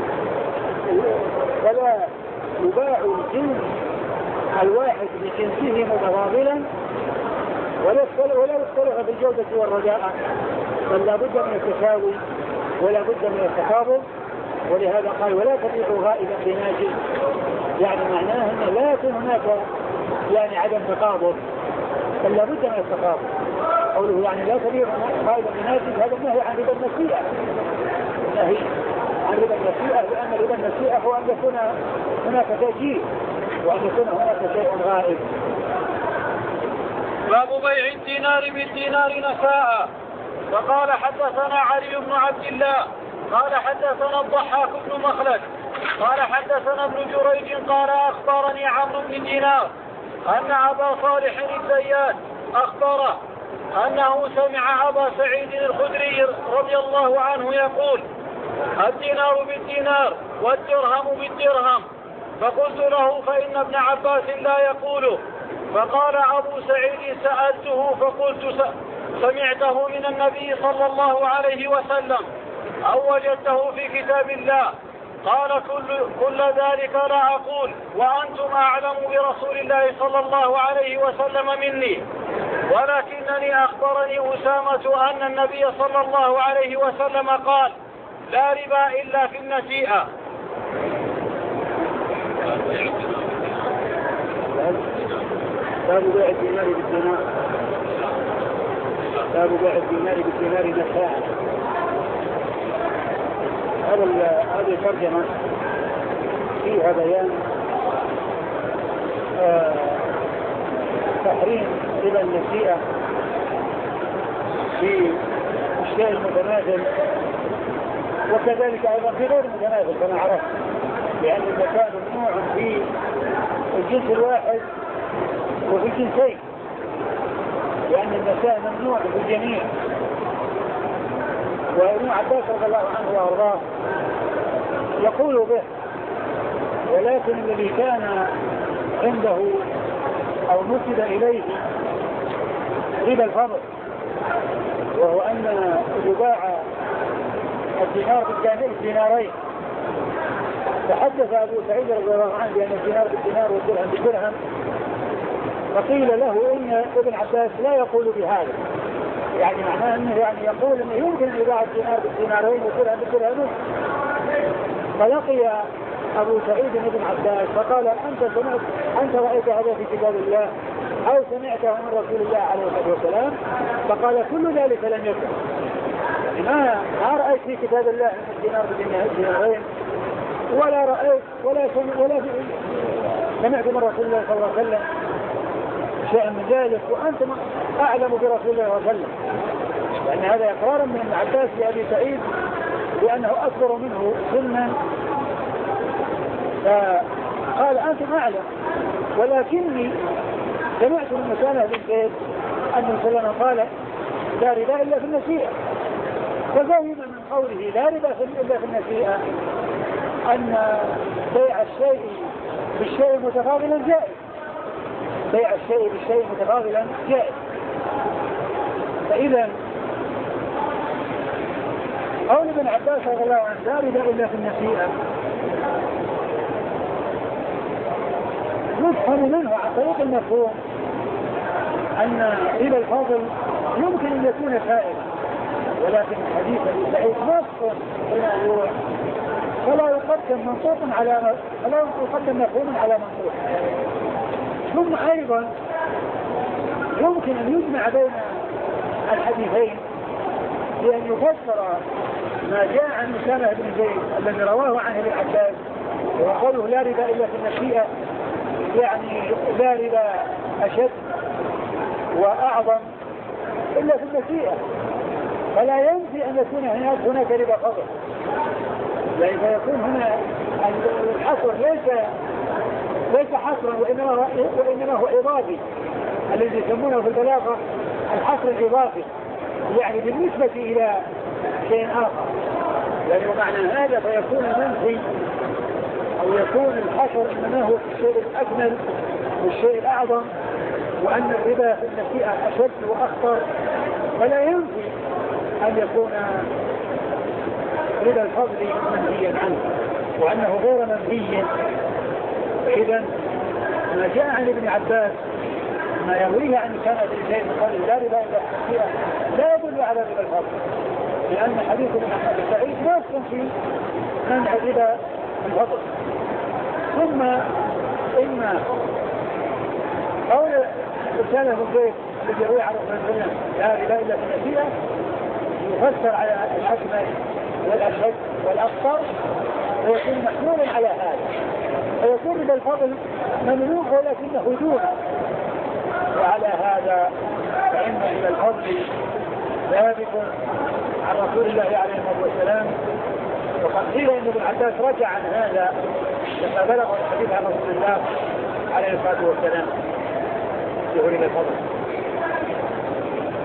فلا يباع الجنس الواحد بجنسه متفاضلا ولا يختلف في الجودة والرداءة بل لا بد من التساوي ولا بد من التقابض. ولهذا قال ولا تبيعوا غائبا بناجس يعني معناه أنه لا يكون هناك يعني عدم تقابض بل لا بد من التقابض. قوله يعني لا تبيعوا غائبا بناجس هذا النهي عن ربا النسيئة نهي عن ربا النسيئة لأن ربا النسيئة هو أن يكون هناك تأجيل وأن يكون هناك شيء غائب. باب بيع الدينار بالدينار نساء. فقال حدثنا علي بن عبد الله قال حدثنا الضحاك بن مخلد قال حدثنا ابن جريج قال أخبرني عمرو بن دينار أن أبا صالح الزيات أخبره أنه سمع أبا سعيد الخدري رضي الله عنه يقول: الدينار بالدينار والدرهم بالدرهم. فقلت له: فإن ابن عباس لا يقوله. فقال أبو سعيد: سألته فقلت: سمعته من النبي صلى الله عليه وسلم أو وجدته في كتاب الله؟ قال: كل ذلك لا أقول، وأنتم أعلم برسول الله صلى الله عليه وسلم مني، ولكنني أخبرني أسامة أن النبي صلى الله عليه وسلم قال: لا ربا إلا في النسيئة. باب بيع الدينار بالدينار. باب بيع الدينار بالدينار نساء. هذه الترجمة فيها بيان تحريم ربا النسيئة في الشيء المتنازل، وكذلك أيضا في غير المتنازل كما عرفت، لأن المكان ممنوع في الجنس الواحد وفي الجنسين، لأن المساء ممنوع في الجميع. وابن عباس رضي الله عنه وارضاه يقول به، ولكن الذي كان عنده او نسب اليه ربا الفضل، وهو ان يباع الدينار بالدينارين. تحدث ابو سعيد رضي الله عنه بان الدينار بالدينار والدرهم بالدرهم، فقيل له ان ابن عباس لا يقول بهذا، يعني معناه انه يعني يقول انه يمكن ان يباع الدينار بالدينارين والدرهم بالدرهمين. فلقي ابو سعيد بن عباس فقال: انت رايت هذا في كتاب الله او سمعته من رسول الله عليه الصلاه والسلام؟ فقال: كل ذلك لم يكن. ما رايت في كتاب الله ان الدينار بالدينارين، ولا رايت ولا سمعت من رسول الله صلى الله عليه وسلم شيئا من ذلك، وانتم اعلم برسول الله صلى الله عليه وسلم. لان هذا اقرارا من ابن عباس لابي سعيد بانه اكبر منه سنا، فقال: انتم اعلم، ولكني سمعت من مسألة بن زيد ان سلمان قال: لا ربا الا في النسيئة. ففهم من قوله لا ربا الا في النسيئة ان بيع الشيء بالشيء متفاضلا جائز، بيع الشيء بالشيء متفاضلا جائز. فإذا قول ابن عباس رضي الله عنه لا ربا إلا في النسيئة يفهم منه عن طريق المفهوم أن ربا الفاضل يمكن أن يكون سائلا، ولكن الحديث أبي سعيد نص في الموضوع، فلا يقدم مفهوم على منطوق. ثم أيضا يمكن أن يجمع بين الحديثين بأن يفسر ما جاء عن أسامة بن زيد الذي رواه عنه ابن عباس وقوله لا ربا إلا في النسيئة، يعني لا ربا أشد وأعظم إلا في النسيئة، فلا ينفي أن يكون هناك ربا فضل، يعني فيكون هنا الحصر ليس حصرا وإنما هو إضافي، الذي يسمونه في البلاغة الحصر الإضافي، يعني بالنسبة إلى شيء آخر. يعني ومعنى هذا فيكون المنفي أو يكون الحصر إنما هو في الشيء الأكمل والشيء الأعظم، وأن الربا في النسيئة أشد وأخطر، فلا ينفي أن يكون ربا الفضل منهيا عنه وأنه غير منهي. فإذا ما جاء عن ابن عباس ما يرويه عن كان ابن زيد قال لا ربا إلا في النسيئة لا يدل على ربا الفضل، لأن حديث ابن سعيد نص في منع ربا الفضل. ثم إن قول أسامة بن زيد الذي يروي عن رسول الله لا ربا إلا في النسيئة يفسر على الأكمل والأشد والأكثر، ويكون محمولا على هذا، فيكون ربا الفضل ممنوع ولكنه دون. وعلى هذا فإن ربا الفضل ثابت عن رسول الله عليه الصلاة والسلام، وقد قيل ان ابن عباس رجع عن هذا لما بلغ الحديث عن رسول الله عليه الصلاة والسلام في ربا الفضل.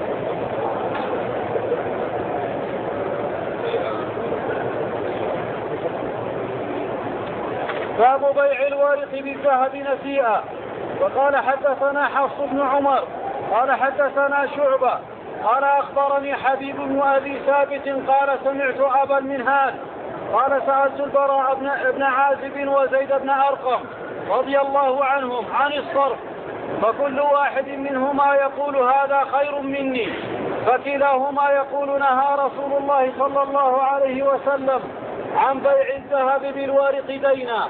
باب بيع الورق بالذهب نسيئا. وقال حدثنا حفص بن عمر قال حدثنا شعبة قال أخبرني حبيب بن أبي ثابت قال سمعت أبا المنهال قال سألت البراء بن عازب وزيد بن أرقم رضي الله عنهم عن الصرف، فكل واحد منهما يقول هذا خير مني، فكلاهما يقول نهى رسول الله صلى الله عليه وسلم عن بيع الذهب بالورق دينا.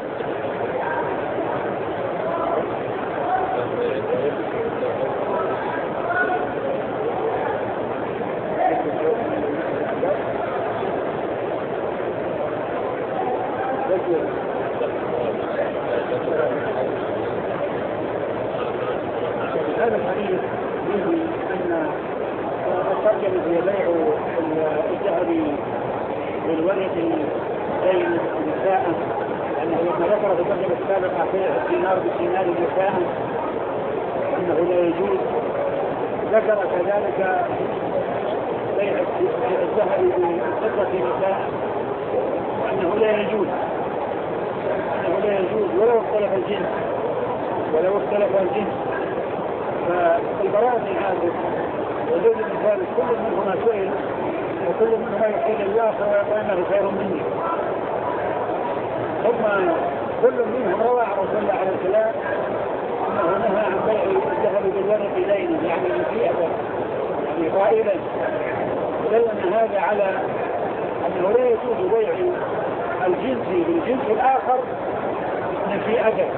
هذا الحديث فيه أن الترجمة هي بيع الذهب بالورق دين نساء، لأنه لما ذكر في الترجمة السابقة بيع الدينار بالدينار نساء أنه لا يجوز، ذكر كذلك بيع الذهب بالفضة نساء أنه لا يجوز ولو اختلف الجنس. فالبراء بن عازب وزيد بن ثابت كل منهما سئل وكل منهما يقول الآخر وأنه خير مني، ثم كل منهم روى عن رسول الله عليه السلام أنه نهى عن بيع الذهب بالورق دينا، يعني نسيئة، يعني قائلا دل هذا على أنه لا يجوز بيع الجنس بالجنس الآخر نسيئة،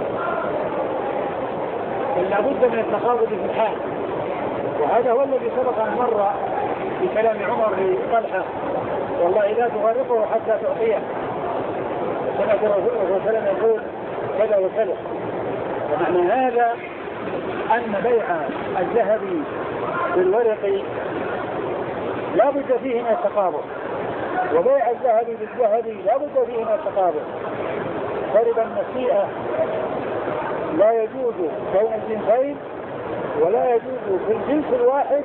بل لابد من التقابض في الحال. وهذا هو الذي سبق أن مر في كلام عمر لطلحة والله لا تغرقه حتى تعطيه، سمعت الرسول صلى الله عليه وسلم يقول كذا وكذا. ومعنى هذا أن بيع الذهب بالورق لا بد فيه من التقابض، وبيع الذهب بالذهب لا بد فيه من التقابض. فربا النسيئة لا يجوز بين الجنسين ولا يجوز في الجنس الواحد،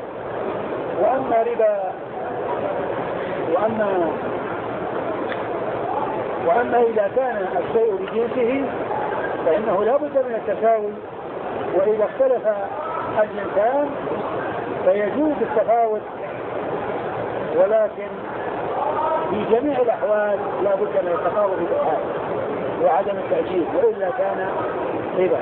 وأما إذا كان الشيء بجنسه فإنه لا بد من التساوي، وإذا اختلف الجنسان فيجوز التفاوت، ولكن في جميع الأحوال لا بد من التفاوت في الحال وعدم التأجيل، وإلا كان ربا.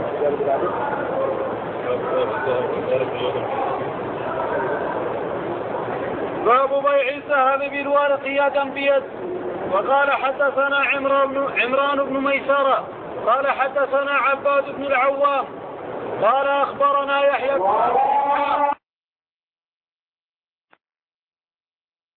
باب بيع الذهب بالورق يدا بيد. وقال حدثنا عمران بن ميسرة قال حدثنا عباد بن العوام قال أخبرنا يحيى